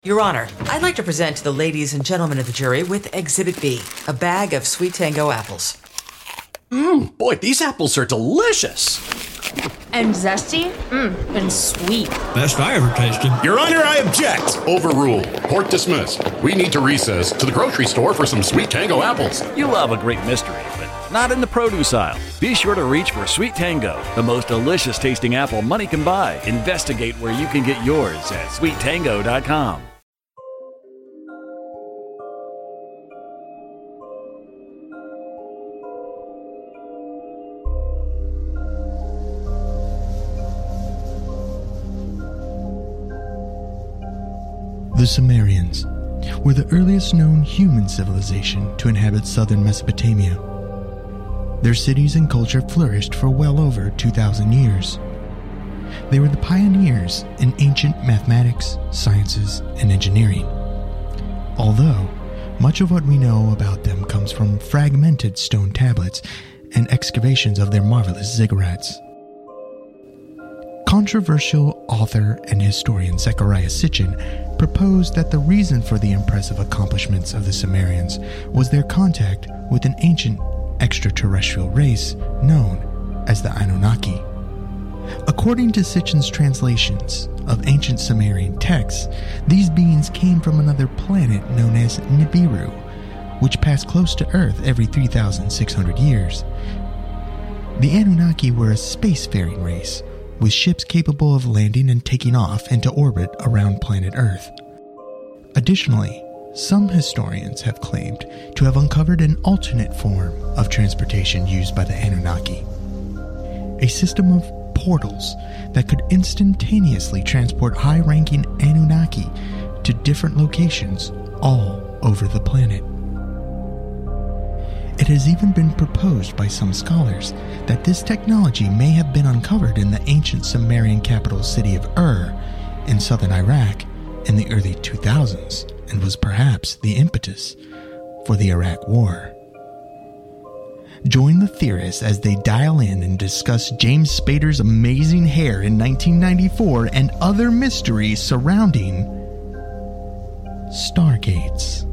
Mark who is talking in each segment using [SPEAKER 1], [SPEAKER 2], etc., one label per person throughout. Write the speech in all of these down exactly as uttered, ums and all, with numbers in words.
[SPEAKER 1] Your Honor, I'd like to present to the ladies and gentlemen of the jury with Exhibit B, a bag of Sweet Tango apples.
[SPEAKER 2] Mmm, boy, these apples are delicious.
[SPEAKER 3] And zesty? Mmm, and sweet.
[SPEAKER 4] Best I ever tasted.
[SPEAKER 5] Your Honor, I object. Overruled. Court dismissed. We need to recess to the grocery store for some Sweet Tango apples.
[SPEAKER 6] You love a great mystery, but not in the produce aisle. Be sure to reach for Sweet Tango, the most delicious tasting apple money can buy. Investigate where you can get yours at sweet tango dot com.
[SPEAKER 7] The Sumerians were the earliest known human civilization to inhabit southern Mesopotamia. Their cities and culture flourished for well over two thousand years. They were the pioneers in ancient mathematics, sciences, and engineering. Although, much of what we know about them comes from fragmented stone tablets and excavations of their marvelous ziggurats. Controversial author and historian Zecharia Sitchin proposed that the reason for the impressive accomplishments of the Sumerians was their contact with an ancient extraterrestrial race known as the Anunnaki. According to Sitchin's translations of ancient Sumerian texts, these beings came from another planet known as Nibiru, which passed close to Earth every three thousand six hundred years. The Anunnaki were a spacefaring race, with ships capable of landing and taking off into orbit around planet Earth. Additionally, some historians have claimed to have uncovered an alternate form of transportation used by the Anunnaki, a system of portals that could instantaneously transport high-ranking Anunnaki to different locations all over the planet. It has even been proposed by some scholars that this technology may have been uncovered in the ancient Sumerian capital city of Ur in southern Iraq in the early two thousands and was perhaps the impetus for the Iraq War. Join the theorists as they dial in and discuss James Spader's amazing hair in nineteen ninety-four and other mysteries surrounding Stargates.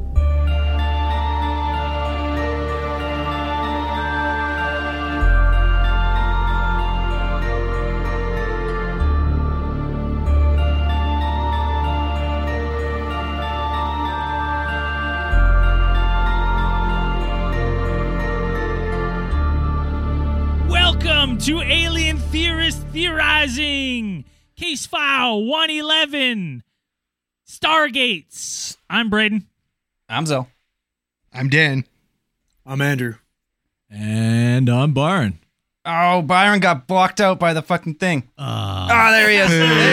[SPEAKER 8] To Alien Theorist Theorizing! Case File one eleven! Stargates! I'm Braden.
[SPEAKER 9] I'm Zell.
[SPEAKER 7] I'm Dan.
[SPEAKER 10] I'm Andrew.
[SPEAKER 4] And I'm Byron.
[SPEAKER 9] Oh, Byron got blocked out by the fucking thing.
[SPEAKER 4] Uh,
[SPEAKER 9] oh, there he is.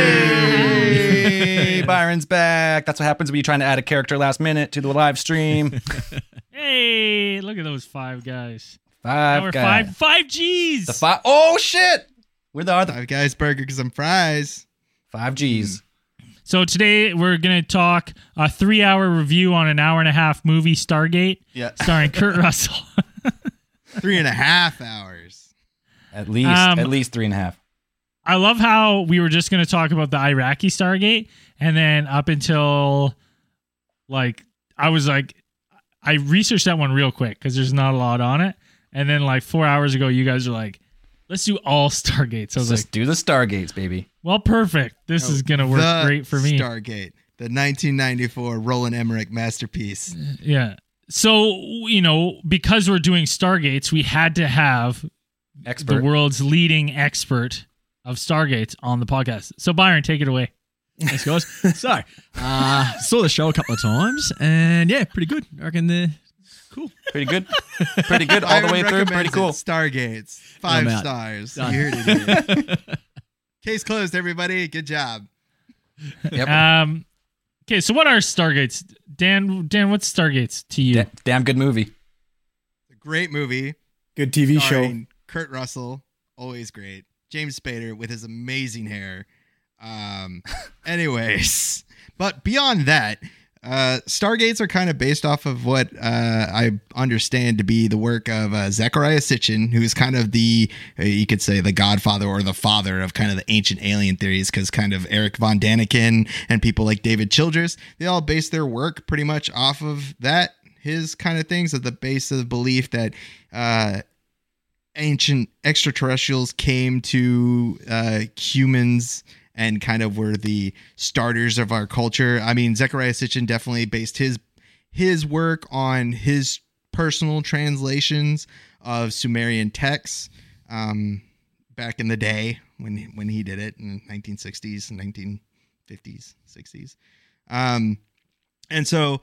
[SPEAKER 9] Hey, Byron's back. That's what happens when you're trying to add a character last minute to the live stream.
[SPEAKER 8] Hey, look at those five guys.
[SPEAKER 9] Five
[SPEAKER 8] we're
[SPEAKER 9] guys.
[SPEAKER 8] Five, five G's.
[SPEAKER 9] The five. Oh, shit. We're the other.
[SPEAKER 7] Five Guys Burgers and Fries.
[SPEAKER 9] Five G's.
[SPEAKER 8] So today we're going to talk a three-hour review on an hour and a half movie, Stargate,
[SPEAKER 9] yeah.
[SPEAKER 8] starring Kurt Russell.
[SPEAKER 7] Three and a half hours.
[SPEAKER 9] At least,
[SPEAKER 8] Um,
[SPEAKER 9] at least three and a half.
[SPEAKER 8] I love how we were just going to talk about the Iraqi Stargate, and then up until, like, I was like, I researched that one real quick because there's not a lot on it. And then like four hours ago, you guys are like, let's do all Stargates. I was
[SPEAKER 9] Let's
[SPEAKER 8] like,
[SPEAKER 9] do the Stargates, baby.
[SPEAKER 8] Well, perfect. This
[SPEAKER 7] Oh,
[SPEAKER 8] is going to work
[SPEAKER 7] the
[SPEAKER 8] great for me.
[SPEAKER 7] Stargate, the nineteen ninety-four Roland Emmerich masterpiece.
[SPEAKER 8] Yeah. So, you know, because we're doing Stargates, we had to have
[SPEAKER 9] Expert.
[SPEAKER 8] the world's leading expert of Stargates on the podcast. So, Byron, take it away.
[SPEAKER 4] Thanks, guys. So, uh, saw the show a couple of times, and yeah, pretty good. I reckon they're cool.
[SPEAKER 9] Pretty good. Pretty good all the way through. Pretty cool.
[SPEAKER 7] Stargates. Five
[SPEAKER 4] I'm out.
[SPEAKER 7] stars.
[SPEAKER 4] Done.
[SPEAKER 7] You heard it here. Case closed, everybody. Good job.
[SPEAKER 9] Yep.
[SPEAKER 8] Um, okay, so what are Stargates? Dan, Dan, what's Stargates to you?
[SPEAKER 9] Da- damn good movie.
[SPEAKER 7] A great movie.
[SPEAKER 10] Good T V show.
[SPEAKER 7] starring Kurt Russell, always great. James Spader with his amazing hair. Um, anyways, but beyond that, Uh, Stargates are kind of based off of what uh, I understand to be the work of uh, Zecharia Sitchin, who's kind of the, uh, you could say, the godfather or the father of kind of the ancient alien theories, because kind of Eric von Daniken and people like David Childress, they all base their work pretty much off of that, his kind of things, at the base of the belief that uh, ancient extraterrestrials came to uh, humans and kind of were the starters of our culture. I mean, Zecharia Sitchin definitely based his his work on his personal translations of Sumerian texts um, back in the day when when he did it in nineteen sixties and nineteen fifties, sixties. Um, and so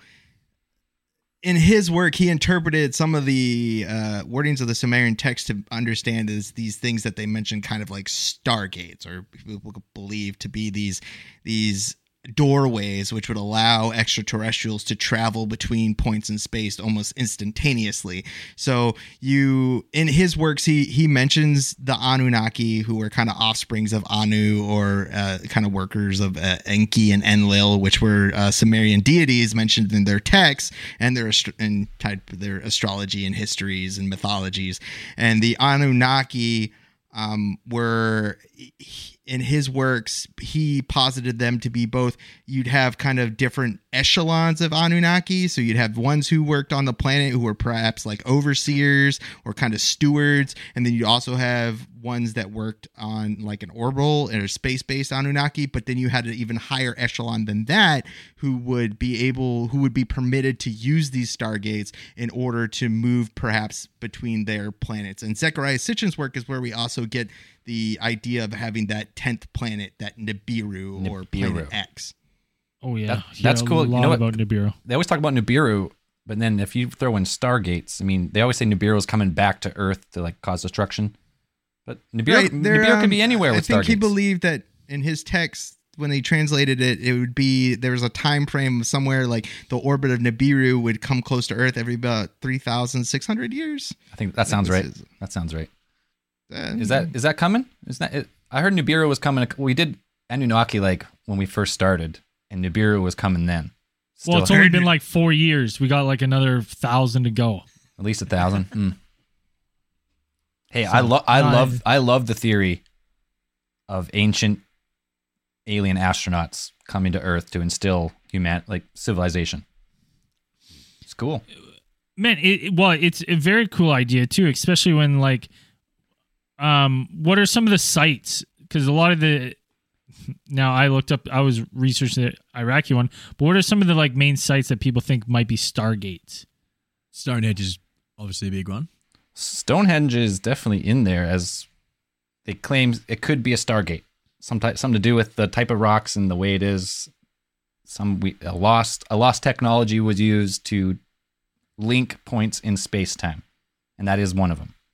[SPEAKER 7] in his work, he interpreted some of the uh, wordings of the Sumerian text to understand as these things that they mentioned, kind of like stargates, or people believe to be these these doorways which would allow extraterrestrials to travel between points in space almost instantaneously. So you, in his works, he he mentions the Anunnaki, who were kind of offsprings of Anu, or uh, kind of workers of uh, Enki and Enlil, which were uh, Sumerian deities mentioned in their texts and their astro- and tied to their astrology and histories and mythologies. And the Anunnaki um, were, in his works, he posited them to be both, you'd have kind of different echelons of Anunnaki. So you'd have ones who worked on the planet who were perhaps like overseers or kind of stewards. And then you also have ones that worked on like an orbital or space-based Anunnaki. But then you had an even higher echelon than that who would be able, who would be permitted to use these stargates in order to move perhaps between their planets. And Zecharia Sitchin's work is where we also get the idea of having that tenth planet, that Nibiru, Nibiru. or Planet X.
[SPEAKER 8] Oh yeah,
[SPEAKER 9] that, that's
[SPEAKER 8] yeah,
[SPEAKER 9] cool.
[SPEAKER 8] A lot
[SPEAKER 9] you know what?
[SPEAKER 8] about Nibiru.
[SPEAKER 9] They always talk about Nibiru, but then if you throw in stargates, I mean, they always say Nibiru is coming back to Earth to like cause destruction. But Nibiru,
[SPEAKER 7] Right,
[SPEAKER 9] Nibiru
[SPEAKER 7] um,
[SPEAKER 9] could be anywhere
[SPEAKER 7] I
[SPEAKER 9] with
[SPEAKER 7] think
[SPEAKER 9] stargates.
[SPEAKER 7] he believed that in his text, when they translated it, it would be, there was a time frame of somewhere like the orbit of Nibiru would come close to Earth every about three thousand six hundred years.
[SPEAKER 9] I think that sounds right.
[SPEAKER 7] Is,
[SPEAKER 9] that sounds right.
[SPEAKER 7] Uh,
[SPEAKER 9] Is that is that coming? Is that it? I heard Nibiru was coming. We did Anunnaki like when we first started, and Nibiru was coming then. Still,
[SPEAKER 8] Well, it's only been like four years. We got like another thousand to go.
[SPEAKER 9] At least a thousand. Mm. Hey, so, I love, I love, I love the theory of ancient alien astronauts coming to Earth to instill human, like civilization. It's cool,
[SPEAKER 8] man. It, it, well, it's a very cool idea too, especially when like, um, what are some of the sites? Because a lot of the now I looked up, I was researching the Iraqi one, but what are some of the like main sites that people think might be stargates?
[SPEAKER 4] Stonehenge is obviously a big one.
[SPEAKER 9] Stonehenge is definitely in there, as they claim it could be a stargate. Some type, something to do with the type of rocks and the way it is. Some we, a lost a lost technology was used to link points in space time, and that is one of them.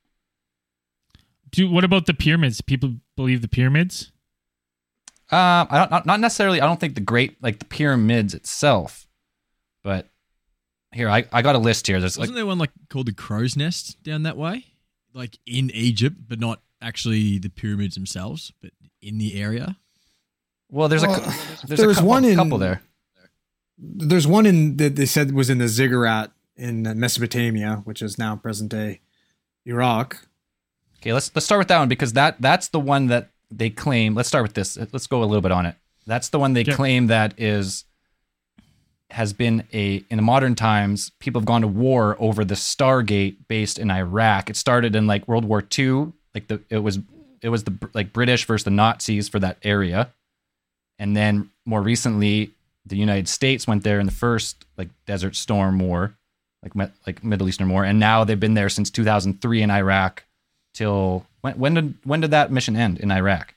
[SPEAKER 8] Do what about the pyramids? People believe the pyramids.
[SPEAKER 9] Um, I don't not, not necessarily. I don't think the great like the pyramids itself, but here I, I got a list here. There's
[SPEAKER 4] Wasn't
[SPEAKER 9] like,
[SPEAKER 4] there one like called the Crow's Nest down that way, like in Egypt, but not actually the pyramids themselves, but in the area?
[SPEAKER 9] Well, there's
[SPEAKER 10] well,
[SPEAKER 9] a there's,
[SPEAKER 10] there's
[SPEAKER 9] a couple,
[SPEAKER 10] one in,
[SPEAKER 9] couple there.
[SPEAKER 10] There's one in that they said was in the ziggurat in Mesopotamia, which is now present day Iraq.
[SPEAKER 9] Okay, let's let's start with that one, because that that's the one that they claim. Let's start with this. Let's go a little bit on it. That's the one they
[SPEAKER 8] Sure.
[SPEAKER 9] claim that is has been a in the modern times. People have gone to war over the Stargate based in Iraq. It started in like World War Two. Like the it was it was the like British versus the Nazis for that area, and then more recently the United States went there in the first like Desert Storm War, like like Middle Eastern War, and now they've been there since two thousand three in Iraq. Till when? When did when did that mission end in Iraq?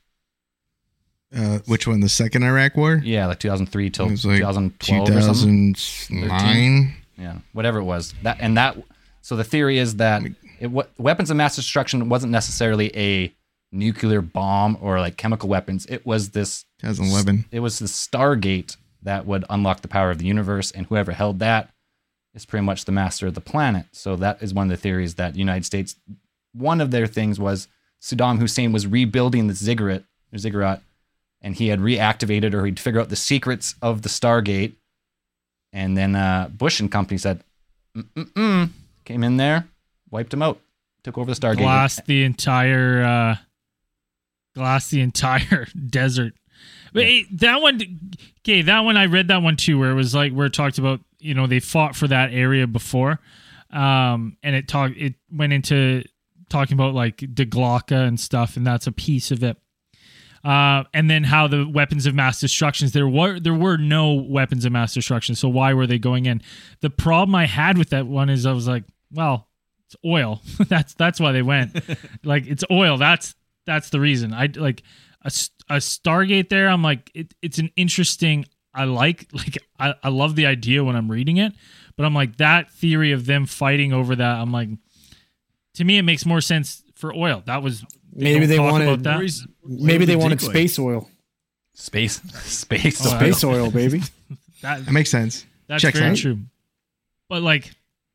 [SPEAKER 7] Uh, which one? The second Iraq War?
[SPEAKER 9] Yeah, like two thousand three till
[SPEAKER 7] It was like
[SPEAKER 9] twenty twelve
[SPEAKER 7] two
[SPEAKER 9] or something.
[SPEAKER 7] thousand nine.
[SPEAKER 9] Yeah, whatever it was. That and that. So the theory is that it, what, weapons of mass destruction wasn't necessarily a nuclear bomb or like chemical weapons. It was this
[SPEAKER 7] twenty eleven.
[SPEAKER 9] It was the Stargate that would unlock the power of the universe, and whoever held that is pretty much the master of the planet. So that is one of the theories that the United States. One of their things was Saddam Hussein was rebuilding the ziggurat, or ziggurat, and he had reactivated, or he'd figure out the secrets of the Stargate, And then uh, Bush and company said, Mm-mm-mm. Came in there, wiped them out, took over the Stargate.
[SPEAKER 8] Glassed the entire, uh, glassed the entire desert. But hey, that one, okay, that one, I read that one too, where it was like, where it talked about, you know, they fought for that area before. Um, and it talked, it went into talking about like Deglocka and stuff, and that's a piece of it. Uh, and then how the weapons of mass destructions, there were there were no weapons of mass destruction, so why were they going in? The problem I had with that one is I was like, well, it's oil. that's that's why they went. Like, it's oil. That's that's the reason. I like a, a Stargate there. I'm like, it, it's an interesting. I like like I, I love the idea when I'm reading it, but I'm like, that theory of them fighting over that. I'm like, to me, it makes more sense for oil. That was. They
[SPEAKER 10] maybe they
[SPEAKER 8] talk
[SPEAKER 10] wanted
[SPEAKER 8] about that.
[SPEAKER 10] Where's, maybe they wanted
[SPEAKER 4] decoy?
[SPEAKER 10] space oil.
[SPEAKER 9] Space, space,
[SPEAKER 10] oh, space oil, baby.
[SPEAKER 8] that,
[SPEAKER 7] That makes sense.
[SPEAKER 8] That's
[SPEAKER 7] Checks
[SPEAKER 8] very
[SPEAKER 7] out.
[SPEAKER 8] true. But like,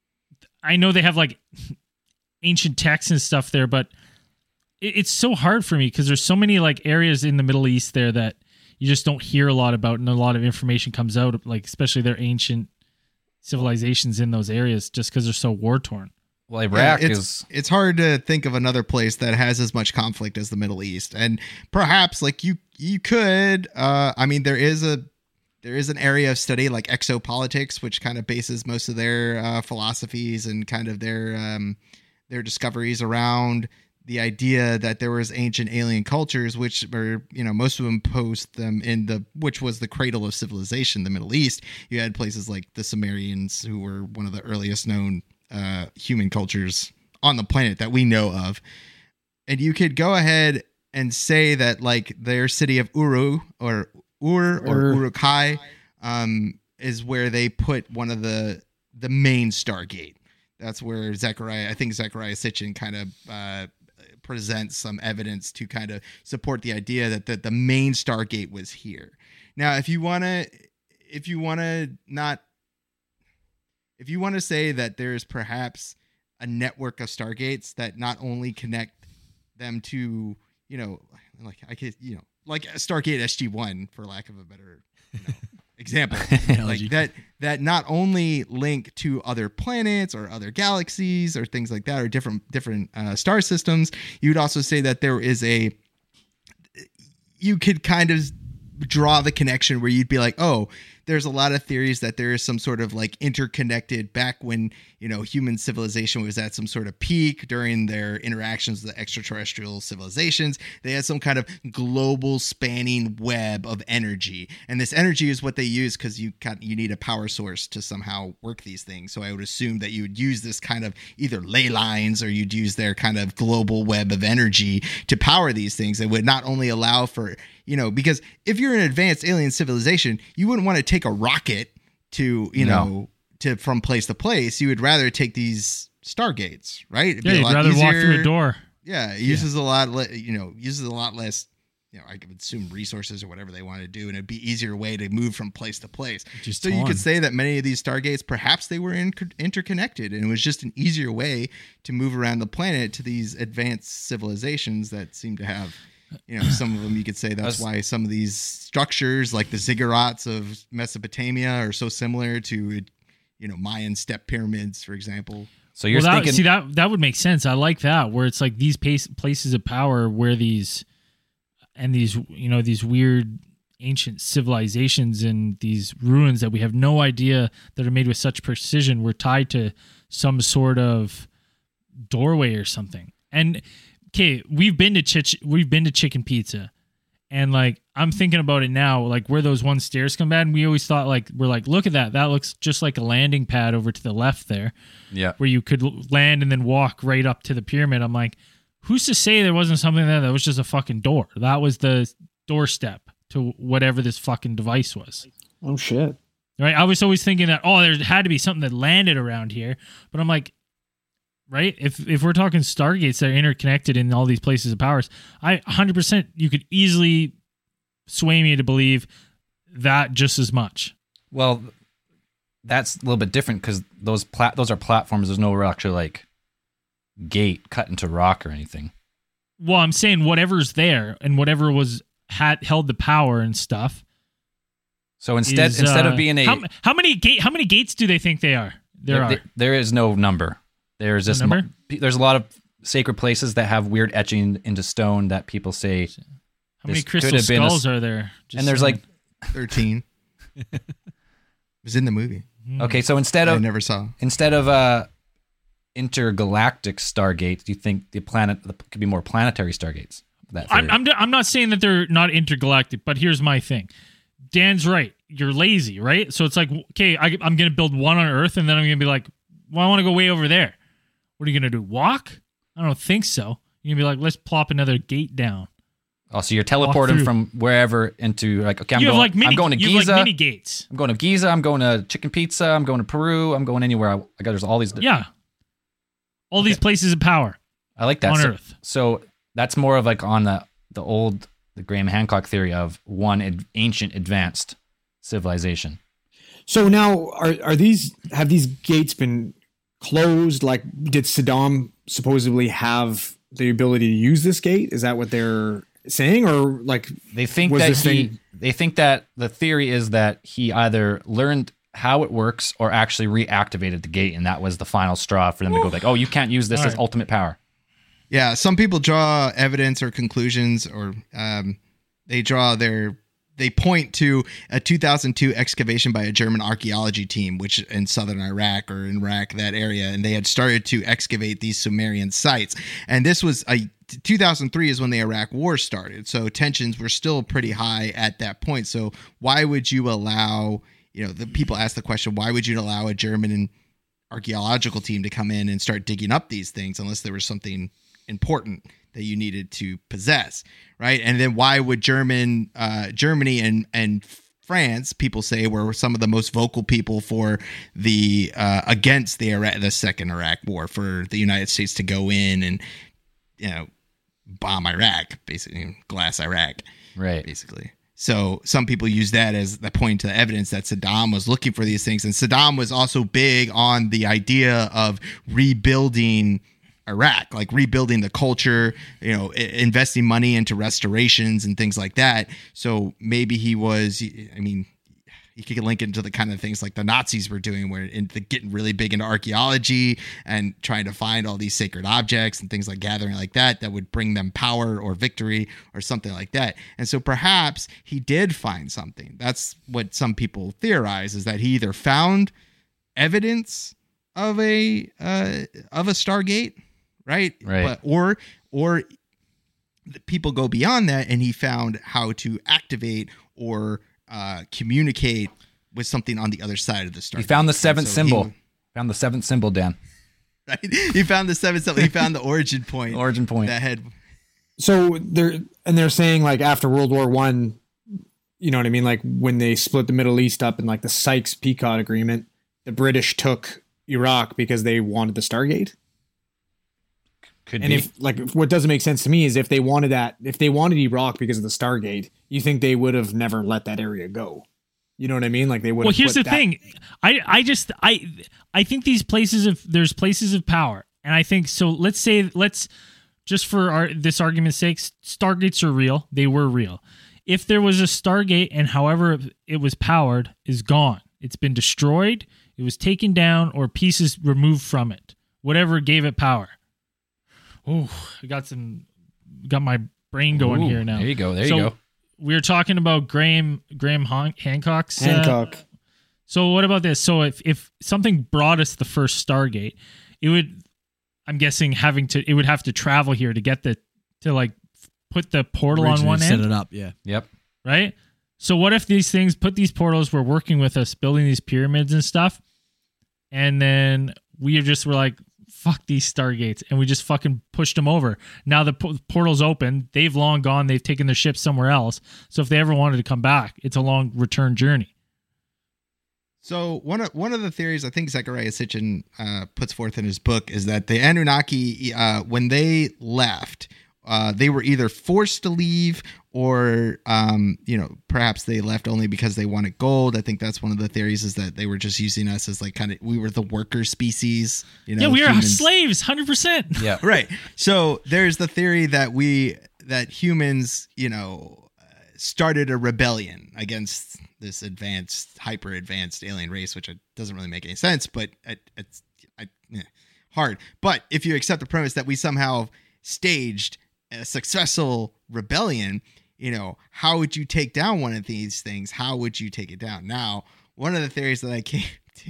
[SPEAKER 8] I know they have like ancient texts and stuff there, but it, it's so hard for me because there's so many like areas in the Middle East there that you just don't hear a lot about, and a lot of information comes out, like especially their ancient civilizations in those areas, just because they're so war torn.
[SPEAKER 9] Well, Iraq
[SPEAKER 7] Yeah, it's,
[SPEAKER 9] is.
[SPEAKER 7] It's hard to think of another place that has as much conflict as the Middle East, and perhaps like you, you could. Uh, I mean, there is a there is an area of study like exopolitics, which kind of bases most of their uh, philosophies and kind of their um, their discoveries around the idea that there was ancient alien cultures, which were, you know, most of them post them in the, which was the cradle of civilization, the Middle East. You had places like the Sumerians, who were one of the earliest known uh human cultures on the planet that we know of, and you could go ahead and say that like their city of Uru or Ur or
[SPEAKER 10] Ur.
[SPEAKER 7] Uruk-hai um is where they put one of the the main Stargate. That's where Zechariah I think Zechariah Sitchin kind of uh presents some evidence to kind of support the idea that the, the main Stargate was here. Now, if you want to if you want to not If you want to say that there's perhaps a network of Stargates that not only connect them to, you know, like I could, you know, like Stargate S G one, for lack of a better you know, example, like that, that not only link to other planets or other galaxies or things like that, or different, different uh, star systems, you would also say that there is a, you could kind of draw the connection where you'd be like, oh, there's a lot of theories that there is some sort of like interconnected back when, you know, human civilization was at some sort of peak during their interactions with the extraterrestrial civilizations. They had some kind of global spanning web of energy. And this energy is what they use because you got, you need a power source to somehow work these things. So I would assume that you would use this kind of either ley lines or you'd use their kind of global web of energy to power these things. It would not only allow for, you know, because if you're an advanced alien civilization, you wouldn't want to take a rocket to, you
[SPEAKER 9] No.
[SPEAKER 7] know, to from place to place. You would rather take these Stargates, right? It'd
[SPEAKER 8] Yeah,
[SPEAKER 7] be a
[SPEAKER 8] you'd
[SPEAKER 7] lot
[SPEAKER 8] rather walk
[SPEAKER 7] easier.
[SPEAKER 8] through a door.
[SPEAKER 7] Yeah, it uses a lot, le- you know, uses a lot less, you know, I could assume resources or whatever they want to do, and it'd be easier way to move from place to place.
[SPEAKER 4] Just
[SPEAKER 7] so you
[SPEAKER 4] time.
[SPEAKER 7] could say that many of these Stargates, perhaps they were in- interconnected, and it was just an easier way to move around the planet to these advanced civilizations that seem to have, you know, some of them you could say that's
[SPEAKER 9] That's-
[SPEAKER 7] why some of these structures, like the ziggurats of Mesopotamia, are so similar to, you know, Mayan step pyramids, for example.
[SPEAKER 9] So you're
[SPEAKER 8] well, that,
[SPEAKER 9] thinking.
[SPEAKER 8] see that that would make sense. I like that, where it's like these pace, places of power where these and these, you know, these weird ancient civilizations and these ruins that we have no idea that are made with such precision were tied to some sort of doorway or something. And okay, we've been to Chich- we've been to Chicken Pizza, and like I'm thinking about it now, like where those one stairs come back, and we always thought like we're like, look at that, that looks just like a landing pad over to the left there,
[SPEAKER 9] yeah.
[SPEAKER 8] where you could l- land and then walk right up to the pyramid. I'm like, who's to say there wasn't something there that was just a fucking door? That was the doorstep to whatever this fucking device was.
[SPEAKER 10] Oh shit.
[SPEAKER 8] Right? I was always thinking that, oh, there had to be something that landed around here, but I'm like, right? If if we're talking Stargates that are interconnected in all these places of powers, I one hundred percent you could easily sway me to believe that just as much.
[SPEAKER 9] Well, that's a little bit different because those plat those are platforms. There's no actual like gate cut into rock or anything.
[SPEAKER 8] Well, I'm saying whatever's there and whatever was had held the power and stuff,
[SPEAKER 9] So instead,
[SPEAKER 8] is,
[SPEAKER 9] instead
[SPEAKER 8] uh,
[SPEAKER 9] of being a
[SPEAKER 8] how, how many gate how many gates do they think they are? There,
[SPEAKER 9] there,
[SPEAKER 8] are.
[SPEAKER 9] there- there is no number. There's
[SPEAKER 8] No
[SPEAKER 9] just
[SPEAKER 8] number?
[SPEAKER 9] mo- there's a lot of sacred places that have weird etching into stone that people say.
[SPEAKER 8] How many
[SPEAKER 9] this could
[SPEAKER 8] crystal
[SPEAKER 9] have been a s-
[SPEAKER 8] skulls are there? Just
[SPEAKER 9] and there's
[SPEAKER 8] saying.
[SPEAKER 9] like
[SPEAKER 7] thirteen. It was in the movie.
[SPEAKER 9] okay, so instead
[SPEAKER 7] I
[SPEAKER 9] of
[SPEAKER 7] never saw.
[SPEAKER 9] instead of uh intergalactic stargates, do you think the planet could be more planetary stargates? That
[SPEAKER 8] I'm,
[SPEAKER 9] theory?
[SPEAKER 8] I'm I'm not saying that they're not intergalactic, but here's my thing. Dan's right. You're lazy, right? So it's like, okay, I, I'm going to build one on Earth, and then I'm going to be like, well, I want to go way over there. What are you going to do? Walk? I don't think so. You're going to be like, let's plop another gate down.
[SPEAKER 9] Oh, so you're teleporting
[SPEAKER 8] through.
[SPEAKER 9] from wherever into like okay, I'm
[SPEAKER 8] you
[SPEAKER 9] going.
[SPEAKER 8] have like mini,
[SPEAKER 9] I'm going to
[SPEAKER 8] you have
[SPEAKER 9] Giza.
[SPEAKER 8] like mini gates.
[SPEAKER 9] I'm going to Giza. I'm going to Chicken Pizza. I'm going to Peru. I'm going anywhere. I, I got there's all these.
[SPEAKER 8] Yeah. All these places of power.
[SPEAKER 9] I like that.
[SPEAKER 8] on
[SPEAKER 9] so,
[SPEAKER 8] Earth.
[SPEAKER 9] So that's more of like on the the old the Graham Hancock theory of one ad, ancient advanced civilization.
[SPEAKER 10] So now are are these have these gates been closed? Like, did Saddam supposedly have the ability to use this gate? Is that what they're saying, or like
[SPEAKER 9] They think
[SPEAKER 10] was
[SPEAKER 9] that
[SPEAKER 10] this
[SPEAKER 9] he.
[SPEAKER 10] thing-
[SPEAKER 9] They think that the theory is that he either learned how it works or actually reactivated the gate, and that was the final straw for them to go like, "Oh, you can't use this
[SPEAKER 8] All
[SPEAKER 9] as
[SPEAKER 8] right.
[SPEAKER 9] ultimate power."
[SPEAKER 7] Yeah, some people draw evidence or conclusions, or um, they draw their they point to a two thousand two excavation by a German archaeology team, which in southern Iraq or in Iraq, that area, and they had started to excavate these Sumerian sites. And this was a two thousand three is when the Iraq War started, so tensions were still pretty high at that point. So why would you allow? You know, the people ask the question, why would you allow a German archaeological team to come in and start digging up these things unless there was something important that you needed to possess, right? And then why would German, uh, Germany and and France, people say, were some of the most vocal people for the uh, against the Iraq, the second Iraq War, for the United States to go in and you know bomb Iraq, basically glass Iraq,
[SPEAKER 9] Right.
[SPEAKER 7] basically. So some people use that as the point to the evidence that Saddam was looking for these things. And Saddam was also big on the idea of rebuilding Iraq, like rebuilding the culture, you know, i- investing money into restorations and things like that. So maybe he was, I mean, you could link it to the kind of things like the Nazis were doing, where in the, getting really big into archaeology and trying to find all these sacred objects and things like gathering like that, that would bring them power or victory or something like that. And so perhaps he did find something. That's what some people theorize, is that he either found evidence of a uh, of a Stargate, right?
[SPEAKER 9] Right.
[SPEAKER 7] But, or or the people go beyond that, and he found how to activate or uh, communicate with something on the other side of the Stargate.
[SPEAKER 9] He found the seventh
[SPEAKER 7] And so he-
[SPEAKER 9] symbol. Found the seventh symbol, Dan.
[SPEAKER 7] right? He found the seventh symbol. He found the origin point.
[SPEAKER 9] Origin point.
[SPEAKER 7] That had.
[SPEAKER 10] So they're and they're saying like after World War One, you know what I mean? Like when they split the Middle East up in like the Sykes-Picot Agreement, the British took Iraq because they wanted the Stargate.
[SPEAKER 9] Could
[SPEAKER 10] And
[SPEAKER 9] be.
[SPEAKER 10] if like what doesn't make sense to me is if they wanted that, if they wanted Iraq because of the Stargate, you think they would have never let that area go. You know what I mean? Like they would.
[SPEAKER 8] Well,
[SPEAKER 10] have
[SPEAKER 8] here's the
[SPEAKER 10] put that-
[SPEAKER 8] thing. I I just I I think these places of there's places of power, and I think so. Let's say let's just for our this argument's sake, Stargates are real. They were real. If there was a Stargate and however it was powered is gone, it's been destroyed, it was taken down, or pieces removed from it, whatever gave it power. Oh, I got some, got my brain going
[SPEAKER 9] Ooh,
[SPEAKER 8] here now.
[SPEAKER 9] There you go. There
[SPEAKER 8] So,
[SPEAKER 9] you go.
[SPEAKER 8] We were talking about Graham Graham Han- Hancock's uh,
[SPEAKER 10] Hancock.
[SPEAKER 8] so what about this? So if if something brought us the first Stargate, it would, I'm guessing, having to it would have to travel here to get the to like put the portal on
[SPEAKER 4] Originally
[SPEAKER 8] one
[SPEAKER 4] set
[SPEAKER 8] end,
[SPEAKER 4] it up, yeah.
[SPEAKER 9] Yep.
[SPEAKER 8] right? So what if these things put these portals were working with us, building these pyramids and stuff, and then we just were like, fuck these Stargates, and we just fucking pushed them over. Now the po- portal's open. They've long gone. They've taken their ships somewhere else. So if they ever wanted to come back, it's a long return journey.
[SPEAKER 7] So one of one of the theories I think Zecharia Sitchin uh, puts forth in his book is that the Anunnaki, uh, when they left, uh, they were either forced to leave or, um, you know, perhaps they left only because they wanted gold. I think that's one of the theories, is that they were just using us as like kind of, we were the worker species. You know,
[SPEAKER 8] Yeah, we are
[SPEAKER 7] humans-
[SPEAKER 8] slaves, one hundred percent.
[SPEAKER 9] Yeah.
[SPEAKER 7] Right. So there's the theory that we, that humans, you know, uh, started a rebellion against this advanced, hyper advanced alien race, which doesn't really make any sense, but it, it's I, eh, hard. But if you accept the premise that we somehow staged a successful rebellion, you know, how would you take down one of these things? How would you take it down? Now, one of the theories that I came to,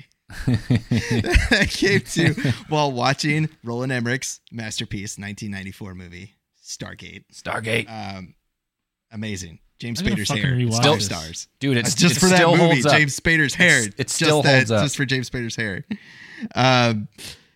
[SPEAKER 7] that I came to while watching Roland Emmerich's masterpiece, nineteen ninety-four movie, Stargate.
[SPEAKER 9] Stargate.
[SPEAKER 7] Um, amazing. James
[SPEAKER 8] I'm gonna
[SPEAKER 7] Spader's
[SPEAKER 8] fucking
[SPEAKER 7] hair.
[SPEAKER 8] rewatch
[SPEAKER 7] Five
[SPEAKER 8] this.
[SPEAKER 7] stars.
[SPEAKER 9] Dude, it's
[SPEAKER 7] Uh, just
[SPEAKER 9] it
[SPEAKER 7] for that
[SPEAKER 9] still
[SPEAKER 7] movie,
[SPEAKER 9] holds up.
[SPEAKER 7] James Spader's hair.
[SPEAKER 9] It's- it
[SPEAKER 7] Just
[SPEAKER 9] still
[SPEAKER 7] that-
[SPEAKER 9] holds up.
[SPEAKER 7] Just for James Spader's hair. Um,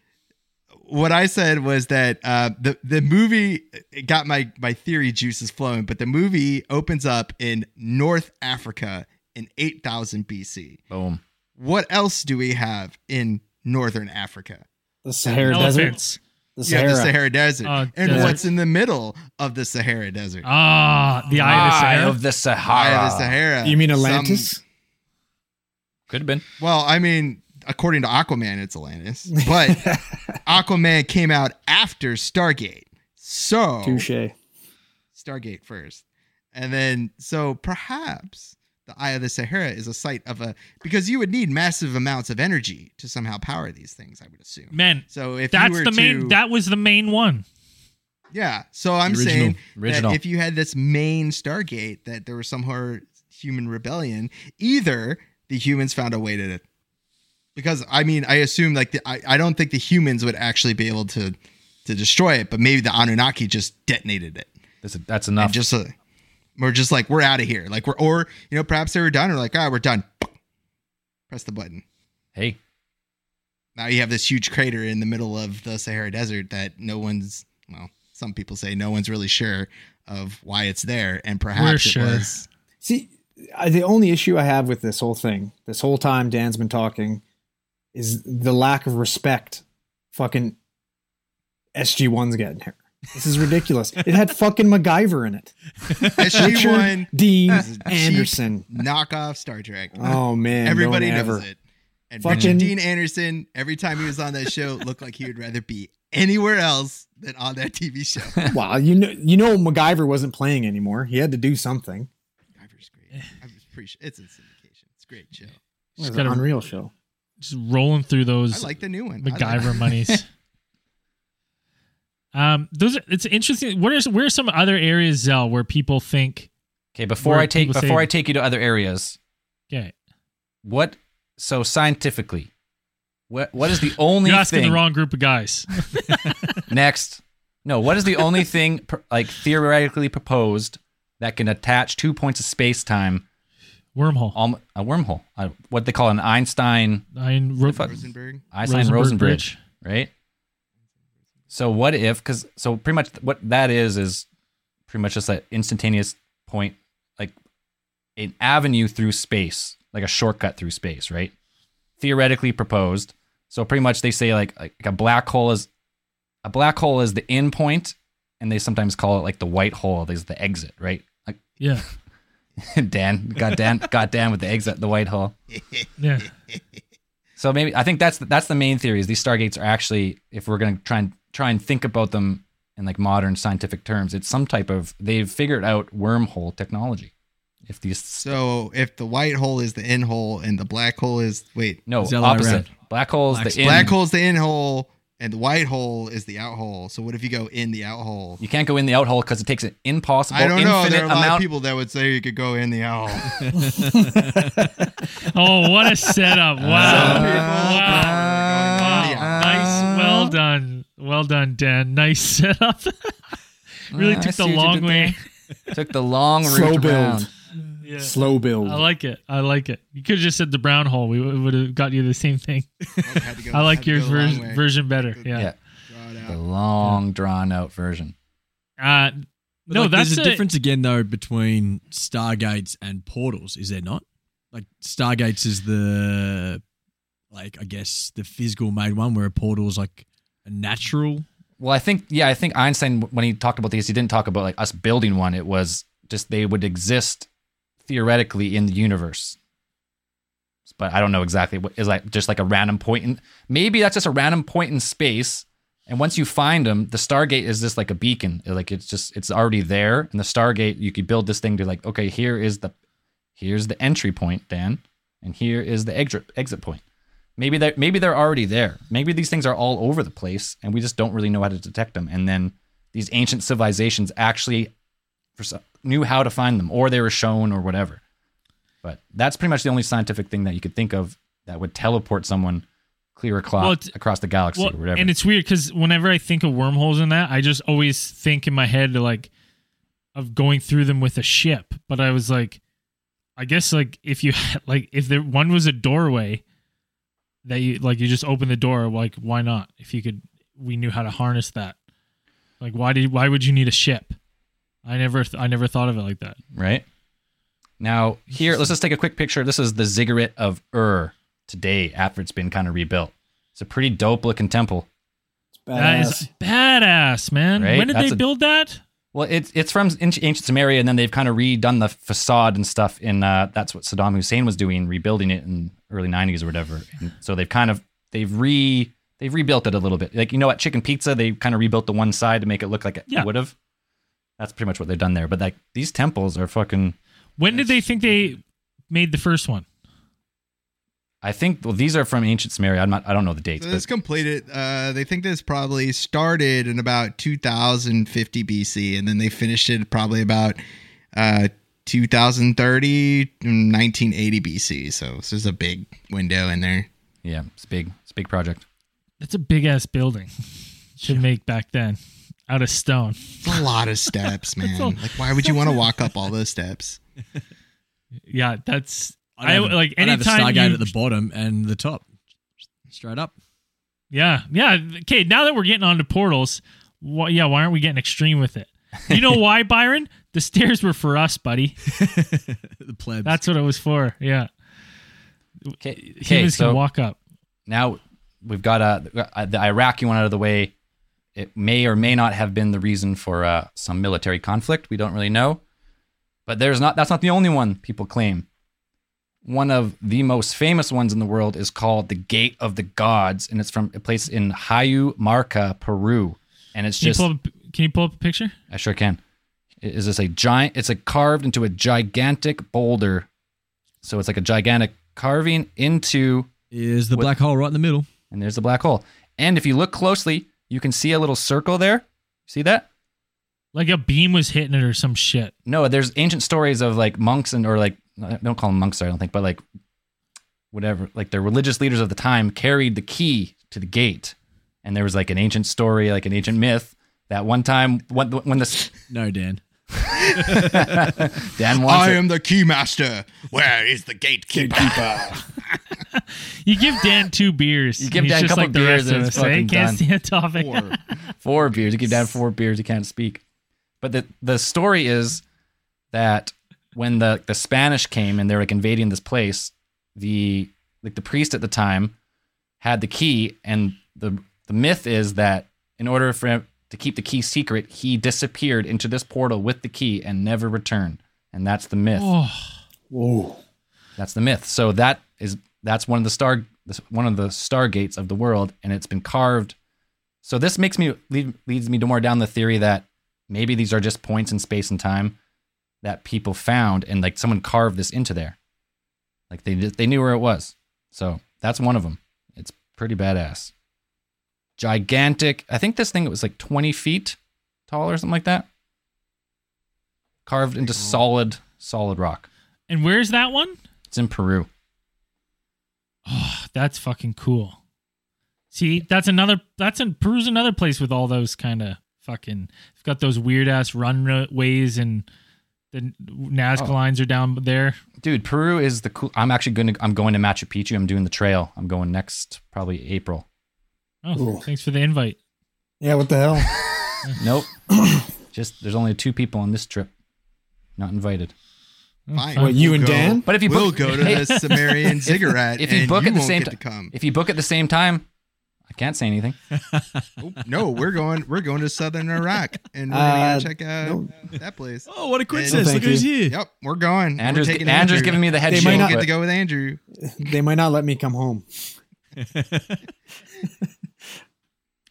[SPEAKER 7] what I said was that uh, the the movie it got my my theory juices flowing, but the movie opens up in North Africa in eight thousand B C.
[SPEAKER 9] Boom.
[SPEAKER 7] What else do we have in Northern Africa?
[SPEAKER 10] The Sahara Desert.
[SPEAKER 8] Elephants.
[SPEAKER 10] The
[SPEAKER 7] You have
[SPEAKER 10] Sahara.
[SPEAKER 7] the Sahara Desert.
[SPEAKER 8] Uh,
[SPEAKER 7] and
[SPEAKER 8] desert.
[SPEAKER 7] what's in the middle of the Sahara Desert?
[SPEAKER 8] Ah, the Eye of the
[SPEAKER 9] Eye
[SPEAKER 8] Sahara.
[SPEAKER 9] of the
[SPEAKER 7] Eye
[SPEAKER 9] Sahara.
[SPEAKER 7] of the Sahara.
[SPEAKER 10] You mean
[SPEAKER 7] Some-
[SPEAKER 10] Atlantis?
[SPEAKER 9] Could have been.
[SPEAKER 7] Well, I mean, according to Aquaman, it's Atlantis, but Aquaman came out after Stargate. So
[SPEAKER 10] Touche.
[SPEAKER 7] Stargate first. And then, so perhaps the Eye of the Sahara is a site of a, because you would need massive amounts of energy to somehow power these things, I would assume.
[SPEAKER 8] Man,
[SPEAKER 7] So if
[SPEAKER 8] that's
[SPEAKER 7] you were
[SPEAKER 8] the main.
[SPEAKER 7] to,
[SPEAKER 8] That was the main one.
[SPEAKER 7] yeah. So I'm
[SPEAKER 4] The original.
[SPEAKER 7] saying
[SPEAKER 9] Original.
[SPEAKER 7] that if you had this main Stargate, that there was some hor- human rebellion, either the humans found a way to, because I mean, I assume like the, I, I don't think the humans would actually be able to to destroy it, but maybe the Anunnaki just detonated it.
[SPEAKER 9] That's, that's enough.
[SPEAKER 7] And just uh, we're just like, we're out of here. Like we're, or, you know, perhaps they were done or like, ah, we're done. Press the button.
[SPEAKER 9] hey,
[SPEAKER 7] Now you have this huge crater in the middle of the Sahara Desert that no one's, well, some people say no one's really sure of why it's there. And perhaps
[SPEAKER 8] We're
[SPEAKER 7] it
[SPEAKER 8] sure.
[SPEAKER 7] was.
[SPEAKER 10] See, I, the only issue I have with this whole thing, this whole time Dan's been talking, is the lack of respect fucking S G one's getting here. This is ridiculous. It had fucking MacGyver in it.
[SPEAKER 7] S G one
[SPEAKER 10] Dean
[SPEAKER 7] is a cheap
[SPEAKER 10] Anderson.
[SPEAKER 7] knockoff Star Trek.
[SPEAKER 10] Oh man,
[SPEAKER 7] Everybody
[SPEAKER 10] don't
[SPEAKER 7] knows
[SPEAKER 10] ever.
[SPEAKER 7] it. And
[SPEAKER 10] Fucking-
[SPEAKER 7] Richard Dean Anderson, every time he was on that show, looked like he would rather be anywhere else than on that T V show.
[SPEAKER 10] Well, you know, you know, MacGyver wasn't playing anymore. He had to do something.
[SPEAKER 7] MacGyver's great. I appreciate it's in syndication. It's a great show.
[SPEAKER 10] It was
[SPEAKER 8] Just
[SPEAKER 10] an
[SPEAKER 8] gotta-
[SPEAKER 10] unreal show.
[SPEAKER 8] Just rolling through those
[SPEAKER 7] I like the new one. I like
[SPEAKER 8] MacGyver
[SPEAKER 7] it.
[SPEAKER 8] monies. Um, those are, it's interesting. What are where are some other areas, Zell, where people think?
[SPEAKER 9] okay. Before
[SPEAKER 8] Where
[SPEAKER 9] I take
[SPEAKER 8] people
[SPEAKER 9] before
[SPEAKER 8] say-
[SPEAKER 9] I take you to other areas,
[SPEAKER 8] Okay,
[SPEAKER 9] what? So scientifically, what what is the only
[SPEAKER 8] you're asking
[SPEAKER 9] thing?
[SPEAKER 8] the wrong group of guys.
[SPEAKER 9] Next, no. What is the only thing pr- like theoretically proposed that can attach two points of space time?
[SPEAKER 8] Wormhole.
[SPEAKER 9] Um, a wormhole. Uh, what they call an Einstein
[SPEAKER 8] Nine Ro-
[SPEAKER 9] fuck?
[SPEAKER 7] Rosenberg.
[SPEAKER 9] Einstein
[SPEAKER 8] Rosenberg
[SPEAKER 9] Rosen
[SPEAKER 8] Bridge.
[SPEAKER 9] Bridge, right? So what if? Because so pretty much what that is is pretty much just an instantaneous point, like an avenue through space, like a shortcut through space, right? Theoretically proposed. So pretty much they say like like a black hole is a black hole is the in point, and they sometimes call it like the white hole is the exit, right? Like
[SPEAKER 8] Yeah,
[SPEAKER 9] Dan, got Dan, got Dan with the exit, the white hole.
[SPEAKER 8] yeah.
[SPEAKER 9] So maybe I think that's that's the main theory is these stargates are actually, if we're gonna try and try and think about them in like modern scientific terms, it's some type of they've figured out wormhole technology. If these
[SPEAKER 7] So if the white hole is the in hole and the black hole is wait
[SPEAKER 9] no
[SPEAKER 4] Is the other way
[SPEAKER 9] opposite,
[SPEAKER 4] around.
[SPEAKER 9] black hole is
[SPEAKER 4] Black's
[SPEAKER 9] the in.
[SPEAKER 7] black hole is the in hole and the white hole is the out hole. So what if you go in the out hole?
[SPEAKER 9] You can't go in the out hole because it takes an impossible,
[SPEAKER 7] I don't know.
[SPEAKER 9] infinite
[SPEAKER 7] There are a lot
[SPEAKER 9] amount.
[SPEAKER 7] of people that would say you could go in the out hole.
[SPEAKER 8] Oh, what a setup! Wow,
[SPEAKER 7] Some people
[SPEAKER 8] wow.
[SPEAKER 7] probably go in the out.
[SPEAKER 8] Nice, well done, well done, Dan. Nice setup. Really
[SPEAKER 9] Uh, I
[SPEAKER 8] took
[SPEAKER 9] see
[SPEAKER 8] the
[SPEAKER 9] what you
[SPEAKER 8] long
[SPEAKER 9] did
[SPEAKER 8] way.
[SPEAKER 9] Took the long
[SPEAKER 10] Slow
[SPEAKER 9] route
[SPEAKER 10] build.
[SPEAKER 9] around.
[SPEAKER 8] Yeah.
[SPEAKER 10] Slow build.
[SPEAKER 8] I like it. I like it. You could have just said the brown hole. We would have got you the same thing.
[SPEAKER 7] Had to go-
[SPEAKER 8] I
[SPEAKER 7] had
[SPEAKER 8] like
[SPEAKER 7] to
[SPEAKER 8] your
[SPEAKER 7] go the long
[SPEAKER 8] ver-
[SPEAKER 7] way.
[SPEAKER 8] version better. Yeah.
[SPEAKER 9] Yeah,
[SPEAKER 7] Draw it
[SPEAKER 9] the
[SPEAKER 7] out.
[SPEAKER 9] long drawn out version.
[SPEAKER 8] Uh,
[SPEAKER 4] But
[SPEAKER 8] no,
[SPEAKER 4] like,
[SPEAKER 8] that's
[SPEAKER 4] there's a
[SPEAKER 8] a-
[SPEAKER 4] difference again though between stargates and portals, is there not? Like stargates is the like I guess the physical made one, where a portal is like a natural.
[SPEAKER 9] Well, I think yeah, I think Einstein when he talked about these, he didn't talk about like us building one. It was just they would exist theoretically in the universe. But I don't know exactly what is like just like a random point in maybe that's just a random point in space, And once you find them, the Stargate is just like a beacon. Like it's just it's already there. And the Stargate, you could build this thing to like, okay, here is the here's the entry point, Dan, and here is the exit exit point. Maybe they maybe they're already there. Maybe these things are all over the place, and we just don't really know how to detect them. And then these ancient civilizations actually for some, knew how to find them, or they were shown, or whatever. But that's pretty much the only scientific thing that you could think of that would teleport someone clear a clock
[SPEAKER 8] Well,
[SPEAKER 9] across the galaxy
[SPEAKER 8] Well,
[SPEAKER 9] or whatever.
[SPEAKER 8] and it's weird because whenever I think of wormholes in that, I just always think in my head like of going through them with a ship. But I was like, I guess like if you had, like if there one was a doorway that you like you just open the door, like why not? If you could, we knew how to harness that. Like why did why would you need a ship? I never th- I never thought of it like that.
[SPEAKER 9] Right. Now here, let's just take a quick picture. This is the ziggurat of Ur today after it's been kind of rebuilt. It's a pretty dope looking temple.
[SPEAKER 8] That is badass, man.
[SPEAKER 9] Right?
[SPEAKER 8] When did
[SPEAKER 9] That's
[SPEAKER 8] they
[SPEAKER 9] a-
[SPEAKER 8] build that?
[SPEAKER 9] Well, it's it's from ancient Samaria, and then they've kind of redone the facade and stuff. In uh, that's what Saddam Hussein was doing, rebuilding it in early nineties or whatever. And so they've kind of they've re they've rebuilt it a little bit. Like you know, at Chicken Pizza, they kind of rebuilt the one side to make it look like it
[SPEAKER 8] Yeah.
[SPEAKER 9] would have. That's pretty much what they've done there. But like these temples are fucking.
[SPEAKER 8] When did they think they made the first one?
[SPEAKER 9] I think well, these are from ancient Samaria. I'm not. I don't know the dates.
[SPEAKER 7] So this
[SPEAKER 9] But
[SPEAKER 7] completed. Uh, they think this probably started in about two thousand fifty B C, and then they finished it probably about uh, two thousand thirty, nineteen eighty B C. So this is a big window in there.
[SPEAKER 9] yeah, it's big. It's a big project.
[SPEAKER 8] That's a big ass building. Should make back then out of stone.
[SPEAKER 7] It's a lot of steps, man.
[SPEAKER 8] a-
[SPEAKER 7] Like, why would you want to walk up all those steps?
[SPEAKER 8] Yeah, that's
[SPEAKER 4] I'd
[SPEAKER 8] I
[SPEAKER 4] have a-
[SPEAKER 8] like
[SPEAKER 4] I'd have a
[SPEAKER 8] anytime
[SPEAKER 4] Stargate
[SPEAKER 8] you,
[SPEAKER 4] at the bottom and the top, straight up.
[SPEAKER 8] Yeah, yeah. Okay, now that we're getting onto portals, why, yeah, why aren't we getting extreme with it? You know why, Byron? The stairs were for us, buddy.
[SPEAKER 4] The plebs.
[SPEAKER 8] That's what it was for. Yeah,
[SPEAKER 9] Okay. Okay.
[SPEAKER 8] humans
[SPEAKER 9] So
[SPEAKER 8] can walk up.
[SPEAKER 9] now we've got uh, the Iraqi one out of the way. It may or may not have been the reason for uh, some military conflict. We don't really know. But there's not. That's not the only one people claim. One of the most famous ones in the world is called the Gate of the Gods, and it's from a place in Hayu Marca, Peru. And it's
[SPEAKER 8] Can you,
[SPEAKER 9] just
[SPEAKER 8] pull up, can you pull up a picture?
[SPEAKER 9] I sure can. Is this a giant? It's like carved into a gigantic boulder. So it's like a gigantic carving into.
[SPEAKER 4] Is the
[SPEAKER 9] What-
[SPEAKER 4] black hole right in the middle?
[SPEAKER 9] And there's the black hole. And if you look closely, you can see a little circle there. See that?
[SPEAKER 8] Like a beam was hitting it or some shit.
[SPEAKER 9] No, there's ancient stories of like monks and or like I don't call them monks, I don't think, but like whatever, like the religious leaders of the time carried the key to the gate. And there was like an ancient story, like an ancient myth that one time when when the
[SPEAKER 4] No, Dan.
[SPEAKER 9] Dan wants
[SPEAKER 7] I
[SPEAKER 9] it.
[SPEAKER 7] am the keymaster. Where is the gatekeeper?
[SPEAKER 8] You give Dan two beers.
[SPEAKER 9] You give
[SPEAKER 8] and he's
[SPEAKER 9] Dan a
[SPEAKER 8] just
[SPEAKER 9] couple
[SPEAKER 8] like the
[SPEAKER 9] beers
[SPEAKER 8] rest
[SPEAKER 9] and
[SPEAKER 8] of
[SPEAKER 9] it's
[SPEAKER 8] us, eh?
[SPEAKER 9] fucking
[SPEAKER 8] Can't
[SPEAKER 9] done.
[SPEAKER 8] stand topic.
[SPEAKER 7] Four.
[SPEAKER 9] Four beers. You give Dan four beers, he can't speak. But the the story is that when the, the Spanish came and they're like invading this place, the like the priest at the time had the key, and the the myth is that in order for him to keep the key secret, he disappeared into this portal with the key and never returned. And that's the myth.
[SPEAKER 8] Oh,
[SPEAKER 10] Whoa.
[SPEAKER 9] That's the myth. So that is that's one of the star one of the stargates of the world, and it's been carved. So this makes me lead, leads me to more down the theory that maybe these are just points in space and time that people found, and like someone carved this into there. Like they they knew where it was. So that's one of them. It's pretty badass. Gigantic. I think this thing was like twenty feet tall or something like that. Carved into solid solid rock.
[SPEAKER 8] and where's that one?
[SPEAKER 9] It's in Peru.
[SPEAKER 8] Oh, that's fucking cool. See, that's another. That's in Peru's another place with all those kind of fucking. It's got those weird ass runways and the Nazca
[SPEAKER 9] Oh.
[SPEAKER 8] lines are down there.
[SPEAKER 9] Dude, Peru is the cool. I'm actually going to. I'm going to Machu Picchu. I'm doing the trail. I'm going next, probably April.
[SPEAKER 8] Oh,
[SPEAKER 10] Cool.
[SPEAKER 8] thanks for the invite.
[SPEAKER 10] Yeah, what the hell?
[SPEAKER 9] Nope. Just there's only two people on this trip, not invited.
[SPEAKER 7] Fine.
[SPEAKER 10] What, you
[SPEAKER 7] We'll
[SPEAKER 10] and
[SPEAKER 7] go-
[SPEAKER 10] Dan?
[SPEAKER 9] But if you
[SPEAKER 7] we'll
[SPEAKER 9] book,
[SPEAKER 7] go to
[SPEAKER 9] Hey,
[SPEAKER 7] the Sumerian ziggurat,
[SPEAKER 9] if you
[SPEAKER 7] and
[SPEAKER 9] book
[SPEAKER 7] you
[SPEAKER 9] at the
[SPEAKER 7] won't
[SPEAKER 9] same
[SPEAKER 7] get
[SPEAKER 9] time,
[SPEAKER 7] to come.
[SPEAKER 9] if you book at the same time, I can't say anything.
[SPEAKER 7] Oh, no, we're going. We're going to southern Iraq, and we're
[SPEAKER 10] Uh,
[SPEAKER 7] gonna check out
[SPEAKER 10] no.
[SPEAKER 7] that place.
[SPEAKER 4] Oh, what a
[SPEAKER 7] And-
[SPEAKER 4] coincidence.
[SPEAKER 10] No,
[SPEAKER 4] Look
[SPEAKER 10] thank
[SPEAKER 4] who's
[SPEAKER 10] you.
[SPEAKER 4] here.
[SPEAKER 7] Yep, we're going.
[SPEAKER 9] Andrew's
[SPEAKER 7] we're taking
[SPEAKER 9] Andrew's
[SPEAKER 7] Andrew.
[SPEAKER 9] giving me the head
[SPEAKER 10] They
[SPEAKER 9] shake.
[SPEAKER 10] might
[SPEAKER 7] We'll
[SPEAKER 10] not-
[SPEAKER 7] get
[SPEAKER 9] but-
[SPEAKER 7] to go with Andrew.
[SPEAKER 10] They might not let me come home.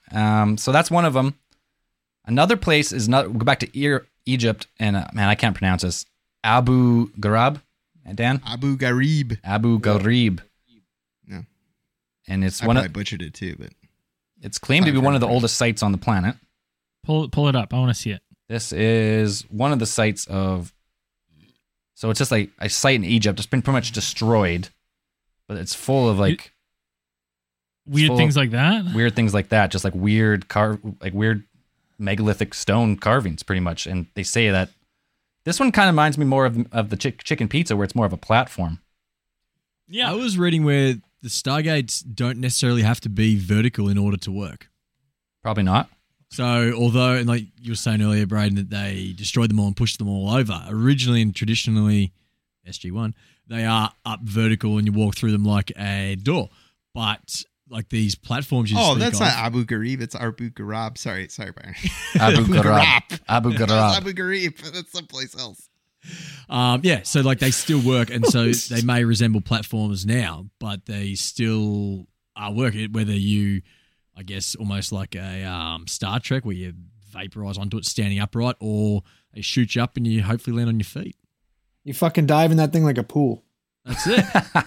[SPEAKER 9] Um, so that's one of them. Another place is not. Go back to e- Egypt, and uh, man, I can't pronounce this. Abu Ghraib, Dan.
[SPEAKER 7] Abu Ghraib.
[SPEAKER 9] Abu Ghraib.
[SPEAKER 7] No.
[SPEAKER 9] And it's
[SPEAKER 7] I
[SPEAKER 9] one
[SPEAKER 7] probably
[SPEAKER 9] of
[SPEAKER 7] butchered it too, but
[SPEAKER 9] it's claimed to be
[SPEAKER 7] I've
[SPEAKER 9] one of
[SPEAKER 7] heard
[SPEAKER 9] the
[SPEAKER 7] of it.
[SPEAKER 9] oldest sites on the planet.
[SPEAKER 8] Pull pull it up. I want to see it.
[SPEAKER 9] This is one of the sites of. So it's just like a site in Egypt. It's been pretty much destroyed, but it's full of like
[SPEAKER 8] Weird
[SPEAKER 9] full
[SPEAKER 8] things
[SPEAKER 9] of
[SPEAKER 8] like that.
[SPEAKER 9] weird things like that. Just like weird car, like weird megalithic stone carvings, pretty much. And they say that this one kind of reminds me more of of the chick, chicken pizza, where it's more of a platform.
[SPEAKER 4] Yeah, I was reading where the Stargates don't necessarily have to be vertical in order to work.
[SPEAKER 9] Probably not.
[SPEAKER 4] So, although, and like you were saying earlier, Braden, that they destroyed them all and pushed them all over, originally and traditionally, S G one, they are up vertical and you walk through them like a door. But like these platforms you
[SPEAKER 7] oh,
[SPEAKER 4] speak
[SPEAKER 7] that's
[SPEAKER 4] of,
[SPEAKER 7] not Abu Ghraib. It's Abu Ghraib. Sorry, sorry, Byron.
[SPEAKER 9] Abu Ghraib. Abu
[SPEAKER 7] That's
[SPEAKER 9] Ghraib.
[SPEAKER 7] Abu Ghraib. That's someplace else.
[SPEAKER 4] Um, yeah, so like they still work, and so they may resemble platforms now, but they still are working. Whether you, I guess, almost like a um, Star Trek where you vaporize onto it standing upright, or they shoot you up and you hopefully land on your feet.
[SPEAKER 10] You fucking dive in that thing like a pool.
[SPEAKER 4] That's it.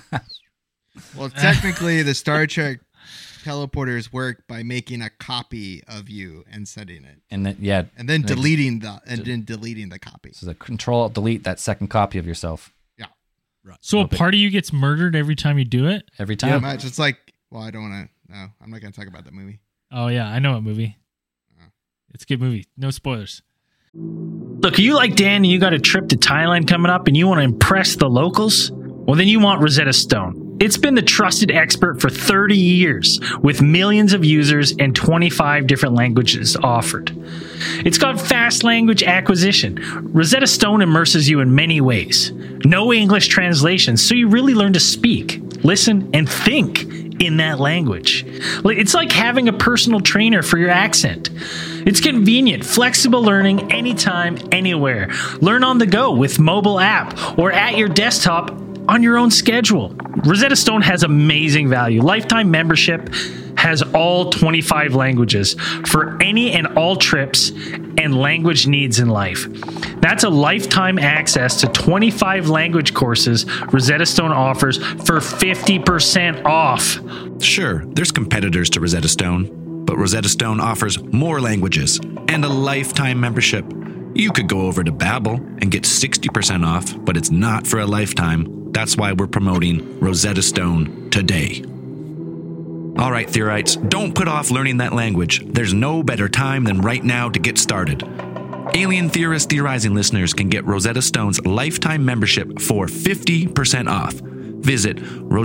[SPEAKER 7] Well, technically, the Star Trek teleporters work by making a copy of you and sending it,
[SPEAKER 9] And then yeah,
[SPEAKER 7] and then
[SPEAKER 9] and then-
[SPEAKER 7] deleting the and then deleting the copy.
[SPEAKER 9] So the control delete that second copy of yourself
[SPEAKER 8] So a
[SPEAKER 9] Little bit.
[SPEAKER 8] part of you gets murdered every time you do it.
[SPEAKER 9] every
[SPEAKER 7] Pretty
[SPEAKER 9] time.
[SPEAKER 7] much. It's like, well, I don't want to. No, I'm not going to talk about that movie.
[SPEAKER 8] Oh yeah, I know what movie. It's a good movie. No spoilers.
[SPEAKER 11] Look, are you like Dan and you got a trip to Thailand coming up and you want to impress the locals? Well, then you want Rosetta Stone. It's been the trusted expert for thirty years with millions of users and twenty-five different languages offered. It's got fast language acquisition. Rosetta Stone immerses you in many ways. No English translations, so you really learn to speak, listen, and think in that language. It's like having a personal trainer for your accent. It's convenient, flexible learning anytime, anywhere. Learn on the go with mobile app or at your desktop on your own schedule. Rosetta Stone has amazing value. Lifetime membership has all twenty-five languages for any and all trips and language needs in life. That's a lifetime access to twenty-five language courses Rosetta Stone offers for fifty percent off.
[SPEAKER 12] Sure, there's competitors to Rosetta Stone, but Rosetta Stone offers more languages and a lifetime membership. You could go over to Babbel and get sixty percent off, but it's not for a lifetime. That's why we're promoting Rosetta Stone today. All right, Theorites, don't put off learning that language. There's no better time than right now to get started. Alien Theorist Theorizing listeners can get Rosetta Stone's lifetime membership for fifty percent off. Visit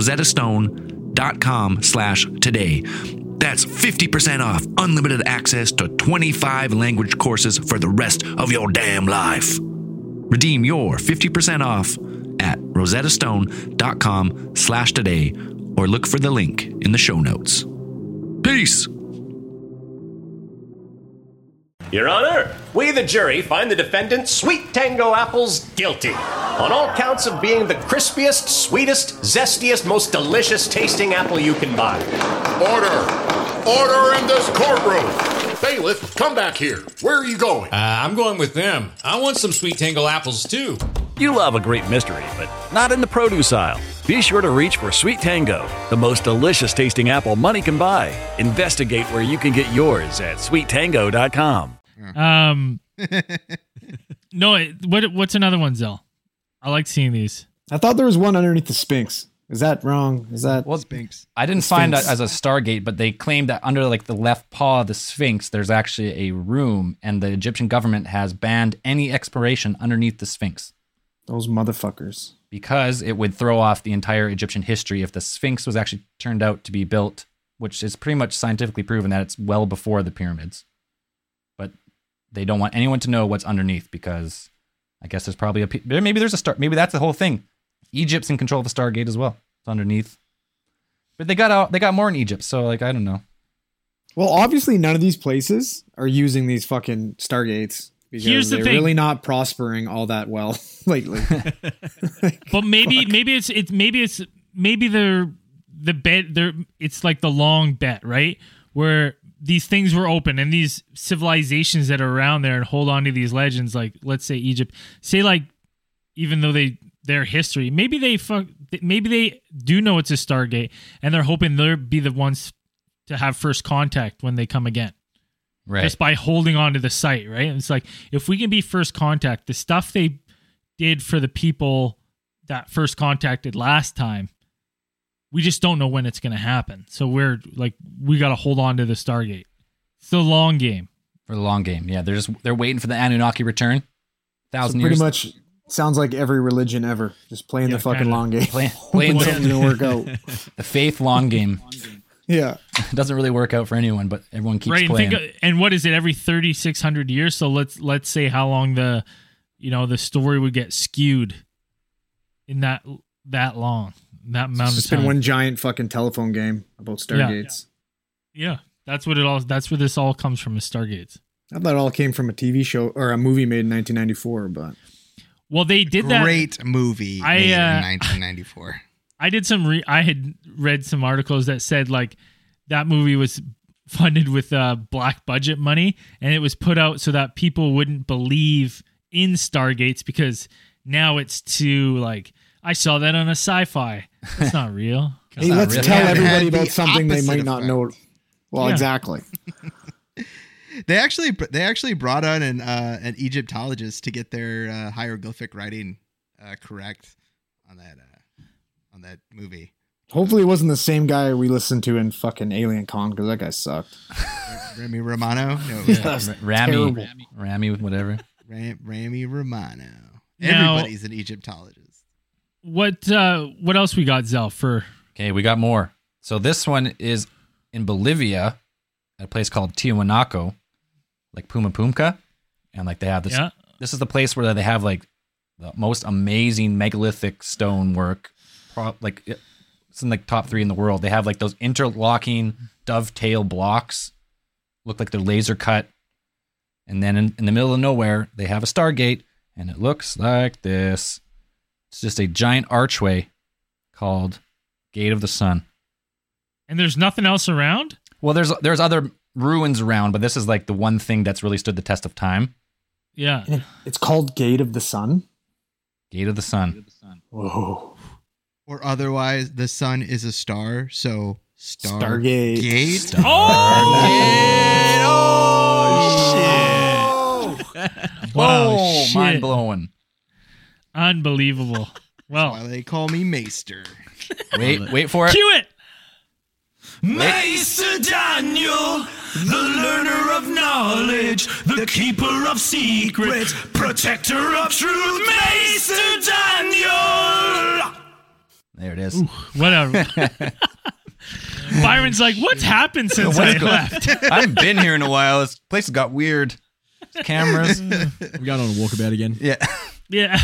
[SPEAKER 12] rosettastone.com slash today. That's fifty percent off unlimited access to twenty-five language courses for the rest of your damn life. Redeem your fifty percent off at rosettastone.com slash today or look for the link in the show notes. Peace.
[SPEAKER 2] Your Honor, we, the jury, find the defendant, Sweet Tango Apples, guilty on all counts of being the crispiest, sweetest, zestiest, most delicious tasting apple you can buy.
[SPEAKER 5] Order! Order in this courtroom! Bailiff, come back here. Where are you going?
[SPEAKER 13] Uh, I'm going with them. I want some Sweet Tango apples, too.
[SPEAKER 6] You love a great mystery, but not in the produce aisle. Be sure to reach for Sweet Tango, the most delicious tasting apple money can buy. Investigate where you can get yours at sweet tango dot com.
[SPEAKER 8] Um, no, it- what what's another one, Zell? I like seeing these.
[SPEAKER 10] I thought there was one underneath the Sphinx. Is that wrong? Is that
[SPEAKER 9] Well,
[SPEAKER 10] Sphinx?
[SPEAKER 9] I didn't
[SPEAKER 10] The
[SPEAKER 9] find
[SPEAKER 10] Sphinx.
[SPEAKER 9] that as a Stargate, but they claim that under like the left paw of the Sphinx, there's actually a room, and the Egyptian government has banned any exploration underneath the Sphinx
[SPEAKER 10] Those motherfuckers.
[SPEAKER 9] because it would throw off the entire Egyptian history if the Sphinx was actually turned out to be built, which is pretty much scientifically proven that it's well before the pyramids. But they don't want anyone to know what's underneath because I guess there's probably a pe- maybe there's a star. Maybe that's the whole thing. Egypt's in control of the Stargate as well. It's underneath, but they got out. They got more in Egypt, so like I don't know.
[SPEAKER 10] Well, obviously none of these places are using these fucking Stargates because
[SPEAKER 8] Here's the
[SPEAKER 10] they're
[SPEAKER 8] thing.
[SPEAKER 10] really not prospering all that well lately.
[SPEAKER 8] But maybe maybe it's it's maybe it's maybe they're the bet they're it's like the long bet, right? Where these things were open, and these civilizations that are around there and hold on to these legends, like let's say Egypt, say like even though they their history, maybe they fuck, maybe they do know it's a Stargate, and they're hoping they'll be the ones to have first contact when they come again.
[SPEAKER 9] Right.
[SPEAKER 8] Just by holding on to the site, right? It's like, if we can be first contact, the stuff they did for the people that first contacted last time, we just don't know when it's going to happen. So we're like, we got to hold on to the Stargate. It's the long game.
[SPEAKER 9] For the long game, yeah. They're just they're waiting for the Anunnaki return. Thousand
[SPEAKER 10] so pretty
[SPEAKER 9] years.
[SPEAKER 10] much sounds like every religion ever, just playing
[SPEAKER 8] Yeah,
[SPEAKER 10] the fucking
[SPEAKER 8] kinda.
[SPEAKER 10] long game.
[SPEAKER 9] Play, playing
[SPEAKER 10] Hoping something's gonna work out.
[SPEAKER 9] the faith long game.
[SPEAKER 10] Yeah.
[SPEAKER 9] It doesn't really work out for anyone, but everyone keeps
[SPEAKER 8] Right, and,
[SPEAKER 9] playing.
[SPEAKER 8] think of, and what is it, every thirty-six hundred years? So let's let's say how long the, you know, the story would get skewed in that that long, that amount
[SPEAKER 10] It's
[SPEAKER 8] of
[SPEAKER 10] been
[SPEAKER 8] time.
[SPEAKER 10] one giant fucking telephone game about Stargates.
[SPEAKER 8] Yeah, that's what it all. That's where this all comes from, is Stargates.
[SPEAKER 10] I thought it all came from a T V show or a movie made in nineteen ninety-four, but
[SPEAKER 8] Well, they did that.
[SPEAKER 7] Great movie
[SPEAKER 8] I,
[SPEAKER 7] made
[SPEAKER 8] uh,
[SPEAKER 7] in nineteen ninety-four.
[SPEAKER 8] I did some. Re- I had read some articles that said like that movie was funded with uh, black budget money, and it was put out so that people wouldn't believe in Stargates because now it's too like, I saw that on a sci-fi. It's not real.
[SPEAKER 10] hey, let's
[SPEAKER 9] really.
[SPEAKER 10] tell
[SPEAKER 7] Yeah, it
[SPEAKER 10] everybody
[SPEAKER 7] had the
[SPEAKER 10] about something they
[SPEAKER 7] opposite
[SPEAKER 10] might not
[SPEAKER 7] effect.
[SPEAKER 10] know. Well,
[SPEAKER 8] Yeah.
[SPEAKER 10] exactly.
[SPEAKER 7] They actually they actually brought on an uh, an Egyptologist to get their uh, hieroglyphic writing uh, correct on that uh, on that movie.
[SPEAKER 10] Hopefully, it wasn't the same guy we listened to in fucking Alien Con, because that guy sucked.
[SPEAKER 7] Remy Romano, no, it was
[SPEAKER 10] That's
[SPEAKER 9] R- Rami,
[SPEAKER 10] terrible.
[SPEAKER 9] Rami, whatever.
[SPEAKER 7] Ram, Rami Romano.
[SPEAKER 8] Now-
[SPEAKER 7] Everybody's an Egyptologist.
[SPEAKER 8] What uh, what else we got, Zell, for?
[SPEAKER 9] Okay, we got more. So this one is in Bolivia, at a place called Tiwanaku, like Puma Pumka, and like they have this.
[SPEAKER 8] Yeah.
[SPEAKER 9] This is the place where they have like the most amazing megalithic stonework. Pro- like it- it's in like top three in the world. They have like those interlocking dovetail blocks, look like they're laser cut, and then in, in the middle of nowhere they have a Stargate, and it looks like this. It's just a giant archway called Gate of the Sun.
[SPEAKER 8] And there's nothing else around?
[SPEAKER 9] Well, there's there's other ruins around, but this is like the one thing that's really stood the test of time.
[SPEAKER 8] Yeah.
[SPEAKER 10] And it- it's called Gate of the Sun.
[SPEAKER 9] Gate of the Sun.
[SPEAKER 10] Whoa.
[SPEAKER 7] Or otherwise, the sun is a star, so star
[SPEAKER 10] Stargate.
[SPEAKER 7] Gate.
[SPEAKER 8] Oh, Wow,
[SPEAKER 9] Oh,
[SPEAKER 8] shit.
[SPEAKER 9] mind blowing.
[SPEAKER 8] Unbelievable. Well,
[SPEAKER 7] Why they call me Maester.
[SPEAKER 9] Wait, wait for it.
[SPEAKER 8] cue it.
[SPEAKER 14] Maester Daniel, the learner of knowledge, the keeper of secrets, protector of truth, Maester Daniel!
[SPEAKER 9] There it is.
[SPEAKER 8] Whatever. Byron's like, what's happened since I left?
[SPEAKER 9] I haven't been here in a while. This place has got weird. Cameras.
[SPEAKER 4] We got on a walkabout again.
[SPEAKER 9] Yeah.
[SPEAKER 8] Yeah.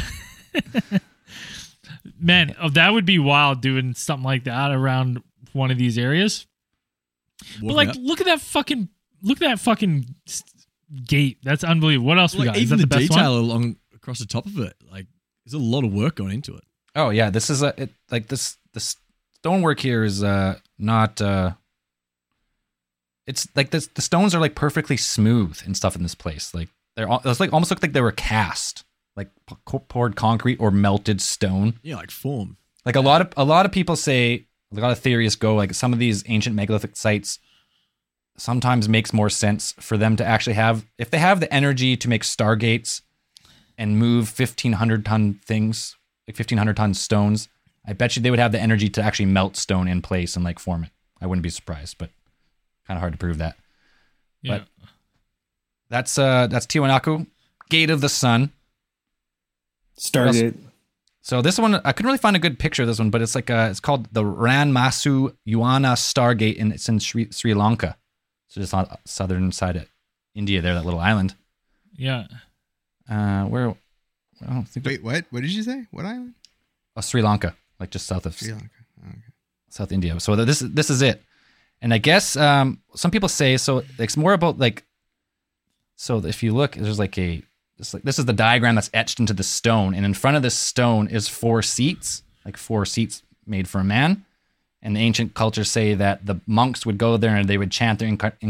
[SPEAKER 8] Man, oh, that would be wild doing something like that around one of these areas. But
[SPEAKER 4] Walking
[SPEAKER 8] like,
[SPEAKER 4] up.
[SPEAKER 8] look at that fucking, look at that fucking s- gate. That's unbelievable. What else we
[SPEAKER 4] Like,
[SPEAKER 8] got? Is
[SPEAKER 4] even
[SPEAKER 8] that
[SPEAKER 4] the,
[SPEAKER 8] the, best
[SPEAKER 4] detail
[SPEAKER 8] one?
[SPEAKER 4] along across the top of it, like there's a lot of work going into it.
[SPEAKER 9] Oh yeah, this is a it, like this this stonework here is uh not uh it's like this the stones are like perfectly smooth and stuff in this place. Like they're al- it's like almost look like they were cast, like p- poured concrete or melted stone.
[SPEAKER 4] Yeah, like form.
[SPEAKER 9] Like a lot of a lot of people say, a lot of theorists go like some of these ancient megalithic sites sometimes makes more sense for them to actually have, if they have the energy to make stargates and move fifteen hundred ton things, like fifteen hundred ton stones, I bet you they would have the energy to actually melt stone in place and like form it. I wouldn't be surprised, but kind of hard to prove that.
[SPEAKER 8] Yeah.
[SPEAKER 9] But that's uh that's Tiwanaku, Gate of the Sun.
[SPEAKER 10] Stargate.
[SPEAKER 9] So this one, I couldn't really find a good picture of this one, but it's like uh, it's called the Ranmasu Yuana Stargate, and it's in Sri, Sri Lanka. So just on the southern side of India, there, that little island.
[SPEAKER 8] Yeah.
[SPEAKER 9] Uh, where? I don't think.
[SPEAKER 7] Wait, what? What did you say? What island?
[SPEAKER 9] Oh, Sri Lanka, like just south of
[SPEAKER 7] Sri Lanka. Oh, okay.
[SPEAKER 9] South India. So this is this is it, and I guess um, some people say so. It's more about like. So if you look, there's like a. This, like, this is the diagram that's etched into the stone, and in front of this stone is four seats, like four seats made for a man. And the ancient cultures say that the monks would go there and they would chant their inc- inc-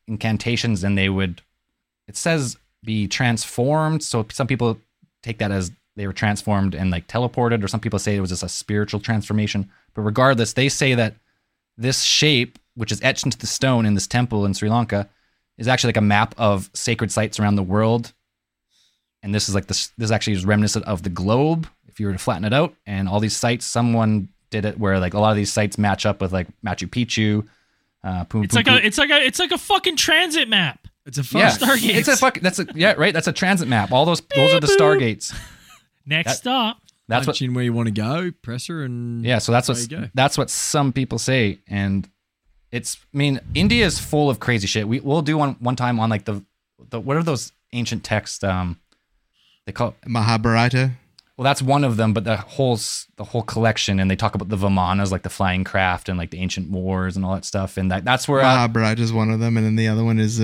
[SPEAKER 9] incantations, and they would, it says, be transformed. So some people take that as they were transformed and like teleported, or some people say it was just a spiritual transformation. But regardless, they say that this shape, which is etched into the stone in this temple in Sri Lanka, is actually like a map of sacred sites around the world. And this is like this, this actually is reminiscent of the globe, if you were to flatten it out. And all these sites, someone did it where like a lot of these sites match up with like Machu Picchu. Uh, Pum,
[SPEAKER 8] It's
[SPEAKER 9] Pum,
[SPEAKER 8] like
[SPEAKER 9] Pum.
[SPEAKER 8] a it's like a it's like a fucking transit map.
[SPEAKER 4] It's a
[SPEAKER 9] yeah,
[SPEAKER 8] Stargates.
[SPEAKER 9] it's a fuck. That's a yeah, right. That's a transit map. All those those are the stargates.
[SPEAKER 8] Next
[SPEAKER 9] That-
[SPEAKER 8] stop.
[SPEAKER 9] That's
[SPEAKER 4] Punch
[SPEAKER 9] what.
[SPEAKER 4] in where you want to go, presser, and
[SPEAKER 9] Yeah, so that's
[SPEAKER 4] there
[SPEAKER 9] what
[SPEAKER 4] you go.
[SPEAKER 9] that's what some people say, and it's. I mean, India is full of crazy shit. We we'll do one one time on like the the what are those ancient texts? Um, they call
[SPEAKER 7] Mahabharata.
[SPEAKER 9] Well, that's one of them, but the whole s- the whole collection, and they talk about the Vimanas, like the flying craft, and like the ancient wars and all that stuff, and that that's where uh,
[SPEAKER 7] Mahabharata is one of them, and then the other one is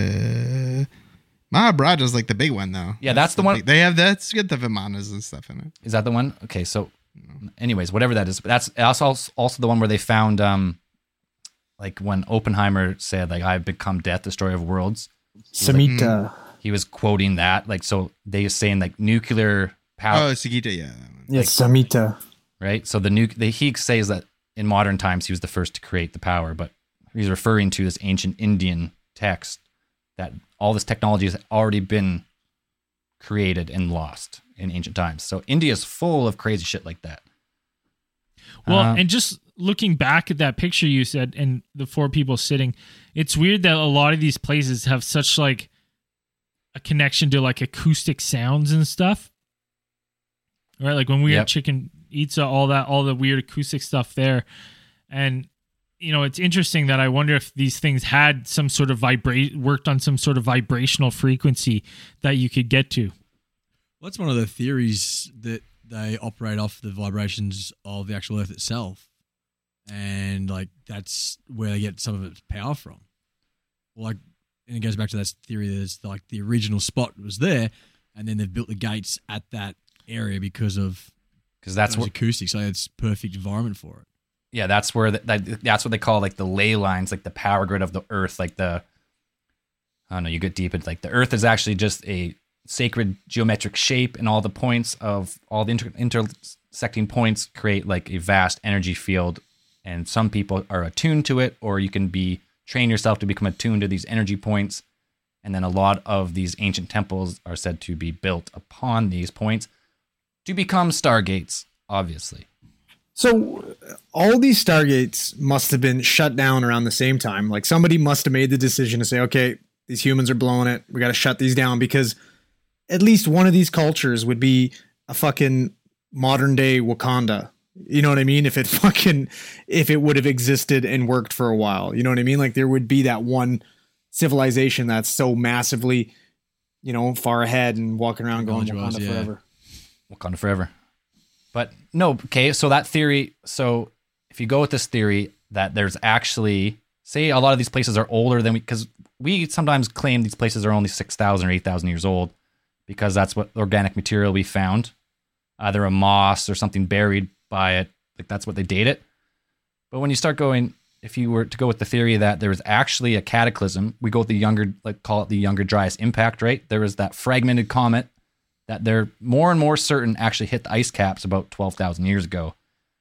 [SPEAKER 7] uh, Mahabharata is like the big one though.
[SPEAKER 9] Yeah, that's the one-
[SPEAKER 7] big- they have that's got the Vimanas and stuff in it.
[SPEAKER 9] Is that the one? Okay, so anyways, whatever that is, but that's also also the one where they found um like when Oppenheimer said like I've become death, destroyer of worlds. He was, like-
[SPEAKER 10] Samhita.
[SPEAKER 9] he was quoting that, like, so they saying like nuclear power.
[SPEAKER 7] Oh, Sagita, yeah.
[SPEAKER 10] Yes, Samhita.
[SPEAKER 9] Right? So the nuke, the, he says that in modern times he was the first to create the power, but he's referring to this ancient Indian text that all this technology has already been created and lost in ancient times. So India is full of crazy shit like that.
[SPEAKER 8] Well,
[SPEAKER 9] Uh,
[SPEAKER 8] and just looking back at that picture you said and the four people sitting, it's weird that a lot of these places have such like a connection to like acoustic sounds and stuff. Right? Like when we
[SPEAKER 9] Yep.
[SPEAKER 8] had Chicken Itza, all that, all the weird acoustic stuff there. And, you know, it's interesting that I wonder if these things had some sort of vibrate, worked on some sort of vibrational frequency that you could get to.
[SPEAKER 4] Well, that's one of the theories that they operate off the vibrations of the actual Earth itself, and like that's where they get some of its power from. Well, like, and it goes back to that theory that it's like the original spot was there, and then they've built the gates at that area because of
[SPEAKER 9] because that's
[SPEAKER 4] those
[SPEAKER 9] what
[SPEAKER 4] acoustics. So it's perfect environment for it.
[SPEAKER 9] yeah, that's where the, that, that's what they call like the ley lines, like the power grid of the Earth, like the I don't know. You get deep into like the Earth is actually just a sacred geometric shape, and all the points of all the inter- intersecting points create like a vast energy field. And some people are attuned to it, or you can be train yourself to become attuned to these energy points. And then a lot of these ancient temples are said to be built upon these points to become stargates, obviously.
[SPEAKER 10] So all these stargates must have been shut down around the same time. Like somebody must have made the decision to say, okay, these humans are blowing it. We got to shut these down, because at least one of these cultures would be a fucking modern day Wakanda. You know what I mean? If it fucking, if it would have existed and worked for a while, you know what I mean? Like there would be that one civilization that's so massively, you know, far ahead and walking around going
[SPEAKER 4] Knowledge-wise,
[SPEAKER 10] Wakanda
[SPEAKER 4] yeah.
[SPEAKER 10] forever.
[SPEAKER 9] Wakanda forever. But no, okay, so that theory, so if you go with this theory that there's actually, say a lot of these places are older than we, because we sometimes claim these places are only six thousand or eight thousand years old, because that's what organic material we found, either a moss or something buried by it, like that's what they date it. But when you start going, if you were to go with the theory that there was actually a cataclysm, we go with the younger, like call it the Younger Dryas impact, right? There was that fragmented comet that they're more and more certain actually hit the ice caps about twelve thousand years ago,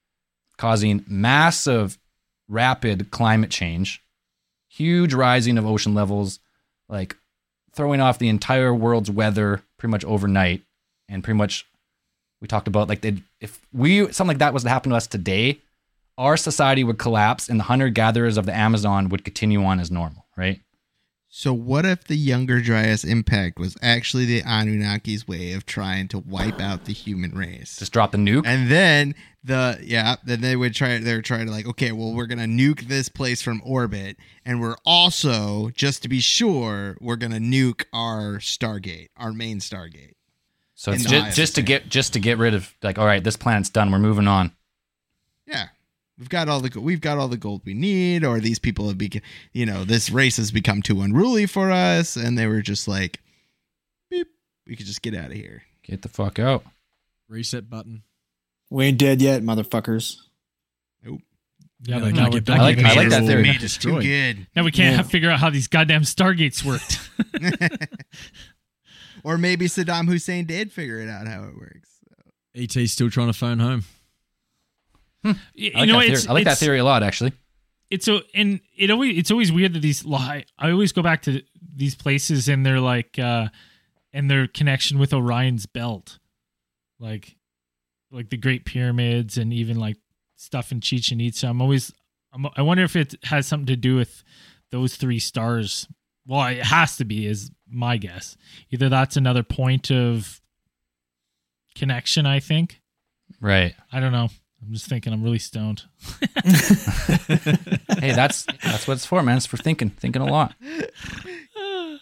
[SPEAKER 9] causing massive, rapid climate change, huge rising of ocean levels, like throwing off the entire world's weather pretty much overnight. And pretty much, we talked about like they, if we something like that was to happen to us today, our society would collapse and the hunter-gatherers of the Amazon would continue on as normal, right?
[SPEAKER 7] So what if the Younger Dryas impact was actually the Anunnaki's way of trying to wipe out the human race?
[SPEAKER 9] Just drop the nuke?
[SPEAKER 7] And then the yeah, then they would try they were trying to like, okay, well, we're gonna nuke this place from orbit, and we're also, just to be sure, we're gonna nuke our Stargate, our main Stargate.
[SPEAKER 9] So it's
[SPEAKER 7] In the
[SPEAKER 9] just, just to
[SPEAKER 7] ionosphere.
[SPEAKER 9] get just to get rid of like, all right, this planet's done, we're moving on.
[SPEAKER 7] Yeah. We've got all the go- we've got all the gold we need, or these people have become, you know, this race has become too unruly for us, and they were just like, beep, we could just get out of here.
[SPEAKER 9] Get the fuck out.
[SPEAKER 4] Reset button.
[SPEAKER 10] We ain't dead yet, motherfuckers.
[SPEAKER 7] Nope.
[SPEAKER 8] Yeah,
[SPEAKER 4] Yeah,
[SPEAKER 8] but
[SPEAKER 4] they
[SPEAKER 8] now
[SPEAKER 4] can't
[SPEAKER 8] we're
[SPEAKER 4] get
[SPEAKER 8] done.
[SPEAKER 4] back.
[SPEAKER 9] I like, I like that
[SPEAKER 4] It'll
[SPEAKER 9] theory.
[SPEAKER 4] be
[SPEAKER 7] It's too
[SPEAKER 4] destroyed.
[SPEAKER 7] good.
[SPEAKER 8] Now we can't
[SPEAKER 10] Yeah.
[SPEAKER 8] have figure out how these goddamn stargates worked.
[SPEAKER 7] Or maybe Saddam Hussein did figure it out how it works.
[SPEAKER 4] E T's still trying to phone home.
[SPEAKER 8] you
[SPEAKER 9] I like,
[SPEAKER 8] know,
[SPEAKER 9] that,
[SPEAKER 8] it's,
[SPEAKER 9] theory. I like that
[SPEAKER 8] it's-
[SPEAKER 9] theory a lot, actually.
[SPEAKER 8] It's so, and it always it's always weird that these lie. I always go back to these places and they're like, uh, and their connection with Orion's belt, like, like the Great Pyramids and even like stuff in Chichen Itza. I'm always, I'm, I wonder if it has something to do with those three stars. Well, it has to be, is my guess. Either that's another point of connection. I think.
[SPEAKER 9] Right.
[SPEAKER 8] I don't know. I'm just thinking. I'm really stoned.
[SPEAKER 9] Hey, that's that's what it's for, man. It's for thinking, thinking a lot. Oh,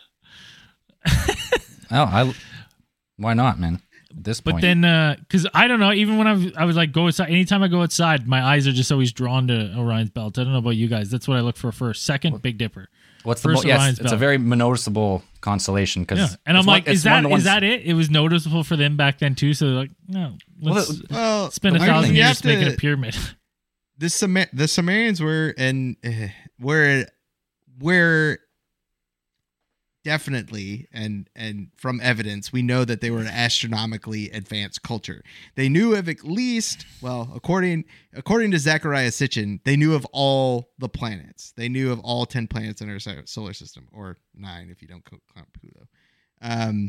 [SPEAKER 9] I. Why not, man? At this
[SPEAKER 8] But
[SPEAKER 9] point,
[SPEAKER 8] then, because I don't know, even when I was, I was like, go outside, anytime I go outside, my eyes are just always drawn to Orion's belt. I don't know about you guys. That's what I look for first. Second, Big Dipper.
[SPEAKER 9] what's the
[SPEAKER 8] First,
[SPEAKER 9] mo- yes?
[SPEAKER 8] Orion's
[SPEAKER 9] It's a
[SPEAKER 8] belt.
[SPEAKER 9] very noticeable constellation because,
[SPEAKER 8] Yeah. And I'm like, is that is that it? It was noticeable for them back then too. So they're like, no, let's
[SPEAKER 9] Well,
[SPEAKER 7] Well,
[SPEAKER 8] spend a
[SPEAKER 7] I mean,
[SPEAKER 8] thousand
[SPEAKER 7] you
[SPEAKER 8] years
[SPEAKER 7] have to-
[SPEAKER 8] making a pyramid.
[SPEAKER 7] the Summer- the Sumerians were and uh, were were definitely and and from evidence we know that they were an astronomically advanced culture. They knew of at least, well, according according to Zechariah Sitchin, they knew of all the planets. They knew of all ten planets in our so- solar system, or nine if you don't co- count Pluto. Um,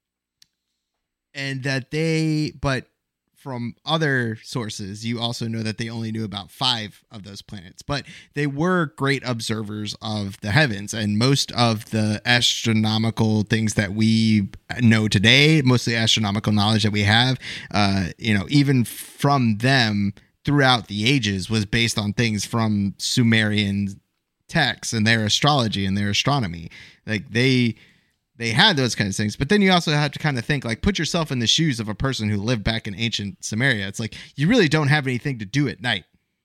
[SPEAKER 7] and that they, but from other sources, you also know that they only knew about five of those planets, but they were great observers of the heavens, and most of the astronomical things that we know today, mostly astronomical knowledge that we have, uh, you know, even from them throughout the ages was based on things from Sumerian texts and their astrology and their astronomy. Like they, They had those kinds of things, but then you also have to kind of think, like, put yourself in the shoes of a person who lived back in ancient Samaria. It's like, you really don't have anything to do at night.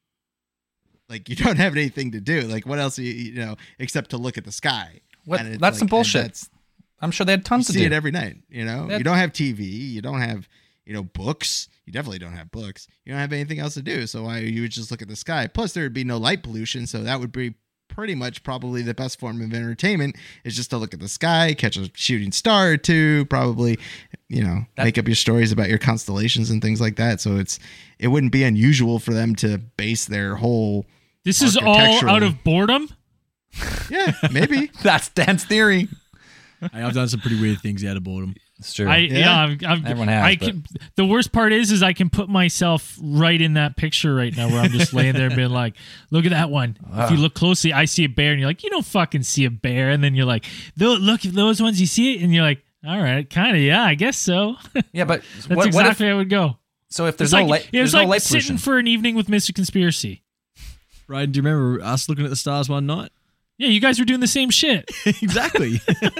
[SPEAKER 7] Like, you don't have anything to do. Like, what else, you, you know, except to look at the sky.
[SPEAKER 9] What?
[SPEAKER 7] And it's
[SPEAKER 9] That's
[SPEAKER 7] like-
[SPEAKER 9] some
[SPEAKER 7] and
[SPEAKER 9] bullshit.
[SPEAKER 7] that's-
[SPEAKER 9] I'm sure they had tons
[SPEAKER 7] you
[SPEAKER 9] to
[SPEAKER 7] see
[SPEAKER 9] do.
[SPEAKER 7] it every night, you know?
[SPEAKER 9] That-
[SPEAKER 7] You don't have T V. You don't have, you know, books. You definitely don't have books. You don't have anything else to do. So why you would just look at the sky. Plus, there would be no light pollution. So that would be pretty much probably the best form of entertainment is just to look at the sky, catch a shooting star or two, probably, you know,
[SPEAKER 9] That-
[SPEAKER 7] make up your stories about your constellations and things like that. So it's, it wouldn't be unusual for them to base their whole.
[SPEAKER 8] This is all
[SPEAKER 7] architectural-
[SPEAKER 8] out of boredom.
[SPEAKER 7] Yeah, maybe.
[SPEAKER 9] That's Dan's theory.
[SPEAKER 4] Hey, I've done some pretty weird things out of boredom.
[SPEAKER 9] It's true.
[SPEAKER 8] I yeah, I'm, I'm,
[SPEAKER 9] Everyone has,
[SPEAKER 8] I
[SPEAKER 9] but-
[SPEAKER 8] can, the worst part is, is I can put myself right in that picture right now, where I'm just laying there and being like, "Look at that one." If you look closely, I see a bear, and you're like, "You don't fucking see a bear," and then you're like, "Tho- "Look, those ones you see it," and you're like, "All right, kind of, yeah, I guess so."
[SPEAKER 9] Yeah, but
[SPEAKER 8] That's
[SPEAKER 9] what, what if,
[SPEAKER 8] exactly how I would go.
[SPEAKER 9] so if there's
[SPEAKER 8] It's
[SPEAKER 9] no
[SPEAKER 8] like,
[SPEAKER 9] light,
[SPEAKER 8] it
[SPEAKER 9] there's
[SPEAKER 8] was
[SPEAKER 9] no
[SPEAKER 8] like
[SPEAKER 9] light
[SPEAKER 8] sitting
[SPEAKER 9] pollution.
[SPEAKER 8] for an evening with Mister Conspiracy.
[SPEAKER 4] Right? Do you remember us looking at the stars one night?
[SPEAKER 8] Yeah, you guys were doing the same shit.
[SPEAKER 4] Exactly.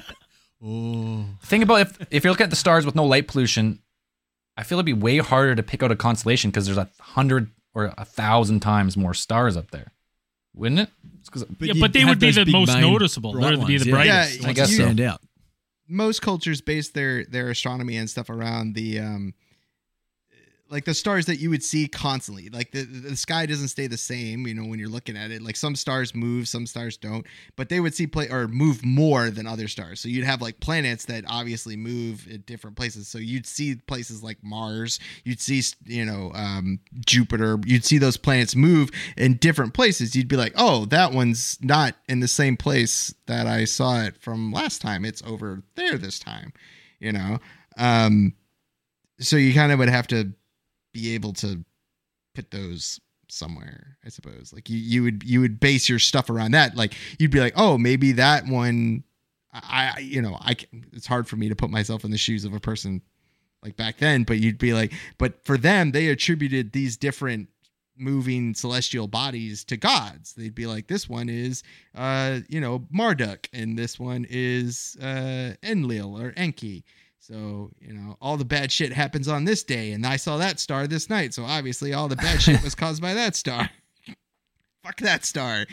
[SPEAKER 4] Oh.
[SPEAKER 9] Think about if if you're looking at the stars with no light pollution, I feel it'd be way harder to pick out a constellation because there's a hundred or a thousand times more stars up there, wouldn't it? It's 'cause-
[SPEAKER 8] Yeah,
[SPEAKER 4] you'd
[SPEAKER 8] but they
[SPEAKER 4] have
[SPEAKER 8] would be
[SPEAKER 4] those
[SPEAKER 8] the
[SPEAKER 4] big
[SPEAKER 8] most
[SPEAKER 4] main
[SPEAKER 8] noticeable.
[SPEAKER 4] bright
[SPEAKER 8] They would be
[SPEAKER 4] ones,
[SPEAKER 8] the
[SPEAKER 4] yeah.
[SPEAKER 8] brightest.
[SPEAKER 7] Yeah,
[SPEAKER 9] I guess
[SPEAKER 7] you-
[SPEAKER 9] so.
[SPEAKER 4] Stand out.
[SPEAKER 7] Most cultures base their their astronomy and stuff around the um like the stars that you would see constantly. Like the the sky doesn't stay the same, you know, when you're looking at it. Like some stars move, some stars don't, but they would see play or move more than other stars. So you'd have like planets that obviously move at different places. So you'd see places like Mars, you'd see, you know, um Jupiter, you'd see those planets move in different places. You'd be like, "Oh, that one's not in the same place that I saw it from last time. It's over there this time." You know? Um so you kind of would have to be able to put those somewhere, I suppose. Like you, you would you would base your stuff around that. Like you'd be like, "Oh, maybe that one." I, I you know, I can, it's hard for me to put myself in the shoes of a person like back then, but you'd be like, but for them, they attributed these different moving celestial bodies to gods. They'd be like, this one is, uh, you know, Marduk, and this one is uh, Enlil or Enki. So, you know, all the bad shit happens on this day, and I saw that star this night. So obviously all the bad shit was caused by that star. Fuck that star.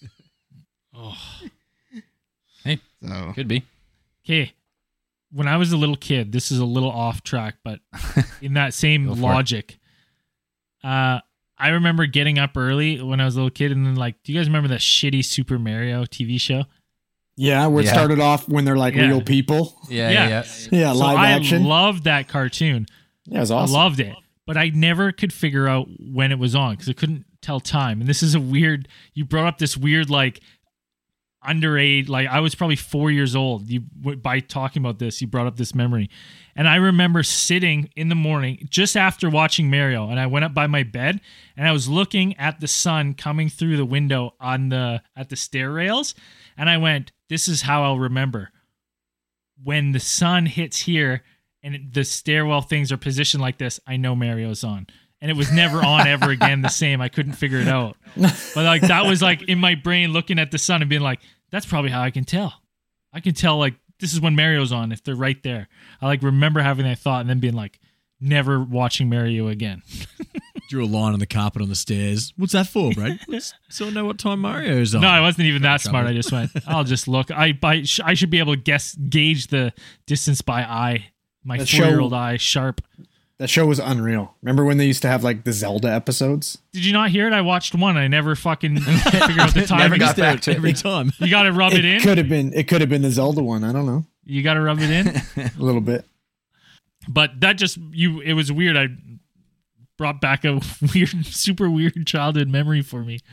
[SPEAKER 8] Oh.
[SPEAKER 9] Hey,
[SPEAKER 7] so
[SPEAKER 9] could be.
[SPEAKER 8] Okay. When I was a little kid, this is a little off track, but in that same
[SPEAKER 9] Go for it.
[SPEAKER 8] logic, uh, I remember getting up early when I was a little kid, and then like, do you guys remember that shitty Super Mario T V show?
[SPEAKER 10] Yeah, where it
[SPEAKER 8] Yeah.
[SPEAKER 10] started off when they're like
[SPEAKER 8] Yeah.
[SPEAKER 10] real people.
[SPEAKER 9] Yeah,
[SPEAKER 8] yeah,
[SPEAKER 9] yeah.
[SPEAKER 10] Yeah,
[SPEAKER 8] So
[SPEAKER 10] live
[SPEAKER 8] I
[SPEAKER 10] action.
[SPEAKER 8] loved that cartoon.
[SPEAKER 10] Yeah, it was awesome.
[SPEAKER 8] I loved it, but I never could figure out when it was on because I couldn't tell time. And this is a weird. You brought up this weird like underage. Like I was probably four years old. You by talking about this, you brought up this memory, and I remember sitting in the morning just after watching Mario, and I went up by my bed and I was looking at the sun coming through the window on the at the stair rails, and I went, "This is how I'll remember." When the sun hits here and the stairwell things are positioned like this, I know Mario's on. And it was never on ever again the same. I couldn't figure it out. But like that was like in my brain looking at the sun and being like, that's probably how I can tell. I can tell like this is when Mario's on if they're right there. I like remember having that thought and then being like, never watching Mario again.
[SPEAKER 4] Drew a line on the carpet on the stairs. What's that for, bro? So I know what time Mario's on.
[SPEAKER 8] No, I wasn't even that smart.
[SPEAKER 4] Trouble.
[SPEAKER 8] I just went, I'll just look. I I, sh- I should be able to guess gauge the distance by eye. My
[SPEAKER 10] That
[SPEAKER 8] four-year-old
[SPEAKER 10] show-
[SPEAKER 8] eye sharp.
[SPEAKER 10] That show was unreal. Remember when they used to have like the Zelda episodes?
[SPEAKER 8] Did you not hear it? I watched one. I never fucking figured out the time.
[SPEAKER 10] Never got back to it.
[SPEAKER 4] every time.
[SPEAKER 8] You got to rub it, in.
[SPEAKER 10] Could have been. It could have been the Zelda one. I don't know.
[SPEAKER 8] You got to rub it in.
[SPEAKER 10] A little bit.
[SPEAKER 8] But that just you. It was weird. I brought back a weird, super weird childhood memory for me.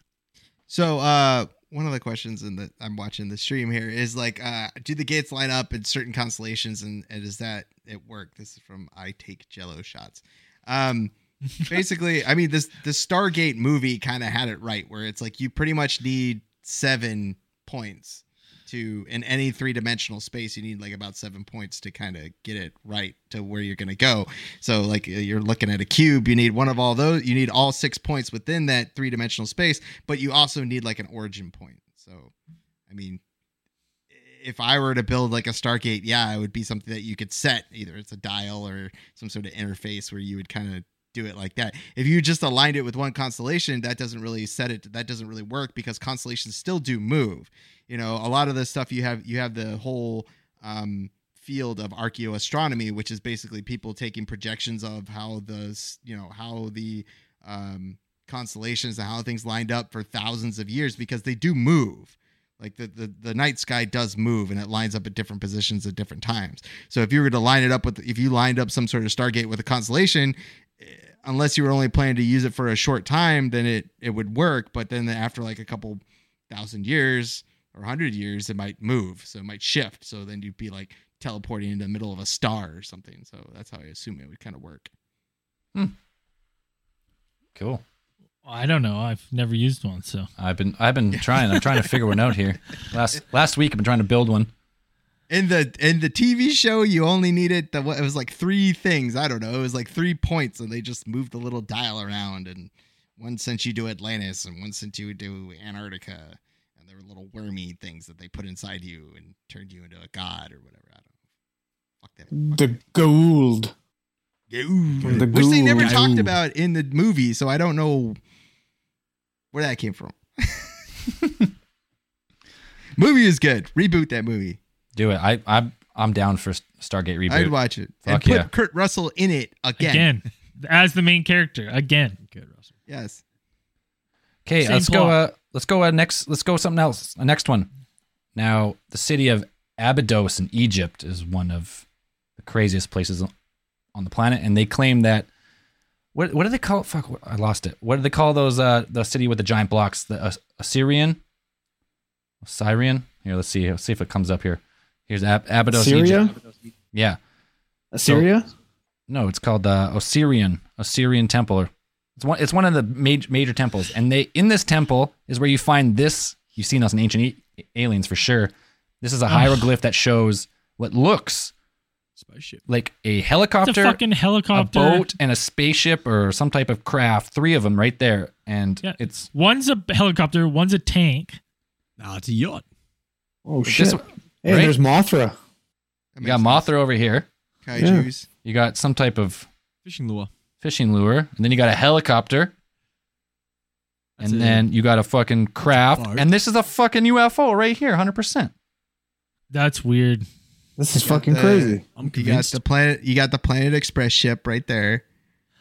[SPEAKER 15] So, uh, one of the questions in that I'm watching the stream here is like, uh, do the gates line up in certain constellations, and, and does that it work? This is from I Take Jello Shots. Um, basically, I mean, this the Stargate movie kind of had it right, where it's like you pretty much need seven points to in any three dimensional space. You need like about seven points to kind of get it right to where you're going to go. So like you're looking at a cube, you need one of all those. You need all six points within that three dimensional space, but you also need like an origin point. So, I mean, if I were to build like a Stargate, yeah, it would be something that you could set. Either it's a dial or some sort of interface where you would kind of do it like that. If you just aligned it with one constellation, that doesn't really set it. That doesn't really work because constellations still do move. You know, a lot of the stuff you have, you have the whole um, field of archaeoastronomy, which is basically people taking projections of how the, you know, how the um, constellations and how things lined up for thousands of years because they do move. Like the, the, the night sky does move and it lines up at different positions at different times. So if you were to line it up with, if you lined up some sort of Stargate with a constellation, unless you were only planning to use it for a short time, then it, it would work. But then after like a couple thousand years or hundred years, it might move. So it might shift. So then you'd be like teleporting into the middle of a star or something. So that's how I assume it would kind of work.
[SPEAKER 9] Hmm. Cool.
[SPEAKER 8] I don't know. I've never used one, so
[SPEAKER 9] I've been I've been trying. I'm trying to figure one out here. Last last week I've been trying to build one.
[SPEAKER 15] In the in the T V show, you only needed the it was like three things. I don't know. It was like three points, and they just moved the little dial around, and one sent you to Atlantis, and one sent you to Antarctica, and there were little wormy things that they put inside you and turned you into a god or whatever. I don't know. Fuck that.
[SPEAKER 10] The Gould.
[SPEAKER 15] Gould.
[SPEAKER 10] The
[SPEAKER 15] Which they never
[SPEAKER 10] Gould.
[SPEAKER 15] talked about in the movie, so I don't know where that came from. Movie is good. Reboot that movie.
[SPEAKER 9] Do it. I I'm I'm down for Stargate reboot.
[SPEAKER 15] I'd watch it.
[SPEAKER 9] Fuck
[SPEAKER 15] and put
[SPEAKER 9] yeah.
[SPEAKER 15] Kurt Russell in it again.
[SPEAKER 8] again as the main character again.
[SPEAKER 15] Yes.
[SPEAKER 9] Okay,
[SPEAKER 8] Same
[SPEAKER 9] let's
[SPEAKER 8] plot.
[SPEAKER 9] go. Uh, let's go. Uh, next. Let's go something else. Uh, next one. Now, the city of Abydos in Egypt is one of the craziest places on the planet, and they claim that. What what do they call it? Fuck, I lost it. What do they call those? Uh, the city with the giant blocks, the uh, Assyrian, Syrian. Here, let's see. Let's see if it comes up here. Here's Ab- Abydos,
[SPEAKER 10] Syria?
[SPEAKER 9] Egypt. Yeah.
[SPEAKER 10] Assyria?
[SPEAKER 9] So- no, it's called uh, Osirian, Osirian Temple. It's one. It's one of the major major temples, and they in this temple is where you find this. You've seen us in Ancient A- Aliens for sure. This is a hieroglyph that shows what looks
[SPEAKER 4] spaceship,
[SPEAKER 9] like a helicopter,
[SPEAKER 8] It's a fucking helicopter.
[SPEAKER 9] a boat, and a spaceship or some type of craft. Three of them right there, and
[SPEAKER 8] Yeah.
[SPEAKER 9] it's
[SPEAKER 8] One's a helicopter, one's a tank.
[SPEAKER 4] No, it's a yacht.
[SPEAKER 10] Oh
[SPEAKER 9] This
[SPEAKER 10] shit!
[SPEAKER 9] one-
[SPEAKER 10] Hey,
[SPEAKER 9] right?
[SPEAKER 10] there's Mothra.
[SPEAKER 9] You got Mothra over here.
[SPEAKER 15] Kaijus.
[SPEAKER 9] You got some type of
[SPEAKER 4] Fishing lure.
[SPEAKER 9] fishing lure, and then you got a helicopter,
[SPEAKER 4] That's
[SPEAKER 9] and
[SPEAKER 4] a-
[SPEAKER 9] then you got a fucking craft,
[SPEAKER 4] boat.
[SPEAKER 9] and this is a fucking U F O right here, one hundred percent.
[SPEAKER 8] That's weird.
[SPEAKER 10] This is
[SPEAKER 15] You got
[SPEAKER 10] fucking
[SPEAKER 15] the-
[SPEAKER 10] crazy.
[SPEAKER 4] I'm
[SPEAKER 15] You got
[SPEAKER 4] convinced.
[SPEAKER 15] the planet. You got the Planet Express ship right there.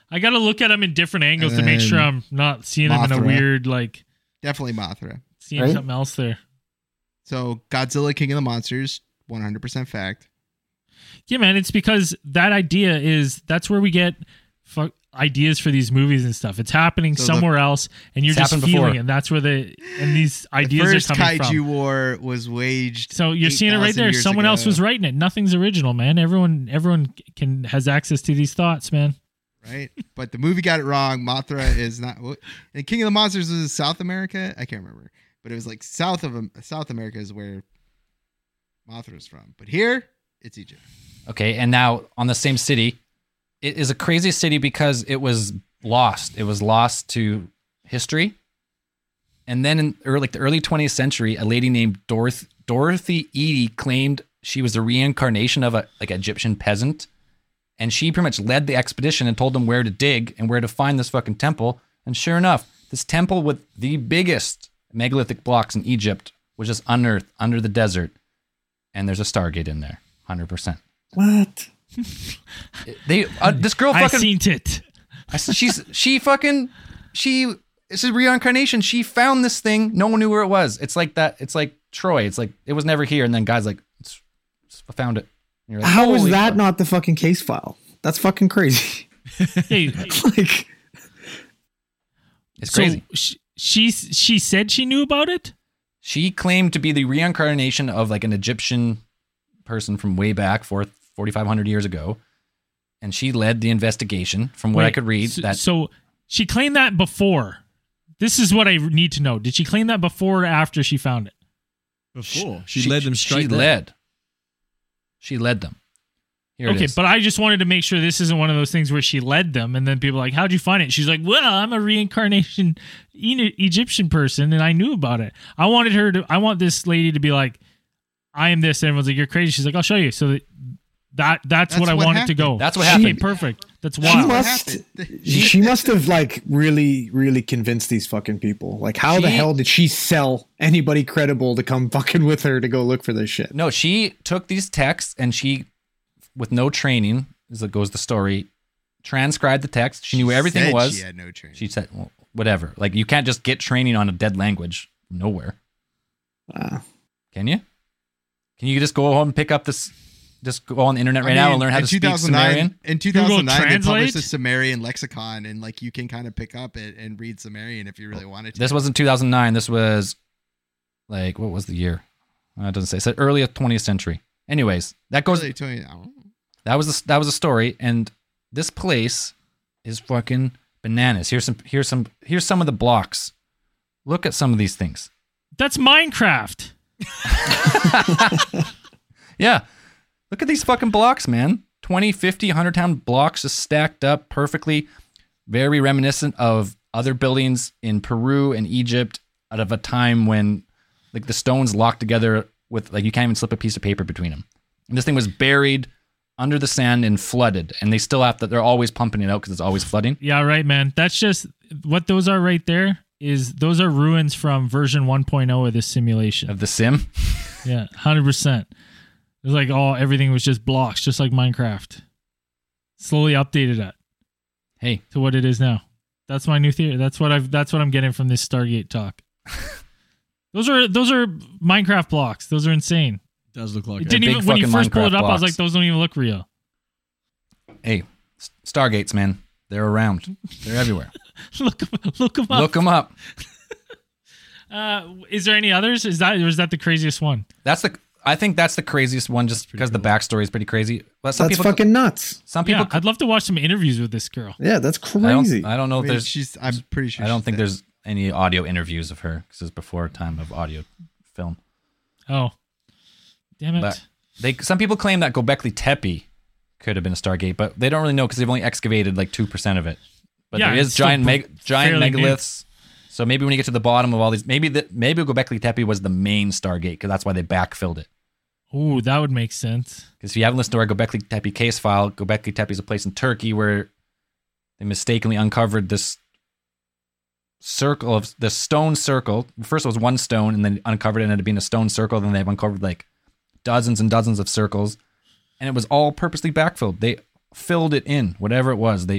[SPEAKER 8] I got to look at them in different angles to make sure I'm not seeing them in a
[SPEAKER 15] Mothra.
[SPEAKER 8] weird, like,
[SPEAKER 15] Definitely Mothra.
[SPEAKER 8] seeing
[SPEAKER 10] Right?
[SPEAKER 8] something else there.
[SPEAKER 15] So Godzilla, King of the Monsters, one hundred percent fact.
[SPEAKER 8] Yeah, man, it's because that idea is that's where we get fu- ideas for these movies and stuff. It's happening
[SPEAKER 15] So the-
[SPEAKER 8] somewhere else, and you're
[SPEAKER 9] It's
[SPEAKER 8] just
[SPEAKER 9] happened
[SPEAKER 8] feeling
[SPEAKER 9] before.
[SPEAKER 8] it. That's where the and these
[SPEAKER 15] The
[SPEAKER 8] ideas
[SPEAKER 15] first
[SPEAKER 8] are coming
[SPEAKER 15] kaiju
[SPEAKER 8] from.
[SPEAKER 15] war was waged.
[SPEAKER 8] So you're seeing it right
[SPEAKER 15] eight thousand
[SPEAKER 8] there.
[SPEAKER 15] years
[SPEAKER 8] Someone else
[SPEAKER 15] ago,
[SPEAKER 8] was writing it. Nothing's original, man. Everyone, everyone can has access to these thoughts, man.
[SPEAKER 15] right? But the movie got it wrong. Mothra is not. what- And King of the Monsters was South America. I can't remember, but it was like south of Am- South America is where Mothra is from. But here, it's Egypt.
[SPEAKER 9] Okay, and now on the same city, it is a crazy city because it was lost. It was lost to history. And then in early, like the early twentieth century, a lady named Dorothy, Dorothy Eady claimed she was a reincarnation of a like Egyptian peasant. And she pretty much led the expedition and told them where to dig and where to find this fucking temple. And sure enough, this temple with the biggest megalithic blocks in Egypt was just unearthed under the desert. And there's a Stargate in there, one hundred percent.
[SPEAKER 10] What?
[SPEAKER 9] They uh, this girl
[SPEAKER 8] I
[SPEAKER 9] fucking
[SPEAKER 8] seen it.
[SPEAKER 9] I, she's she fucking she it's a reincarnation. She found this thing. No one knew where it was. It's like that. It's like Troy. It's like it was never here. And then guys like it's, it's, I found it. And you're like,
[SPEAKER 10] How is
[SPEAKER 9] holy
[SPEAKER 10] that
[SPEAKER 9] fuck.
[SPEAKER 10] not the fucking case file? That's fucking crazy.
[SPEAKER 8] Hey,
[SPEAKER 10] like,
[SPEAKER 9] It's
[SPEAKER 8] so
[SPEAKER 9] crazy.
[SPEAKER 8] She, she she said she knew about it.
[SPEAKER 9] She claimed to be the reincarnation of like an Egyptian person from way back for forty-five hundred years ago. And she led the investigation from what I
[SPEAKER 8] Wait,
[SPEAKER 9] could read.
[SPEAKER 8] So,
[SPEAKER 9] that
[SPEAKER 8] so she claimed that before. This is what I need to know. Did she claim that before or after she found it?
[SPEAKER 4] Before. She, led them straight
[SPEAKER 9] She
[SPEAKER 4] there.
[SPEAKER 9] led. She led them. Here it
[SPEAKER 8] Okay,
[SPEAKER 9] is.
[SPEAKER 8] but I just wanted to make sure this isn't one of those things where she led them and then people are like, how'd you find it? She's like, well, I'm a reincarnation E- Egyptian person and I knew about it. I wanted her to, I want this lady to be like, I am this. And everyone's like, you're crazy. She's like, I'll show you. So that, that that's,
[SPEAKER 15] That's
[SPEAKER 8] what I
[SPEAKER 15] what
[SPEAKER 8] wanted to
[SPEAKER 15] happened.
[SPEAKER 8] go.
[SPEAKER 9] That's what
[SPEAKER 8] Okay,
[SPEAKER 9] happened.
[SPEAKER 8] perfect. That's
[SPEAKER 10] she
[SPEAKER 8] wild.
[SPEAKER 10] must. She must have like really, really convinced these fucking people. Like, how the
[SPEAKER 9] She-
[SPEAKER 10] hell did she sell anybody credible to come fucking with her to go look for this shit?
[SPEAKER 9] No, she took these texts and she, with no training, as it goes the story, transcribed the text. She knew everything
[SPEAKER 15] said
[SPEAKER 9] it was.
[SPEAKER 15] she had no training.
[SPEAKER 9] She said, well, whatever. Like, you can't just get training on a dead language from nowhere.
[SPEAKER 10] Wow.
[SPEAKER 9] Can you? Can you just go home and pick up this, just go on the internet right
[SPEAKER 15] I
[SPEAKER 9] now
[SPEAKER 15] mean,
[SPEAKER 9] and learn how
[SPEAKER 15] in
[SPEAKER 9] to speak
[SPEAKER 15] two thousand nine
[SPEAKER 9] Sumerian?
[SPEAKER 15] In two thousand nine, they
[SPEAKER 8] Translate?
[SPEAKER 15] published a Sumerian lexicon, and like you can kind of pick up it and read Sumerian if you really wanted to.
[SPEAKER 9] This wasn't two thousand nine. This was, like, what was the year? Uh, it doesn't say. It said early twentieth century. Anyways, that goes.
[SPEAKER 15] Really twenty- I don't know.
[SPEAKER 9] That was a, that was a story, and this place is fucking bananas. Here's some here's some here's some of the blocks. Look at some of these things.
[SPEAKER 8] That's Minecraft.
[SPEAKER 9] Yeah, look at these fucking blocks, man. twenty, fifty, one hundred pound blocks just stacked up perfectly. Very reminiscent of other buildings in Peru and Egypt out of a time when like the stones locked together with like you can't even slip a piece of paper between them. And this thing was buried under the sand and flooded, and they still have to. They're always pumping it out because it's always flooding.
[SPEAKER 8] Yeah, right, man. That's just what those are right there. Is those are ruins from version one point oh of this simulation
[SPEAKER 9] of the sim?
[SPEAKER 8] Yeah, one hundred percent. It was like, oh, everything was just blocks, just like Minecraft. Slowly updated it.
[SPEAKER 9] Hey,
[SPEAKER 8] to what it is now. That's my new theory. That's what I've. That's what I'm getting from this Stargate talk. those are those are Minecraft blocks. Those are insane.
[SPEAKER 4] It does look like
[SPEAKER 8] It
[SPEAKER 4] it.
[SPEAKER 8] didn't
[SPEAKER 9] Big
[SPEAKER 8] even when you
[SPEAKER 9] fucking
[SPEAKER 8] first pulled it
[SPEAKER 9] Minecraft
[SPEAKER 8] up. I was like,
[SPEAKER 9] blocks.
[SPEAKER 8] those don't even look real.
[SPEAKER 9] Hey, S- Stargates, man, they're around. They're everywhere.
[SPEAKER 8] look, look them up.
[SPEAKER 9] Look them up.
[SPEAKER 8] Uh, is there any others? Is that or is that the craziest one?
[SPEAKER 9] That's the. I think that's the craziest one, just because the backstory is pretty crazy. But some
[SPEAKER 10] That's
[SPEAKER 9] people,
[SPEAKER 10] fucking nuts.
[SPEAKER 9] Some people.
[SPEAKER 8] Yeah, I'd love to watch some interviews with this girl.
[SPEAKER 10] Yeah, that's
[SPEAKER 9] I don't,
[SPEAKER 10] crazy.
[SPEAKER 9] I don't know
[SPEAKER 15] I
[SPEAKER 9] if
[SPEAKER 15] mean,
[SPEAKER 9] there's.
[SPEAKER 15] she's. I'm pretty sure.
[SPEAKER 9] I don't
[SPEAKER 15] she's
[SPEAKER 9] think
[SPEAKER 15] dead.
[SPEAKER 9] there's any audio interviews of her because it's before time of audio film.
[SPEAKER 8] Oh, damn it!
[SPEAKER 9] But they some people claim that Göbekli Tepe could have been a Stargate, but they don't really know because they've only excavated like two percent of it. But
[SPEAKER 8] Yeah,
[SPEAKER 9] there
[SPEAKER 8] it's
[SPEAKER 9] is
[SPEAKER 8] still
[SPEAKER 9] giant
[SPEAKER 8] b-
[SPEAKER 9] meg- giant
[SPEAKER 8] fairly new.
[SPEAKER 9] megaliths. So maybe when you get to the bottom of all these, maybe the, maybe Göbekli Tepe was the main Stargate because that's why they backfilled it.
[SPEAKER 8] Ooh, that would make sense.
[SPEAKER 9] Because if you haven't listened to our Göbekli Tepe case file, Göbekli Tepe is a place in Turkey where they mistakenly uncovered this circle of the stone circle. First it was one stone, and then uncovered it and it being a stone circle. Then they've uncovered like dozens and dozens of circles, and it was all purposely backfilled. They filled it in, whatever it was. They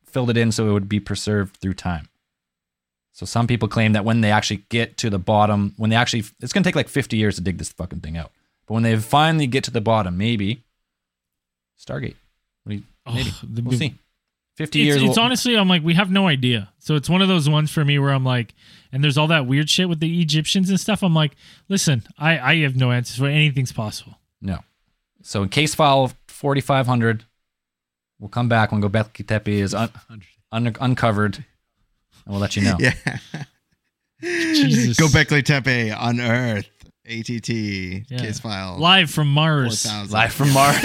[SPEAKER 9] filled it in so it would be preserved through time. So some people claim that when they actually get to the bottom, when they actually, it's going to take like fifty years to dig this fucking thing out. But when they finally get to the bottom, maybe Stargate. What do you, maybe.
[SPEAKER 8] Oh, the-
[SPEAKER 9] we'll see. fifty
[SPEAKER 8] It's,
[SPEAKER 9] years.
[SPEAKER 8] it's
[SPEAKER 9] we'll-
[SPEAKER 8] honestly, I'm like, we have no idea. So it's one of those ones for me where I'm like, and there's all that weird shit with the Egyptians and stuff. I'm like, listen, I, I have no answers for anything's possible.
[SPEAKER 9] No. So in case file forty-five hundred, we'll come back when Göbekli Tepe is un- un- uncovered, and we'll let you know.
[SPEAKER 15] Yeah.
[SPEAKER 8] Jesus.
[SPEAKER 15] Göbekli Tepe on Earth. A T T
[SPEAKER 8] Yeah.
[SPEAKER 15] case file.
[SPEAKER 8] Live from Mars.
[SPEAKER 15] four thousand.
[SPEAKER 9] Live from Mars.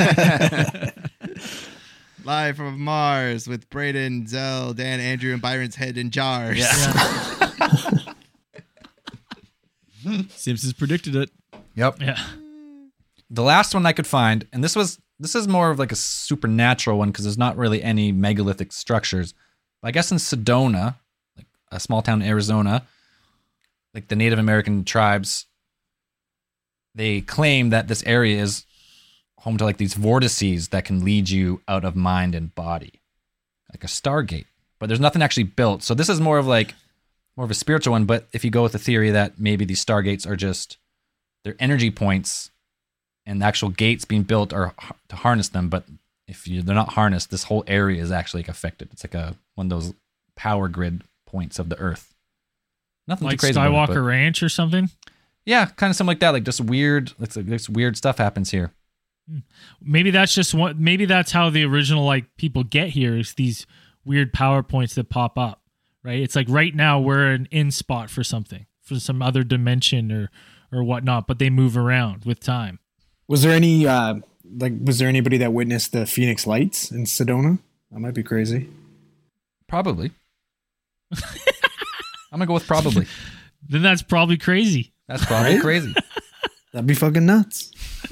[SPEAKER 15] Live from Mars with Braden, Zell, Dan, Andrew, and Byron's head in jars.
[SPEAKER 4] Simpsons predicted it.
[SPEAKER 9] Yep.
[SPEAKER 8] Yeah.
[SPEAKER 9] The last one I could find, and this was this is more of like a supernatural one because there's not really any megalithic structures. But I guess in Sedona, like a small town in Arizona, like the Native American tribes, they claim that this area is home to like these vortices that can lead you out of mind and body, like a Stargate. But there's nothing actually built. So this is more of like more of a spiritual one. But if you go with the theory that maybe these Stargates are just they're energy points, and the actual gates being built are h- to harness them. But if you, they're not harnessed, this whole area is actually like affected. It's like a one of those power grid points of the Earth. Nothing
[SPEAKER 8] Like
[SPEAKER 9] too crazy. about
[SPEAKER 8] Skywalker
[SPEAKER 9] it, but-
[SPEAKER 8] Ranch or something.
[SPEAKER 9] Yeah, kind of something like that. Like just weird. It's like this weird stuff happens here.
[SPEAKER 8] Maybe that's just what. Maybe that's how the original like people get here is these weird power points that pop up. Right. It's like right now we're an in spot for something, for some other dimension or or whatnot, but they move around with time.
[SPEAKER 10] Was there any uh like was there anybody that witnessed the Phoenix Lights in Sedona? That might be crazy.
[SPEAKER 9] Probably. I'm gonna go with probably.
[SPEAKER 8] Then that's probably crazy.
[SPEAKER 9] That's probably
[SPEAKER 10] Right?
[SPEAKER 9] crazy.
[SPEAKER 10] That'd be fucking nuts.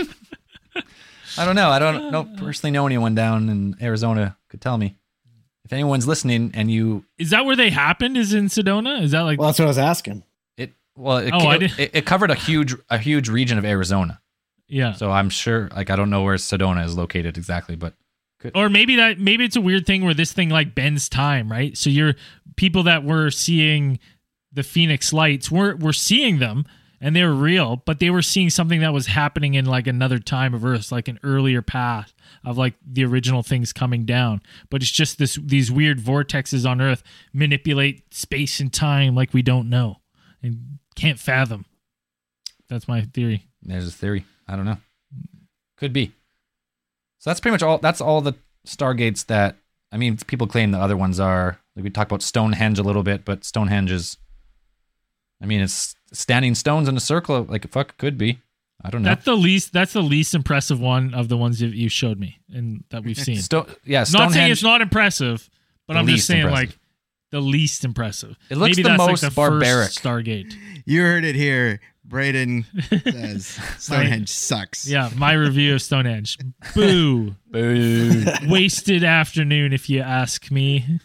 [SPEAKER 9] I don't know. I don't don't personally know anyone down in Arizona could tell me. If anyone's listening and you
[SPEAKER 8] Is that where they happened? Is in Sedona? Is that like?
[SPEAKER 10] Well, that's what I was asking.
[SPEAKER 9] it well it,
[SPEAKER 8] Oh, I
[SPEAKER 9] it,
[SPEAKER 8] did-
[SPEAKER 9] it, it covered a huge a huge region of Arizona.
[SPEAKER 8] Yeah.
[SPEAKER 9] So I'm sure like I don't know where Sedona is located exactly, but
[SPEAKER 8] Or maybe that maybe it's a weird thing where this thing like bends time, right? So you're people that were seeing the Phoenix Lights were were seeing them and they were real, but they were seeing something that was happening in like another time of Earth, like an earlier path of like the original things coming down. But it's just this these weird vortexes on Earth manipulate space and time like we don't know and can't fathom. That's my theory.
[SPEAKER 9] there's a theory. I don't know. Could be. So that's pretty much all. That's all the Stargates that I mean. People claim the other ones are like we talked about Stonehenge a little bit, but Stonehenge is. I mean, it's standing stones in a circle. Like fuck, could be. I don't know.
[SPEAKER 8] That's the least. That's the least impressive one of the ones that you showed me and that we've seen.
[SPEAKER 9] Sto- yeah,
[SPEAKER 8] not saying
[SPEAKER 9] Stonehenge-
[SPEAKER 8] it's not impressive, but
[SPEAKER 9] The
[SPEAKER 8] I'm just
[SPEAKER 9] least
[SPEAKER 8] saying
[SPEAKER 9] impressive.
[SPEAKER 8] like the least impressive.
[SPEAKER 9] It looks
[SPEAKER 8] Maybe
[SPEAKER 9] the
[SPEAKER 8] that's
[SPEAKER 9] most
[SPEAKER 8] like the
[SPEAKER 9] barbaric.
[SPEAKER 8] First Stargate.
[SPEAKER 15] You heard it here. Braden says Stonehenge sucks.
[SPEAKER 8] Yeah, my review of Stonehenge. Boo.
[SPEAKER 9] Boo.
[SPEAKER 8] Wasted afternoon, if you ask me.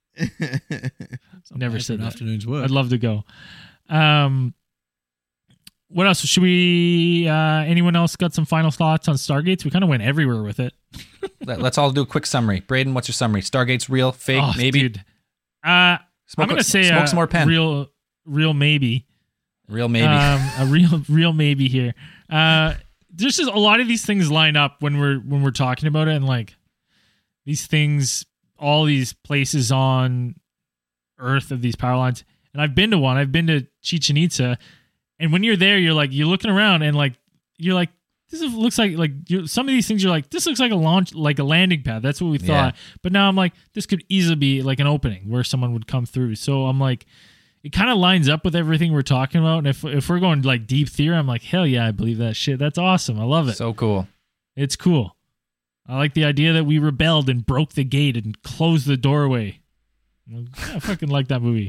[SPEAKER 8] Never
[SPEAKER 4] bad
[SPEAKER 8] said
[SPEAKER 4] for an
[SPEAKER 8] that.
[SPEAKER 4] afternoon's work.
[SPEAKER 8] I'd love to go. Um, what else? Should we? Uh, anyone else got some final thoughts on Stargates? We kind of went everywhere with it.
[SPEAKER 9] Let, us all do a quick summary. Braden, what's your summary? Stargate's real, fake,
[SPEAKER 8] Oh,
[SPEAKER 9] maybe.
[SPEAKER 8] dude. Uh,
[SPEAKER 9] Smoke
[SPEAKER 8] I'm gonna
[SPEAKER 9] a-
[SPEAKER 8] say
[SPEAKER 9] smoke
[SPEAKER 8] uh,
[SPEAKER 9] some more pen.
[SPEAKER 8] Real, real maybe.
[SPEAKER 9] Real maybe.
[SPEAKER 8] Um, a real, real maybe here. Uh, there's just a lot of these things line up when we're when we're talking about it, and like these things, all these places on Earth of these power lines. And I've been to one. I've been to Chichen Itza, and when you're there, you're like you're looking around, and like you're like this is, looks like like you some of these things. You're like this looks like a launch, like a landing pad. That's what we
[SPEAKER 9] Yeah.
[SPEAKER 8] thought. But now I'm like this could easily be like an opening where someone would come through. So I'm like. It kind of lines up with everything we're talking about. And if if we're going like deep theory, I'm like, hell yeah, I believe that shit. That's awesome. I love it.
[SPEAKER 9] So cool.
[SPEAKER 8] It's cool. I like the idea that we rebelled and broke the gate and closed the doorway. I fucking like that movie.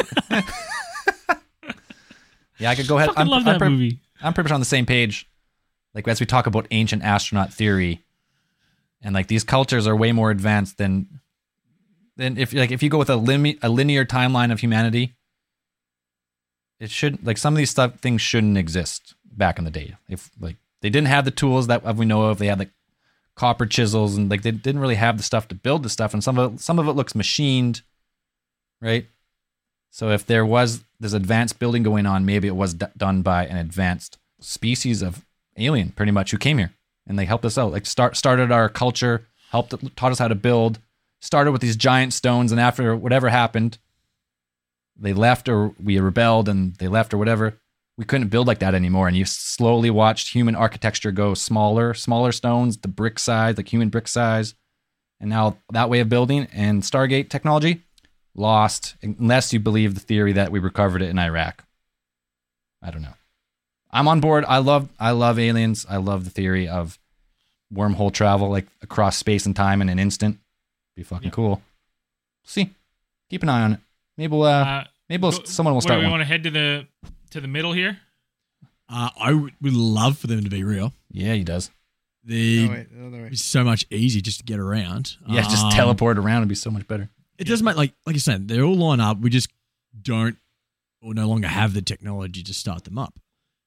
[SPEAKER 9] Yeah, I could go ahead.
[SPEAKER 8] Fucking love that
[SPEAKER 9] pretty,
[SPEAKER 8] movie.
[SPEAKER 9] I'm pretty much on the same page. Like as we talk about ancient astronaut theory, and like these cultures are way more advanced than than if like if you go with a lim- a linear timeline of humanity. It should like some of these stuff things shouldn't exist back in the day. If like they didn't have the tools that we know of, they had like copper chisels, and like they didn't really have the stuff to build the stuff, and some of it, some of it looks machined, right? So if there was this advanced building going on, maybe it was d- done by an advanced species of alien, pretty much, who came here and they helped us out, like start started our culture, helped taught us how to build. Started with these giant stones, and after whatever happened, they left, or we rebelled and they left, or whatever. We couldn't build like that anymore, and you slowly watched human architecture go smaller, smaller stones, the brick size, like human brick size, and now that way of building and Stargate technology lost, unless you believe the theory that we recovered it in Iraq. I don't know. I'm on board. I love, I love aliens. I love the theory of wormhole travel, like across space and time in an instant. Be fucking yeah. cool. See, keep an eye on it. Maybe we'll, uh, uh, maybe we'll, someone will
[SPEAKER 8] what,
[SPEAKER 9] start.
[SPEAKER 8] Do we
[SPEAKER 9] one.
[SPEAKER 8] want to head to the to the middle here?
[SPEAKER 4] Uh, I would would love for them to be real.
[SPEAKER 9] Yeah, he does.
[SPEAKER 4] The
[SPEAKER 15] oh, wait, oh,
[SPEAKER 4] it's so much easier just to get around.
[SPEAKER 9] Yeah, just
[SPEAKER 4] um,
[SPEAKER 9] teleport around and be so much better.
[SPEAKER 4] It doesn't matter. Like like you said, they all line up. We just don't or no longer have the technology to start them up,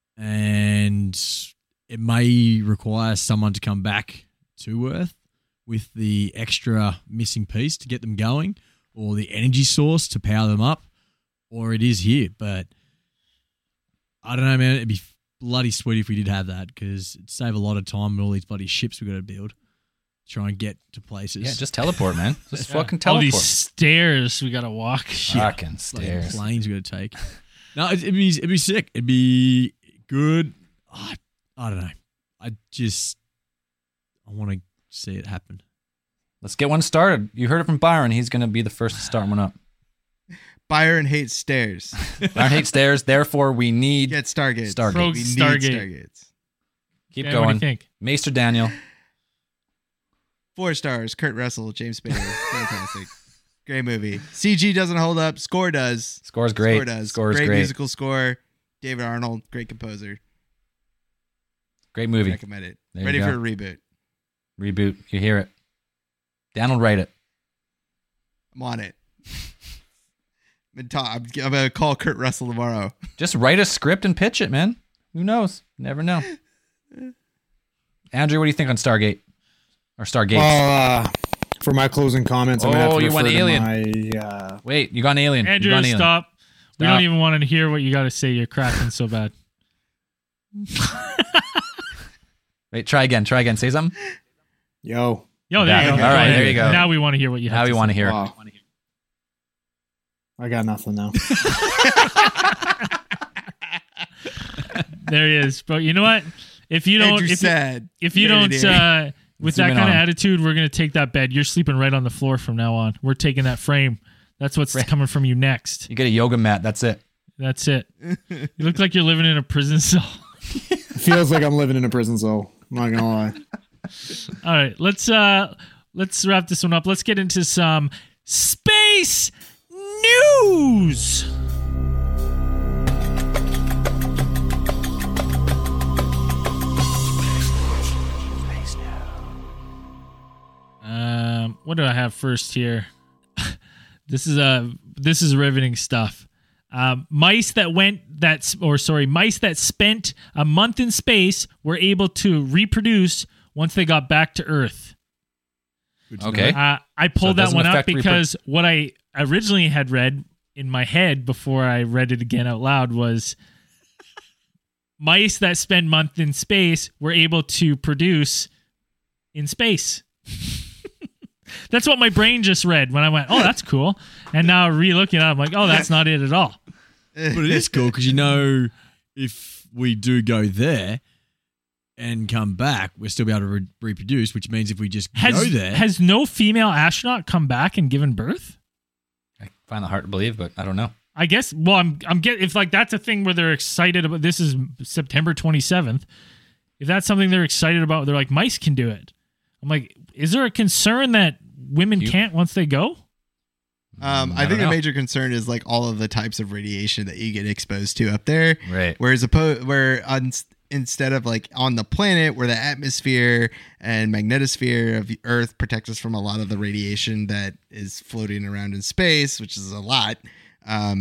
[SPEAKER 4] and it may require someone to come back to Earth with the extra missing piece to get them going, or the energy source to power them up, or it is here. But I don't know, man. It'd be bloody sweet if we did have that, because it'd save a lot of time with all these bloody ships we got to build, try and get to places.
[SPEAKER 9] Yeah, just teleport, man. Just
[SPEAKER 8] yeah.
[SPEAKER 9] fucking teleport.
[SPEAKER 8] All these stairs we got to walk.
[SPEAKER 9] Fucking
[SPEAKER 4] Like
[SPEAKER 9] stairs.
[SPEAKER 4] planes we got to take. No, it'd, it'd be it'd be sick. It'd be good. Oh, I don't know. I just I want to see it happen.
[SPEAKER 9] Let's get one started. You heard it from Byron. He's going to be the first to start one up.
[SPEAKER 15] Byron hates stairs.
[SPEAKER 9] Byron hates stairs. Therefore, we need
[SPEAKER 15] get Stargates.
[SPEAKER 9] Stargate.
[SPEAKER 15] We need
[SPEAKER 8] Stargate.
[SPEAKER 15] Stargates.
[SPEAKER 9] Keep
[SPEAKER 8] Dan,
[SPEAKER 9] going.
[SPEAKER 8] what do you think?
[SPEAKER 9] Maester Daniel.
[SPEAKER 15] Four stars. Kurt Russell, James Spader. Fantastic. Great movie. C G doesn't hold up. Score does.
[SPEAKER 9] Score's great.
[SPEAKER 15] Score does.
[SPEAKER 9] Score's
[SPEAKER 15] great,
[SPEAKER 9] great.
[SPEAKER 15] musical score. David Arnold, great composer.
[SPEAKER 9] Great movie.
[SPEAKER 15] Recommend it.
[SPEAKER 9] There you
[SPEAKER 15] Ready
[SPEAKER 9] go.
[SPEAKER 15] for a reboot.
[SPEAKER 9] Reboot. You hear it. Dan will write it.
[SPEAKER 15] I'm on it. I'm, ta- I'm gonna call Kurt Russell tomorrow.
[SPEAKER 9] Just write a script and pitch it, man. Who knows? Never know. Andrew, what do you think on Stargate? Or Stargates?
[SPEAKER 10] Well, uh, for my closing comments, I'm gonna have
[SPEAKER 9] Oh,
[SPEAKER 10] to
[SPEAKER 9] you went
[SPEAKER 10] refer to
[SPEAKER 9] Alien.
[SPEAKER 10] my, uh,
[SPEAKER 9] Wait, you got an alien.
[SPEAKER 8] Andrew,
[SPEAKER 9] you got an alien.
[SPEAKER 8] stop. We
[SPEAKER 9] Stop.
[SPEAKER 8] don't even want to hear what you got to say. You're cracking so bad.
[SPEAKER 9] Wait, try again. Try again. Say something.
[SPEAKER 10] Yo.
[SPEAKER 8] Yo, there
[SPEAKER 9] Yeah.
[SPEAKER 8] you go.
[SPEAKER 9] All right,
[SPEAKER 8] Go
[SPEAKER 9] there
[SPEAKER 8] ahead.
[SPEAKER 9] you go.
[SPEAKER 8] Now we want to hear what you have
[SPEAKER 9] Now
[SPEAKER 8] to
[SPEAKER 9] we
[SPEAKER 8] say.
[SPEAKER 9] want to hear it.
[SPEAKER 10] Wow. I got nothing now.
[SPEAKER 8] There he is. But you know what? If you don't,
[SPEAKER 15] Andrew
[SPEAKER 8] if,
[SPEAKER 15] said,
[SPEAKER 8] you, if you don't, uh, with
[SPEAKER 9] Zoom
[SPEAKER 8] that
[SPEAKER 9] in
[SPEAKER 8] kind of
[SPEAKER 9] on him.
[SPEAKER 8] attitude, we're gonna take that bed. You're sleeping right on the floor from now on. We're taking that frame. That's what's
[SPEAKER 9] Right.
[SPEAKER 8] coming from you next.
[SPEAKER 9] You get a yoga mat. That's it.
[SPEAKER 8] That's it. You look like you're living in a prison cell.
[SPEAKER 10] It feels like I'm living in a prison cell. I'm not gonna lie.
[SPEAKER 8] All right, let's uh let's wrap this one up. Let's get into some space news. Um, what do I have first here? this is a this is riveting stuff. Um, mice that went that's or sorry, mice that spent a month in space were able to reproduce once they got back to Earth.
[SPEAKER 9] Okay.
[SPEAKER 8] Uh, I
[SPEAKER 9] So
[SPEAKER 8] pulled
[SPEAKER 9] it
[SPEAKER 8] that
[SPEAKER 9] doesn't
[SPEAKER 8] one up
[SPEAKER 9] affect repro-
[SPEAKER 8] because what I originally had read in my head before I read it again out loud was mice that spend month in space were able to produce in space. That's what my brain just read when I went, oh, that's cool. And now re-looking at it, I'm like, oh, that's not it at all.
[SPEAKER 4] But it is cool because you know if we do go there and come back, we'll still be able to re- reproduce, which means if we just
[SPEAKER 8] Has,
[SPEAKER 4] go there.
[SPEAKER 8] has no female astronaut come back and given birth?
[SPEAKER 9] I find that hard to believe, but I don't know.
[SPEAKER 8] I guess. Well, I'm. I'm getting. If like that's a thing where they're excited about. This is September twenty-seventh. If that's something they're excited about, they're like mice can do it. I'm like, is there a concern that women
[SPEAKER 9] You-
[SPEAKER 8] can't once they go?
[SPEAKER 15] Um,
[SPEAKER 9] Mm,
[SPEAKER 15] I,
[SPEAKER 9] I
[SPEAKER 15] think
[SPEAKER 9] don't
[SPEAKER 15] the
[SPEAKER 9] know.
[SPEAKER 15] major concern is like all of the types of radiation that you get exposed to up there.
[SPEAKER 9] Right.
[SPEAKER 15] Whereas oppo- where on, instead of like on the planet where the atmosphere and magnetosphere of the Earth protect us from a lot of the radiation that is floating around in space, which is a lot. Um,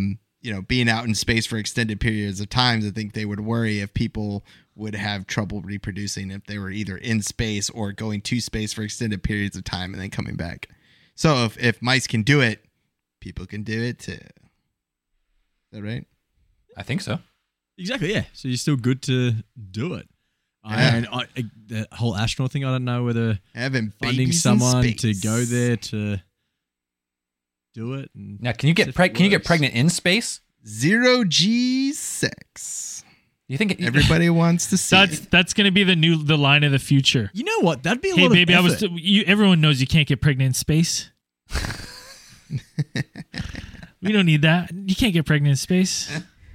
[SPEAKER 15] you know, being out in space for extended periods of times, I think they would worry if people would have trouble reproducing if they were either in space or going to space for extended periods of time and then coming back. So if, if mice can do it, people can do it too. Is that right?
[SPEAKER 9] I think so.
[SPEAKER 4] Exactly, yeah. So you're still good to do it.
[SPEAKER 15] Yeah.
[SPEAKER 4] And I, I, the whole astronaut thing, I don't know whether
[SPEAKER 15] having
[SPEAKER 4] finding
[SPEAKER 15] babies in
[SPEAKER 4] someone to
[SPEAKER 15] space.
[SPEAKER 4] go there to do it. And
[SPEAKER 9] Now, can you get preg- can you get pregnant in space?
[SPEAKER 15] Zero G sex.
[SPEAKER 9] You think it,
[SPEAKER 15] Everybody wants to see
[SPEAKER 8] That's
[SPEAKER 15] it.
[SPEAKER 8] that's going to be the new the line of the future.
[SPEAKER 4] You know what? That'd be a
[SPEAKER 8] Hey
[SPEAKER 4] lot
[SPEAKER 8] baby, I
[SPEAKER 4] of
[SPEAKER 8] was
[SPEAKER 4] effort.
[SPEAKER 8] you, everyone knows you can't get pregnant in space. We don't need that. You can't get pregnant in space.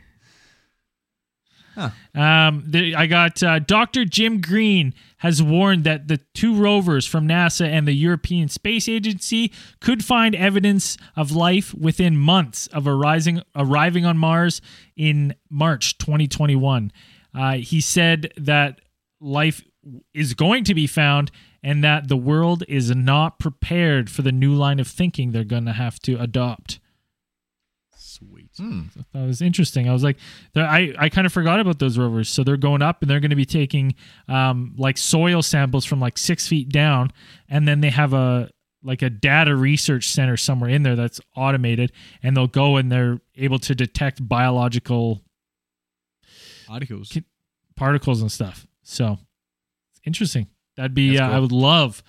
[SPEAKER 9] Huh.
[SPEAKER 8] Um, the, I got uh, Doctor Jim Green has warned that the two rovers from NASA and the European Space Agency could find evidence of life within months of arising, arriving on Mars in March twenty twenty-one. Uh, he said that life is going to be found and that the world is not prepared for the new line of thinking they're going to have to adopt.
[SPEAKER 4] Sweet.
[SPEAKER 9] Hmm.
[SPEAKER 8] I thought it was interesting. I was like, they're- I, I kind of forgot about those rovers. So they're going up and they're going to be taking um, like soil samples from like six feet down. And then they have a like a data research center somewhere in there that's automated. And they'll go and they're able to detect biological
[SPEAKER 4] Articles.
[SPEAKER 8] ki- particles and stuff. So it's interesting. That'd be,
[SPEAKER 9] That's
[SPEAKER 8] uh,
[SPEAKER 9] cool.
[SPEAKER 8] I would love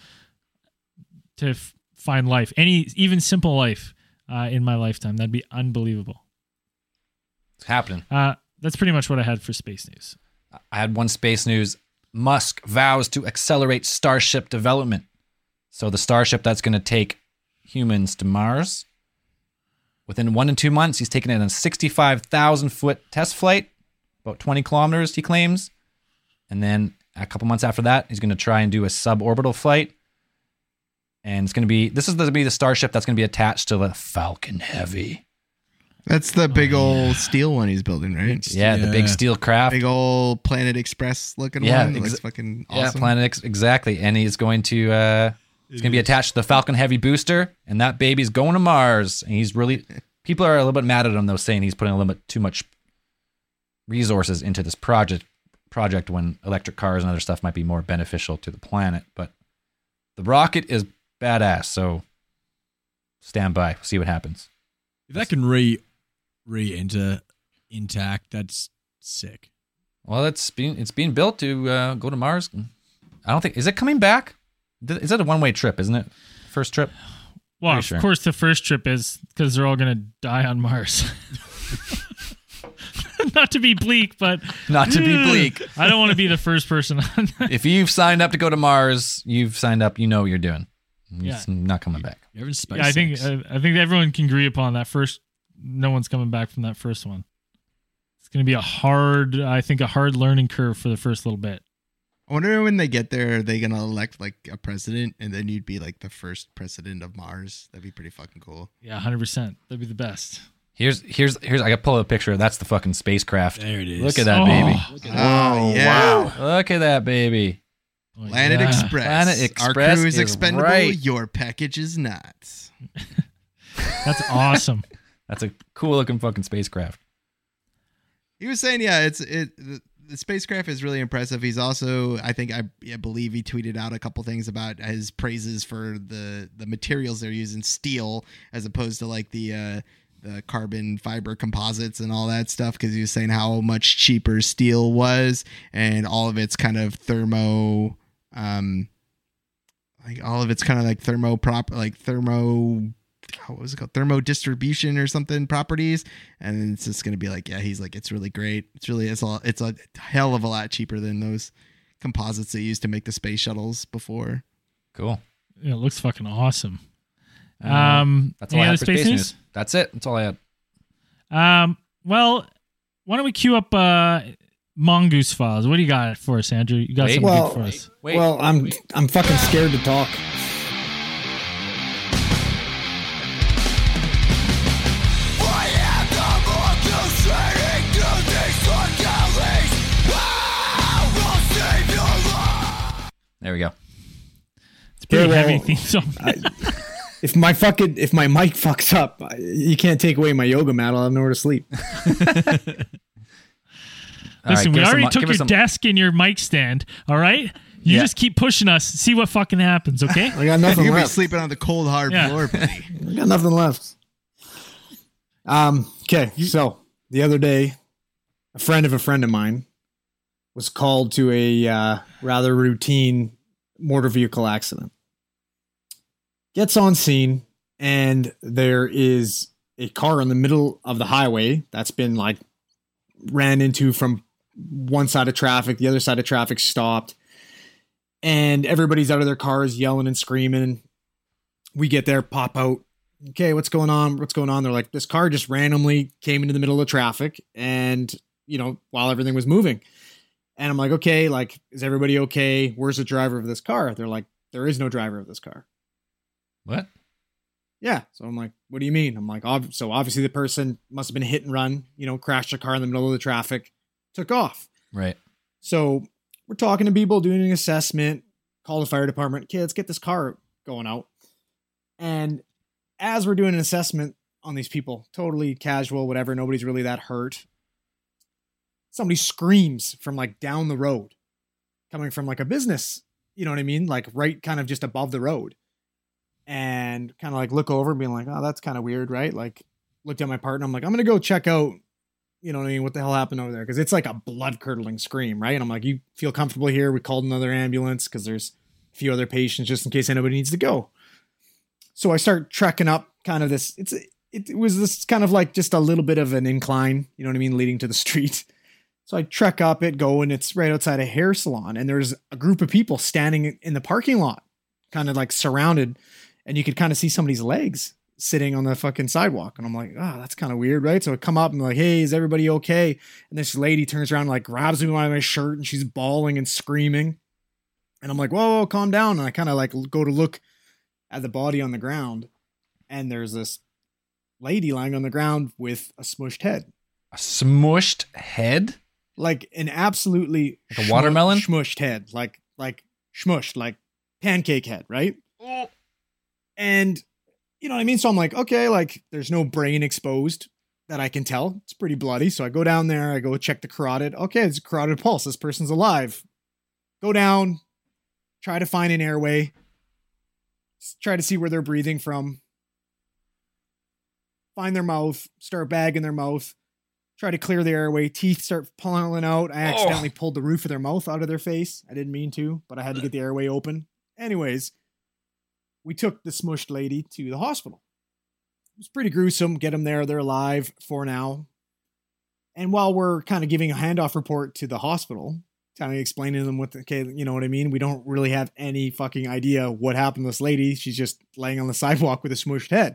[SPEAKER 8] to f- find life, any, even simple life uh, in my lifetime. That'd be unbelievable.
[SPEAKER 9] It's happening.
[SPEAKER 8] Uh, that's pretty much what I had for space news.
[SPEAKER 9] I had one space news. Musk vows to accelerate Starship development. So the Starship that's going to take humans to Mars. Within one to two months, he's taking it on a sixty-five thousand foot test flight, about twenty kilometers, he claims. And then a couple months after that, he's going to try and do a suborbital flight. And it's going to be, this is going to be the Starship that's going to be attached to the Falcon Heavy.
[SPEAKER 15] That's the big old steel one he's building, right?
[SPEAKER 9] Yeah, the big steel craft.
[SPEAKER 15] Big old Planet Express looking
[SPEAKER 9] Yeah,
[SPEAKER 15] one. That
[SPEAKER 9] ex-
[SPEAKER 15] looks fucking
[SPEAKER 9] Yeah,
[SPEAKER 15] awesome.
[SPEAKER 9] Planet X, exactly. And he's going to, uh, it's going to be attached to the Falcon Heavy booster, and that baby's going to Mars. And he's really, people are a little bit mad at him, though, saying he's putting a little bit too much resources into this project, project when electric cars and other stuff might be more beneficial to the planet. But the rocket is badass, so stand by, see what happens.
[SPEAKER 4] If that can re re-enter intact, that's sick.
[SPEAKER 9] Well, it's being it's being built to uh, go to Mars. I don't think is it coming back. Th- Is that a one way trip? Isn't it? First trip.
[SPEAKER 8] Well,
[SPEAKER 9] Pretty
[SPEAKER 8] of
[SPEAKER 9] sure.
[SPEAKER 8] course, the first trip is because they're all going to die on Mars. Not to be bleak, but
[SPEAKER 9] Not to be bleak.
[SPEAKER 8] I don't want to be the first person on that.
[SPEAKER 9] If you've signed up to go to Mars, you've signed up. You know what you're doing. It's
[SPEAKER 8] Yeah.
[SPEAKER 9] not coming back.
[SPEAKER 4] You're in space.
[SPEAKER 8] Yeah, I think I, I think everyone can agree upon that first. No one's coming back from that first one. It's going to be a hard, I think, a hard learning curve for the first little bit.
[SPEAKER 15] I wonder when they get there, are they going to elect like a president and then you'd be like the first president of Mars? That'd be pretty fucking cool.
[SPEAKER 8] Yeah, one hundred percent. That'd be the best.
[SPEAKER 9] Here's here's here's I got to pull up a picture. That's the fucking spacecraft.
[SPEAKER 4] There it is.
[SPEAKER 9] Look at that
[SPEAKER 8] Oh.
[SPEAKER 9] baby.
[SPEAKER 8] Look
[SPEAKER 15] at that. Oh, yeah.
[SPEAKER 9] Look at that baby.
[SPEAKER 8] Oh,
[SPEAKER 15] Planet
[SPEAKER 8] yeah.
[SPEAKER 15] Express.
[SPEAKER 9] Planet Express
[SPEAKER 15] Our crew is
[SPEAKER 9] is
[SPEAKER 15] expendable.
[SPEAKER 9] right.
[SPEAKER 15] Your package is not.
[SPEAKER 8] That's awesome.
[SPEAKER 9] That's a cool looking fucking spacecraft.
[SPEAKER 15] He was saying, yeah, it's it. The, the spacecraft is really impressive. He's also, I think, I, I believe he tweeted out a couple things about his praises for the the materials they're using, steel as opposed to like the uh, the carbon fiber composites and all that stuff. Because he was saying how much cheaper steel was, and all of it's kind of thermo, um, like all of it's kind of like thermo prop, like thermo. What was it called? Thermo distribution or something properties. And it's just going to be like, yeah, he's like, it's really great. It's really, it's a, it's a hell of a lot cheaper than those composites they used to make the space shuttles before.
[SPEAKER 9] Cool.
[SPEAKER 8] Yeah, it looks fucking awesome.
[SPEAKER 9] Uh,
[SPEAKER 8] Um,
[SPEAKER 9] That's all
[SPEAKER 8] any
[SPEAKER 9] I
[SPEAKER 8] other
[SPEAKER 9] had for
[SPEAKER 8] space
[SPEAKER 9] space
[SPEAKER 8] news?
[SPEAKER 9] news. That's it. That's all I had.
[SPEAKER 8] Um, well, why don't we queue up uh, Mongoose Files? What do you got for us, Andrew? You got
[SPEAKER 9] Wait.
[SPEAKER 8] something
[SPEAKER 10] Well,
[SPEAKER 8] good for us?
[SPEAKER 9] Wait.
[SPEAKER 10] well, I'm I'm fucking scared to talk.
[SPEAKER 9] There we go.
[SPEAKER 8] It's a pretty
[SPEAKER 10] Yeah, well,
[SPEAKER 8] heavy theme song.
[SPEAKER 10] I, if my fucking if my mic fucks up, you can't take away my yoga mat. I'll have nowhere to sleep.
[SPEAKER 8] Listen,
[SPEAKER 9] right,
[SPEAKER 8] we
[SPEAKER 9] give us
[SPEAKER 8] already
[SPEAKER 9] some-
[SPEAKER 8] took
[SPEAKER 9] give
[SPEAKER 8] your
[SPEAKER 9] us some-
[SPEAKER 8] desk and your mic stand. All right, you
[SPEAKER 9] Yeah.
[SPEAKER 8] just keep pushing us. See what fucking happens. Okay.
[SPEAKER 10] I got nothing
[SPEAKER 15] You'll be
[SPEAKER 10] left.
[SPEAKER 15] sleeping on the cold hard
[SPEAKER 8] Yeah.
[SPEAKER 15] floor, buddy.
[SPEAKER 10] I got nothing left. Um. Okay. So the other day, a friend of a friend of mine was called to a uh, rather routine motor vehicle accident. Gets on scene, and there is a car in the middle of the highway that's been like ran into from one side of traffic, the other side of traffic stopped, and everybody's out of their cars yelling and screaming. We get there, pop out. Okay, what's going on? What's going on? They're like, this car just randomly came into the middle of traffic, and you know, while everything was moving. And I'm like, okay, like, is everybody okay? Where's the driver of this car? They're like, there is no driver of this car.
[SPEAKER 9] What?
[SPEAKER 10] Yeah. So I'm like, what do you mean? I'm like, ob- so obviously the person must have been hit and run, you know, crashed a car in the middle of the traffic, took off.
[SPEAKER 9] Right.
[SPEAKER 10] So we're talking to people, doing an assessment, call the fire department. Okay, let's get this car going out. And as we're doing an assessment on these people, totally casual, whatever, nobody's really that hurt. Somebody screams from like down the road, coming from like a business, you know what I mean? Like right kind of just above the road. And kind of like look over being like, oh, that's kind of weird, right? Like looked at my partner. I'm like, I'm going to go check out, you know what I mean? What the hell happened over there? Cause it's like a blood curdling scream, right? And I'm like, you feel comfortable here? We called another ambulance cause there's a few other patients just in case anybody needs to go. So I start trekking up kind of this, it's, it, it was this kind of like just a little bit of an incline, you know what I mean? Leading to the street. So I trek up it, go, and it's right outside a hair salon. And there's a group of people standing in the parking lot, kind of like surrounded. And you could kind of see somebody's legs sitting on the fucking sidewalk. And I'm like, oh, that's kind of weird, right? So I come up and I'm like, hey, is everybody okay? And this lady turns around and like grabs me by my shirt and she's bawling and screaming. And I'm like, whoa, whoa, calm down. And I kind of like go to look at the body on the ground. And there's this lady lying on the ground with a smushed head.
[SPEAKER 9] A smushed head?
[SPEAKER 10] Like an absolutely
[SPEAKER 9] Like a watermelon?
[SPEAKER 10] Smushed head. Like, like smushed, like pancake head, right? And you know what I mean? So I'm like, okay, like there's no brain exposed that I can tell. It's pretty bloody. So I go down there, I go check the carotid. Okay, it's a carotid pulse. This person's alive. Go down, try to find an airway, try to see where they're breathing from. Find their mouth, start bagging their mouth, try to clear the airway, teeth start pulling out. I accidentally oh. pulled the roof of their mouth out of their face. I didn't mean to, but I had to get the airway open. Anyways, we took the smushed lady to the hospital. It was pretty gruesome. Get them there. They're alive for now. And while we're kind of giving a handoff report to the hospital, kind of explaining to them what, the, okay, you know what I mean? We don't really have any fucking idea what happened to this lady. She's just laying on the sidewalk with a smushed head.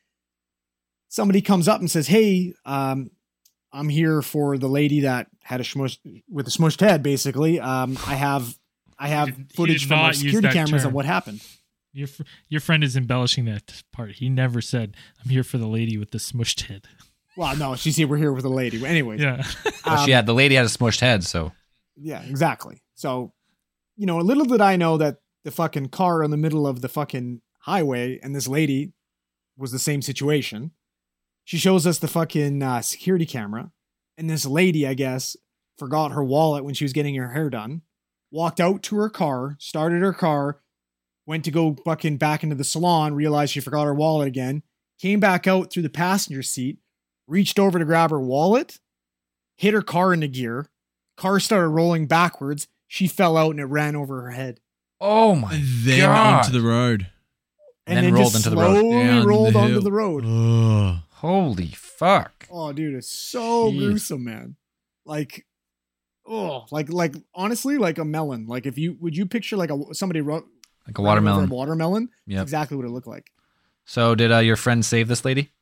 [SPEAKER 10] Somebody comes up and says, hey, um, I'm here for the lady that had a smush with a smushed head. Basically, um, I have, I have
[SPEAKER 8] did- he
[SPEAKER 10] footage
[SPEAKER 8] did
[SPEAKER 10] from our
[SPEAKER 8] not use
[SPEAKER 10] security
[SPEAKER 8] that
[SPEAKER 10] cameras
[SPEAKER 8] term.
[SPEAKER 10] of what happened.
[SPEAKER 8] Your fr- your friend is embellishing that part. He never said, "I'm here for the lady with the smushed head."
[SPEAKER 10] Well, no, she said we're here with a lady. Anyways,
[SPEAKER 8] Yeah.
[SPEAKER 9] Well,
[SPEAKER 10] um,
[SPEAKER 9] she had the lady had a smushed head, so
[SPEAKER 10] yeah, exactly. So, you know, little did I know that the fucking car in the middle of the fucking highway and this lady was the same situation. She shows us the fucking uh, security camera, and this lady, I guess, forgot her wallet when she was getting her hair done, walked out to her car, started her car, went to go fucking back into the salon, realized she forgot her wallet again, came back out through the passenger seat, reached over to grab her wallet, hit her car into gear, car started rolling backwards, she fell out and it ran over her head.
[SPEAKER 9] Oh my
[SPEAKER 4] And then
[SPEAKER 9] god!
[SPEAKER 4] onto the road.
[SPEAKER 10] And,
[SPEAKER 9] And
[SPEAKER 10] then,
[SPEAKER 9] then rolled
[SPEAKER 10] just
[SPEAKER 9] into the road.
[SPEAKER 10] slowly
[SPEAKER 4] Down
[SPEAKER 10] rolled
[SPEAKER 4] the
[SPEAKER 10] onto
[SPEAKER 4] hill.
[SPEAKER 10] the road.
[SPEAKER 4] Ugh.
[SPEAKER 9] Holy fuck!
[SPEAKER 10] Oh, dude, it's so
[SPEAKER 9] Jeez.
[SPEAKER 10] gruesome, man. Like, oh, like, like honestly, like a melon. Like, if you would you picture like a somebody ro-
[SPEAKER 9] Like a
[SPEAKER 10] ran over
[SPEAKER 9] watermelon.
[SPEAKER 10] A watermelon.
[SPEAKER 9] Yep.
[SPEAKER 10] Exactly what it looked like.
[SPEAKER 9] So did uh, your friend save this lady?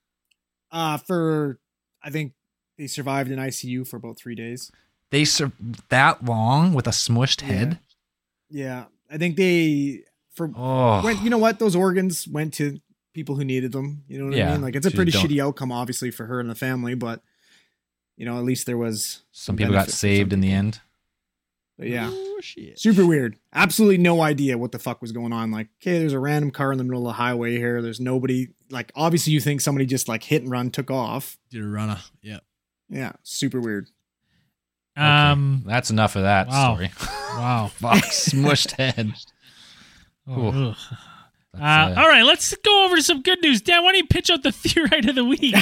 [SPEAKER 10] Uh, for I think they survived in I C U for about three days.
[SPEAKER 9] They sur- that long with a smushed head?
[SPEAKER 10] Yeah, I think they for
[SPEAKER 9] Oh.
[SPEAKER 10] went. You know what? Those organs went to people who needed them. You know what I
[SPEAKER 9] Yeah,
[SPEAKER 10] mean? Like, it's a
[SPEAKER 9] so you
[SPEAKER 10] pretty
[SPEAKER 9] don't-
[SPEAKER 10] shitty outcome, obviously, for her and the family. But you know, at least there was
[SPEAKER 9] Some people got
[SPEAKER 10] benefit for
[SPEAKER 9] saved
[SPEAKER 10] some
[SPEAKER 9] in the
[SPEAKER 10] people.
[SPEAKER 9] end.
[SPEAKER 10] But yeah,
[SPEAKER 15] oh, shit.
[SPEAKER 10] Super weird. Absolutely no idea what the fuck was going on. Like, okay, there's a random car in the middle of the highway here. There's nobody. Like, obviously, you think somebody just like hit and run, took off.
[SPEAKER 4] Did a runner. Yeah.
[SPEAKER 10] Yeah. Super weird.
[SPEAKER 8] Um,
[SPEAKER 9] okay. That's enough of that
[SPEAKER 8] wow.
[SPEAKER 9] story.
[SPEAKER 8] Wow.
[SPEAKER 9] Fuck, smushed head.
[SPEAKER 8] Oh, uh, uh, all right, let's go over to some good news. Dan, why don't you pitch out the theorite of the week?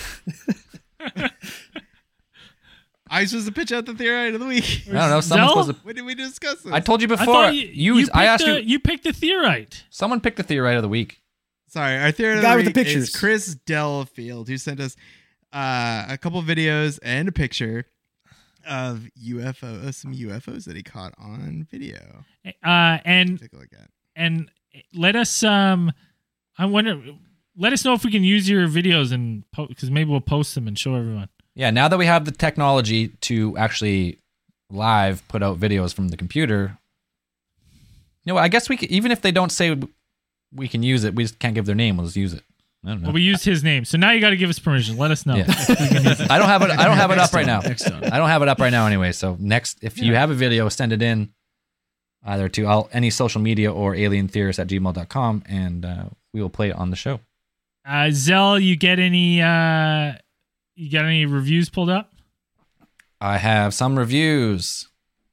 [SPEAKER 15] I was supposed to pitch out the theorite of the week.
[SPEAKER 9] I don't know. Someone's supposed to...
[SPEAKER 15] When did we discuss this?
[SPEAKER 9] I told you before.
[SPEAKER 8] I you,
[SPEAKER 9] you,
[SPEAKER 8] you
[SPEAKER 9] I asked
[SPEAKER 8] the,
[SPEAKER 9] you.
[SPEAKER 8] You picked the theorite.
[SPEAKER 9] Someone picked the theorite of the week.
[SPEAKER 15] Sorry, our theorite
[SPEAKER 10] the
[SPEAKER 15] of
[SPEAKER 10] guy
[SPEAKER 15] the
[SPEAKER 10] with
[SPEAKER 15] week
[SPEAKER 10] the pictures.
[SPEAKER 15] is Chris Delafield, who sent us uh, a couple videos and a picture of U F O, some U F Os that he caught on video.
[SPEAKER 8] Uh, and
[SPEAKER 15] take a look at.
[SPEAKER 8] And let us. Um, I wonder. Let us know if we can use your videos and because po- maybe we'll post them and show everyone.
[SPEAKER 9] Yeah, now that we have the technology to actually live put out videos from the computer, you know, I guess we can, even if they don't say we can use it, we just can't give their name. We'll just use it. I don't know.
[SPEAKER 8] Well, we used his name, so now you got to give us permission. Let us know.
[SPEAKER 9] Yeah. I don't have it. I don't have it up right now. I don't have it up right now anyway. So next, if you have a video, send it in either to all, any social media or alien theorist at gmail dot com, and uh, we will play it on the show.
[SPEAKER 8] Uh, Zell, you get any? Uh, you got any reviews pulled up?
[SPEAKER 9] I have some reviews.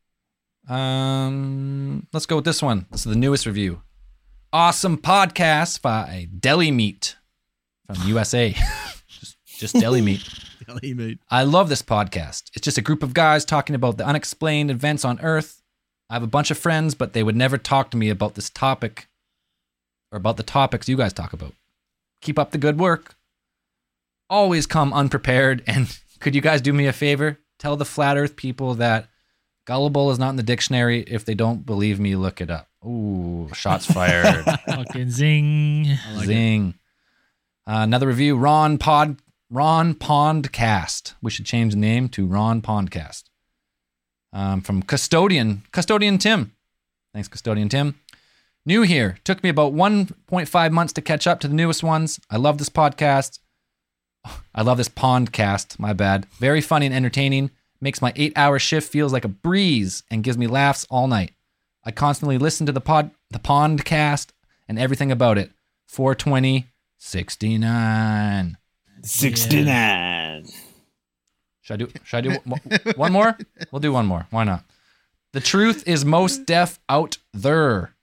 [SPEAKER 9] Um, let's go with this one. This is the newest review. Awesome podcast by Deli Meat from U S A. just, just Deli Meat.
[SPEAKER 4] Deli Meat.
[SPEAKER 9] I love this podcast. It's just a group of guys talking about the unexplained events on Earth. I have a bunch of friends, but they would never talk to me about this topic or about the topics you guys talk about. Keep up the good work. Always come unprepared. And could you guys do me a favor? Tell the flat Earth people that gullible is not in the dictionary. If they don't believe me, look it up. Ooh, shots fired.
[SPEAKER 8] Fucking zing.
[SPEAKER 4] Like
[SPEAKER 9] zing. Uh, another review, Ron Pod Ron Pondcast. We should change the name to Ron Pondcast. Um, from Custodian, Custodian Tim. Thanks, Custodian Tim. New here. Took me about one point five months to catch up to the newest ones. I love this podcast. I love this Pondcast, my bad. Very funny and entertaining. Makes my eight-hour shift feels like a breeze and gives me laughs all night. I constantly listen to the pod, the Pondcast and everything about it. four twenty sixty-nine
[SPEAKER 10] sixty-nine
[SPEAKER 9] Should I do? Should I do one more? We'll do one more. Why not? The truth is most deaf out there.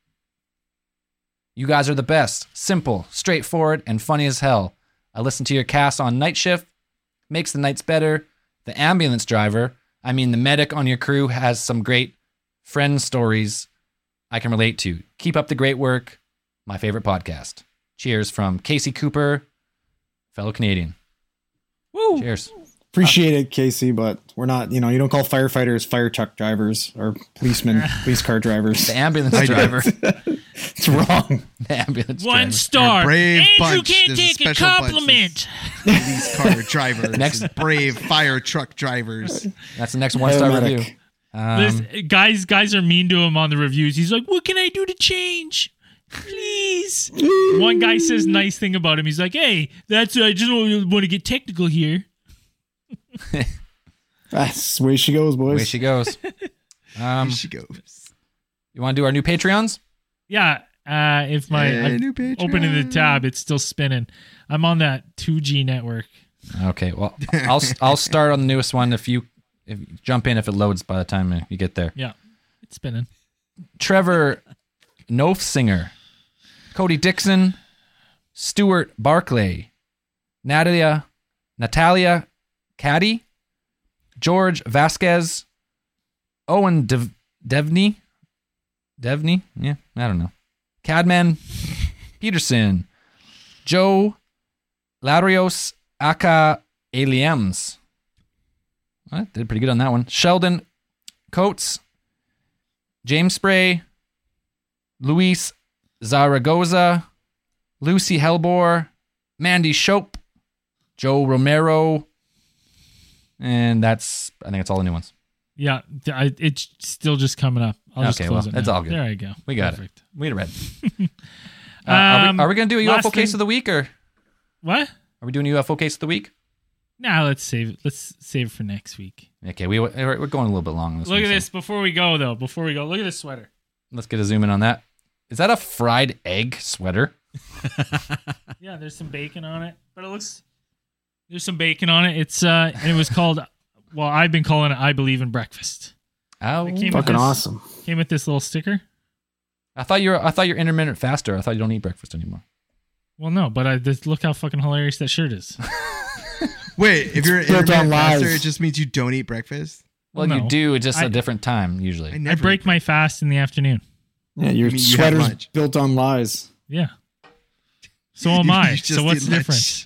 [SPEAKER 9] You guys are the best. Simple, straightforward, and funny as hell. I listen to your cast on night shift. Makes the nights better. The ambulance driver, I mean the medic on your crew, has some great friend stories I can relate to. Keep up the great work. My favorite podcast. Cheers from Casey Cooper, fellow Canadian.
[SPEAKER 8] Woo!
[SPEAKER 9] Cheers.
[SPEAKER 10] Appreciate it, Casey, but we're not, you know, you don't call firefighters fire truck drivers or policemen, police car drivers.
[SPEAKER 9] The ambulance driver.
[SPEAKER 10] It's wrong.
[SPEAKER 9] The ambulance
[SPEAKER 8] One
[SPEAKER 9] driver.
[SPEAKER 8] star.
[SPEAKER 15] Brave
[SPEAKER 8] Andrew
[SPEAKER 15] bunch.
[SPEAKER 8] can't
[SPEAKER 15] There's a
[SPEAKER 8] take a
[SPEAKER 15] special bunch.
[SPEAKER 8] compliment.
[SPEAKER 15] Police car drivers.
[SPEAKER 9] Next-
[SPEAKER 15] and brave fire truck drivers.
[SPEAKER 9] That's the next one-star
[SPEAKER 10] Paramedic.
[SPEAKER 9] review. Um,
[SPEAKER 8] This, guys, guys are mean to him on the reviews. He's like, "What can I do to change? Please." One guy says nice thing about him. He's like, "Hey, that's I just don't want to get technical here."
[SPEAKER 10] That's the way she goes, boys.
[SPEAKER 9] Way she goes. Um,
[SPEAKER 15] she goes.
[SPEAKER 9] You want to do our new Patreons?
[SPEAKER 8] Yeah. Uh, if my
[SPEAKER 15] Hey,
[SPEAKER 8] I'm
[SPEAKER 15] new Patreon.
[SPEAKER 8] opening the tab, it's still spinning. I'm on that two G network.
[SPEAKER 9] Okay. Well, I'll I'll start on the newest one. If you if you jump in if it loads by the time you get there.
[SPEAKER 8] Yeah, it's spinning.
[SPEAKER 9] Trevor Nofsinger, Cody Dixon, Stuart Barclay, Natalia Natalia Caddy, George Vasquez, Owen Dev, Devney, Devney, yeah, I don't know. Cadman Peterson, Joe Larios Aka Aliams. What? Did pretty good on that one. Sheldon Coates, James Spray, Luis Zaragoza, Lucy Helbor, Mandy Shope, Joe Romero, and that's, I think it's all the new ones.
[SPEAKER 8] Yeah, I, it's still just coming up. I'll just
[SPEAKER 9] Okay,
[SPEAKER 8] close
[SPEAKER 9] well,
[SPEAKER 8] it.
[SPEAKER 9] it's
[SPEAKER 8] now.
[SPEAKER 9] all good.
[SPEAKER 8] There you go.
[SPEAKER 9] We got
[SPEAKER 8] Perfect.
[SPEAKER 9] it. We read. uh, are we,
[SPEAKER 8] Um,
[SPEAKER 9] are we going to do a U F O
[SPEAKER 8] last
[SPEAKER 9] case
[SPEAKER 8] thing-
[SPEAKER 9] of the week, or
[SPEAKER 8] What?
[SPEAKER 9] are we doing a U F O case of the week?
[SPEAKER 8] Nah, let's save it. Let's save it for next week.
[SPEAKER 9] Okay, we we're going a little bit long. On this
[SPEAKER 8] Look
[SPEAKER 9] one,
[SPEAKER 8] at
[SPEAKER 9] so
[SPEAKER 8] this before we go, though. Before we go, look at this sweater.
[SPEAKER 9] Let's get a zoom in on that. Is that a fried egg sweater?
[SPEAKER 8] Yeah, there's some bacon on it, but it looks there's some bacon on it. It's uh, and it was called. Well, I've been calling it "I Believe in Breakfast."
[SPEAKER 9] Oh,
[SPEAKER 8] It came with
[SPEAKER 10] Fucking
[SPEAKER 8] this-
[SPEAKER 10] awesome.
[SPEAKER 8] Came with this little sticker.
[SPEAKER 9] I thought you're I thought you're intermittent faster. I thought you don't eat breakfast anymore.
[SPEAKER 8] Well, no, but I just look how fucking hilarious that shirt is.
[SPEAKER 15] Wait, if you're an
[SPEAKER 10] built on
[SPEAKER 15] intermittent faster,
[SPEAKER 10] lies.
[SPEAKER 15] it just means you don't eat breakfast?
[SPEAKER 9] Well,
[SPEAKER 8] No.
[SPEAKER 9] you do. It's just
[SPEAKER 8] I-
[SPEAKER 9] a different time usually.
[SPEAKER 15] I
[SPEAKER 8] I
[SPEAKER 15] never
[SPEAKER 8] break my fast in the afternoon.
[SPEAKER 10] Yeah, your
[SPEAKER 15] You mean you have
[SPEAKER 10] sweater's
[SPEAKER 15] lunch?
[SPEAKER 10] built on lies.
[SPEAKER 8] Yeah. So am
[SPEAKER 15] You-
[SPEAKER 8] I.
[SPEAKER 15] you just
[SPEAKER 8] So what's
[SPEAKER 15] eat
[SPEAKER 8] the
[SPEAKER 15] lunch.
[SPEAKER 8] difference?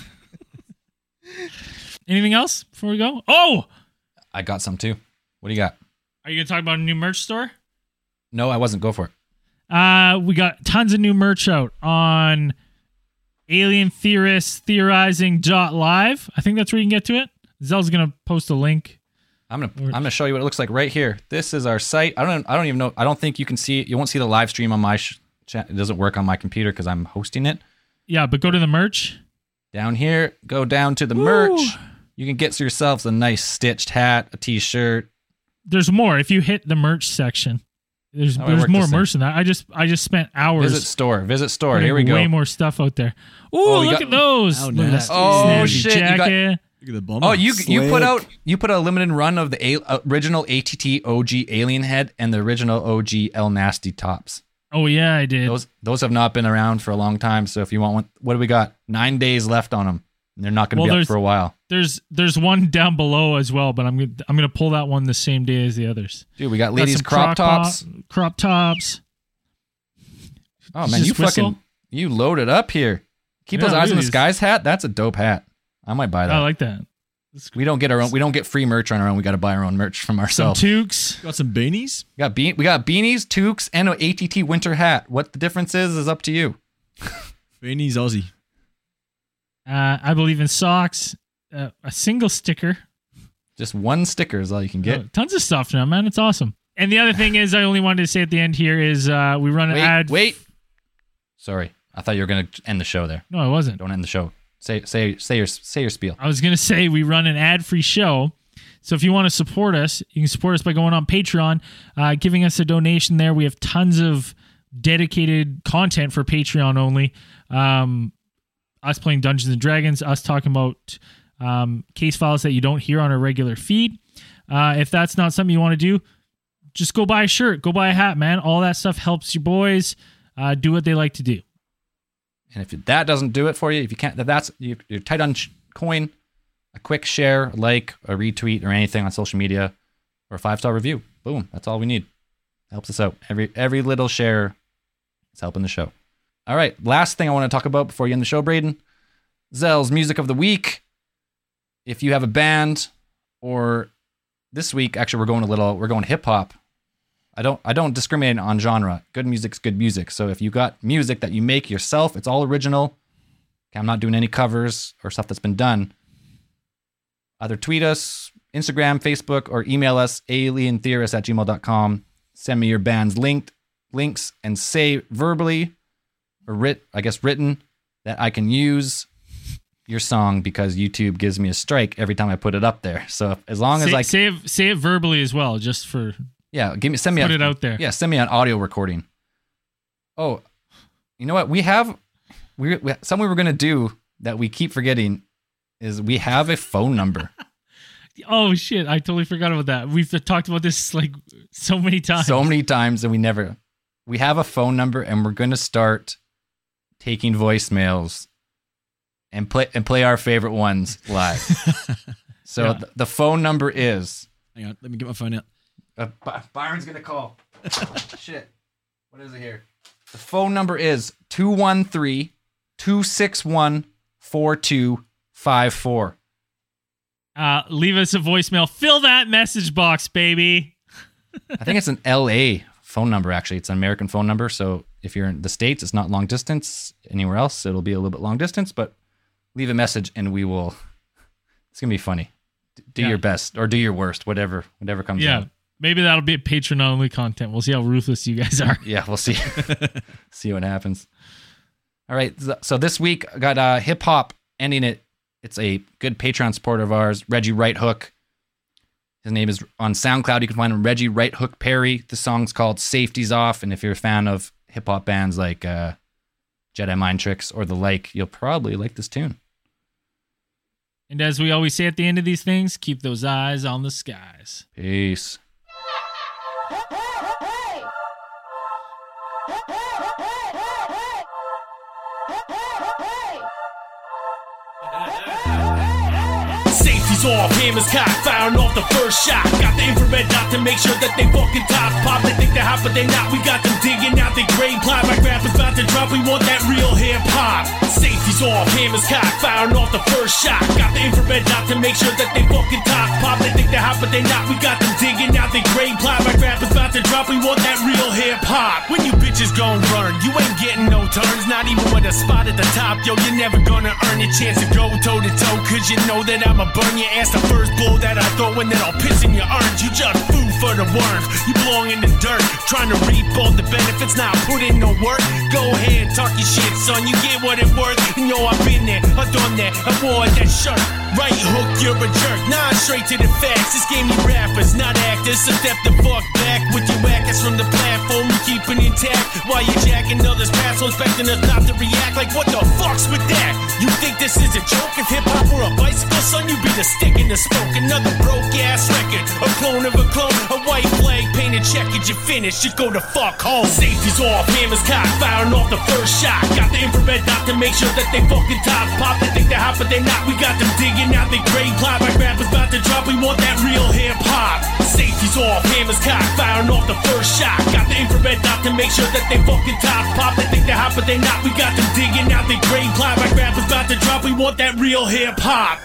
[SPEAKER 8] Anything else before we go? Oh,
[SPEAKER 9] I got some too. What do you got?
[SPEAKER 8] are you gonna talk about a new merch store?
[SPEAKER 9] No, I wasn't. Go for it.
[SPEAKER 8] Uh, we got tons of new merch out on Alien Theorists Theorizing dot live. I think that's where you can get to it. Zell's gonna post a link.
[SPEAKER 9] I'm gonna I'm gonna show you what it looks like right here. This is our site. I don't I don't even know. I don't think you can see it. You won't see the live stream on my sh- chat. It doesn't work on my computer because I'm hosting it.
[SPEAKER 8] Yeah, but go to the merch.
[SPEAKER 9] Down here, go down to the merch. You can get yourselves a nice stitched hat, a t-shirt.
[SPEAKER 8] There's more. If you hit the merch section, there's
[SPEAKER 9] Oh, I
[SPEAKER 8] there's
[SPEAKER 9] worked
[SPEAKER 8] more
[SPEAKER 9] this in.
[SPEAKER 8] merch than that. I just I just spent hours.
[SPEAKER 9] Visit store. Visit store.
[SPEAKER 8] putting
[SPEAKER 9] Here we go.
[SPEAKER 8] Way more stuff out there. Ooh,
[SPEAKER 9] Oh, you
[SPEAKER 8] look
[SPEAKER 9] got-
[SPEAKER 8] at those.
[SPEAKER 4] How
[SPEAKER 8] Look at that
[SPEAKER 4] nasty.
[SPEAKER 9] Oh,
[SPEAKER 8] snazzy
[SPEAKER 9] shit, you got-
[SPEAKER 8] jacket.
[SPEAKER 4] Look at the bomber.
[SPEAKER 9] Oh, you you put
[SPEAKER 10] Slick.
[SPEAKER 9] out you put a limited run of the a- original A T T O G Alien Head and the original O G El Nasty tops.
[SPEAKER 8] Oh yeah, I did.
[SPEAKER 9] Those those have not been around for a long time. So if you want one, what do we got? Nine days left on them. And they're not going to
[SPEAKER 8] Well,
[SPEAKER 9] be up
[SPEAKER 8] there's-
[SPEAKER 9] for a while.
[SPEAKER 8] There's there's one down below as well, but I'm gonna I'm gonna pull that one the same day as the others.
[SPEAKER 9] Dude, we got ladies
[SPEAKER 8] some
[SPEAKER 9] crop tops.
[SPEAKER 8] top- crop tops.
[SPEAKER 9] Oh man,
[SPEAKER 8] Just
[SPEAKER 9] you
[SPEAKER 8] whistle.
[SPEAKER 9] fucking you loaded up here. Keep
[SPEAKER 8] Yeah,
[SPEAKER 9] those
[SPEAKER 8] look
[SPEAKER 9] eyes
[SPEAKER 8] at
[SPEAKER 9] on the
[SPEAKER 8] these.
[SPEAKER 9] skies hat. That's a dope hat. I might buy that.
[SPEAKER 8] I like that.
[SPEAKER 9] we don't get our own. We don't get free merch on our own. We got to buy our own merch from
[SPEAKER 8] Some
[SPEAKER 9] ourselves.
[SPEAKER 8] toques.
[SPEAKER 4] Got some beanies.
[SPEAKER 9] We got be- we got beanies, toques, and an A T T winter hat. What the difference is is up to you.
[SPEAKER 4] Beanies Aussie.
[SPEAKER 8] Uh, I believe in socks. Uh, a single sticker.
[SPEAKER 9] Just one sticker is all you can get.
[SPEAKER 8] Oh, tons of stuff now, man. It's awesome. And the other thing is, I only wanted to say at the end here is uh, we run an
[SPEAKER 9] Wait,
[SPEAKER 8] ad.
[SPEAKER 9] wait. Sorry, I thought you were gonna end the show there.
[SPEAKER 8] No, I wasn't.
[SPEAKER 9] Don't end the show. Say say say your say your spiel.
[SPEAKER 8] I was going to say we run an ad-free show. So if you want to support us, you can support us by going on Patreon, uh, giving us a donation there. We have tons of dedicated content for Patreon only. Um, us playing Dungeons and Dragons, us talking about um, case files that you don't hear on a regular feed. Uh, if that's not something you want to do, just go buy a shirt, go buy a hat, man. All that stuff helps your boys uh, do what they like to do.
[SPEAKER 9] And if that doesn't do it for you, if you can't, if that's you- you're tight on sh- coin, a quick share, like, a retweet, or anything on social media, or a five star review. Boom, that's all we need. Helps us out. Every every little share is helping the show. All right, last thing I want to talk about before you end the show, Braden. Zell's music of the week. If you have a band, or this week, actually, we're going a little, we're going hip hop. I don't I don't discriminate on genre. Good music's good music. So if you got music that you make yourself, it's all original. Okay, I'm not doing any covers or stuff that's been done. Either tweet us, Instagram, Facebook, or email us, alientheorist at gmail dot com. Send me your band's linked links and say verbally or writ I guess written that I can use your song because YouTube gives me a strike every time I put it up there. So if, as long as
[SPEAKER 8] say,
[SPEAKER 9] I
[SPEAKER 8] say it, say it verbally as well, just for
[SPEAKER 9] yeah, give me send me
[SPEAKER 8] put
[SPEAKER 9] a,
[SPEAKER 8] it out there.
[SPEAKER 9] Yeah, send me an audio recording. Oh, you know what? We have we, we something we were gonna do that we keep forgetting is we have a phone number.
[SPEAKER 8] Oh shit! I totally forgot about that. We've talked about this like so many times.
[SPEAKER 9] So many times and we never. We have a phone number and we're gonna start taking voicemails and play and play our favorite ones live. So
[SPEAKER 4] Yeah.
[SPEAKER 9] th- the phone number is.
[SPEAKER 4] Hang on, let me get my phone out.
[SPEAKER 9] Uh, By- Byron's gonna call. Shit. What is it here? The phone number is two one three, two six one, four two five four.
[SPEAKER 8] Uh, leave us a voicemail. Fill that message box, baby.
[SPEAKER 9] I think it's an L A phone number, actually. It's an American phone number. So if you're in the States, it's not long distance. Anywhere else, it'll be a little bit long distance, but leave a message and we will. It's going to be funny. D- Do
[SPEAKER 8] Yeah.
[SPEAKER 9] your best or do your worst, whatever, whatever comes
[SPEAKER 8] Yeah,
[SPEAKER 9] out.
[SPEAKER 8] maybe that'll be Patreon only content. We'll see how ruthless you guys are.
[SPEAKER 9] Yeah, we'll see. See what happens. All right. So this week I got uh, hip hop ending it It's a good Patreon supporter of ours, Reggie Right Hook. His name is on SoundCloud. You can find him, Reggie Right Hook Perry. The song's called Safety's Off. And if you're a fan of hip hop bands like uh, Jedi Mind Tricks or the like, you'll probably like this tune.
[SPEAKER 8] And as we always say at the end of these things, keep those eyes on the skies.
[SPEAKER 9] Peace.
[SPEAKER 14] Safety's off, hammers cocked, firing off the first shot. Got the infrared dot to make sure that they fucking top pop. They think they're hot, but they're not. We got them digging out their grade plot. My rappers about to drop, we want that real hip hop. Safety's off, hammers cocked, firing off the first shot. Got the infrared dot to make sure that they fucking top pop. They think they're hot, but they're not. We got them digging out their grade plot. My rappers about to drop, we want that real hip hop. When you bitches gon' run, you ain't getting no turns. Not even with a spot at the top, yo, you're never gonna earn your chance to go toe to toe. Cause you know that I'ma burn your ass the first blow that I throw, and then I'll piss in your urns. You just food for the worms. You belong in the dirt, trying to reap all the benefits, not put in no work. Go ahead, talk your shit, son. You get what it worth. And yo, I've been there, I've done that, I wore that shirt. Right hook, you're a jerk. Nah, straight to the facts. This game, you rappers, not actors. So step the fuck back with your whackers from the platform. You keep it intact while you're jacking others' past, expecting us not to react. Like, what the fuck's with that? You think this is a joke? If hip hop were a bicycle, son, you'd be the stick in the smoke. Another broke ass record, a clone of a clone, a white flag painted checkered. You finished, you go to fuck home. Safety's off, hammers cocked, firing off the first shot. Got the infrared dot to make sure that they fucking top pop. They think they're hot, but they're not. We got them digging out the grade plot. My rappers about to drop, we want that real hip hop. Safety's off, hammers cocked, firing off the first shot. Got the infrared dot to make sure that they fucking top pop. They think they're hot, but they're not. We got them digging out the grade plot. My rappers about to drop, we want that real hip hop.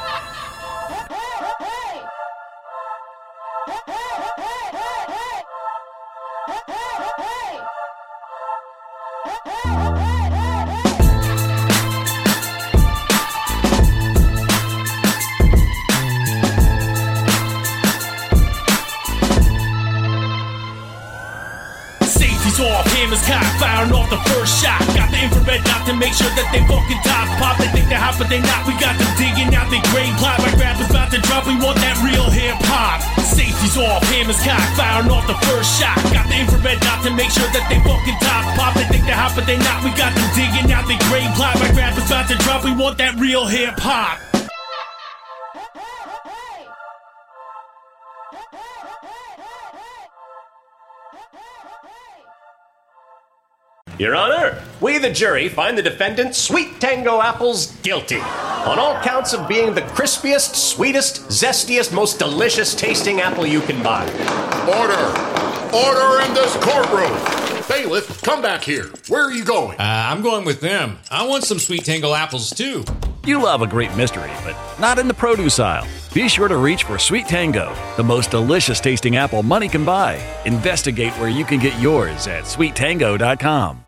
[SPEAKER 14] Off, hammers cocked, firing off the first shot. Got the infrared dot to make sure that they fucking top pop. They think they're hot, but they're not. We got them digging out their grade plot. My rappers about to drop, we want that real hip hop. Safety's off, hammers cocked, firing off the first shot. Got the infrared dot to make sure that they fucking top pop. They think they're hot, but they're not. We got them digging out their grade plot. My rappers about to drop, we want that real hip hop.
[SPEAKER 2] Your Honor, we the jury find the defendant Sweet Tango Apples guilty on all counts of being the crispiest, sweetest, zestiest, most delicious tasting apple you can buy.
[SPEAKER 5] Order! Order in this courtroom! Bailiff, come back here. Where are you going?
[SPEAKER 13] Uh, I'm going with them. I want some Sweet Tango apples too.
[SPEAKER 6] You love a great mystery, but not in the produce aisle. Be sure to reach for Sweet Tango, the most delicious tasting apple money can buy. Investigate where you can get yours at sweet tango dot com.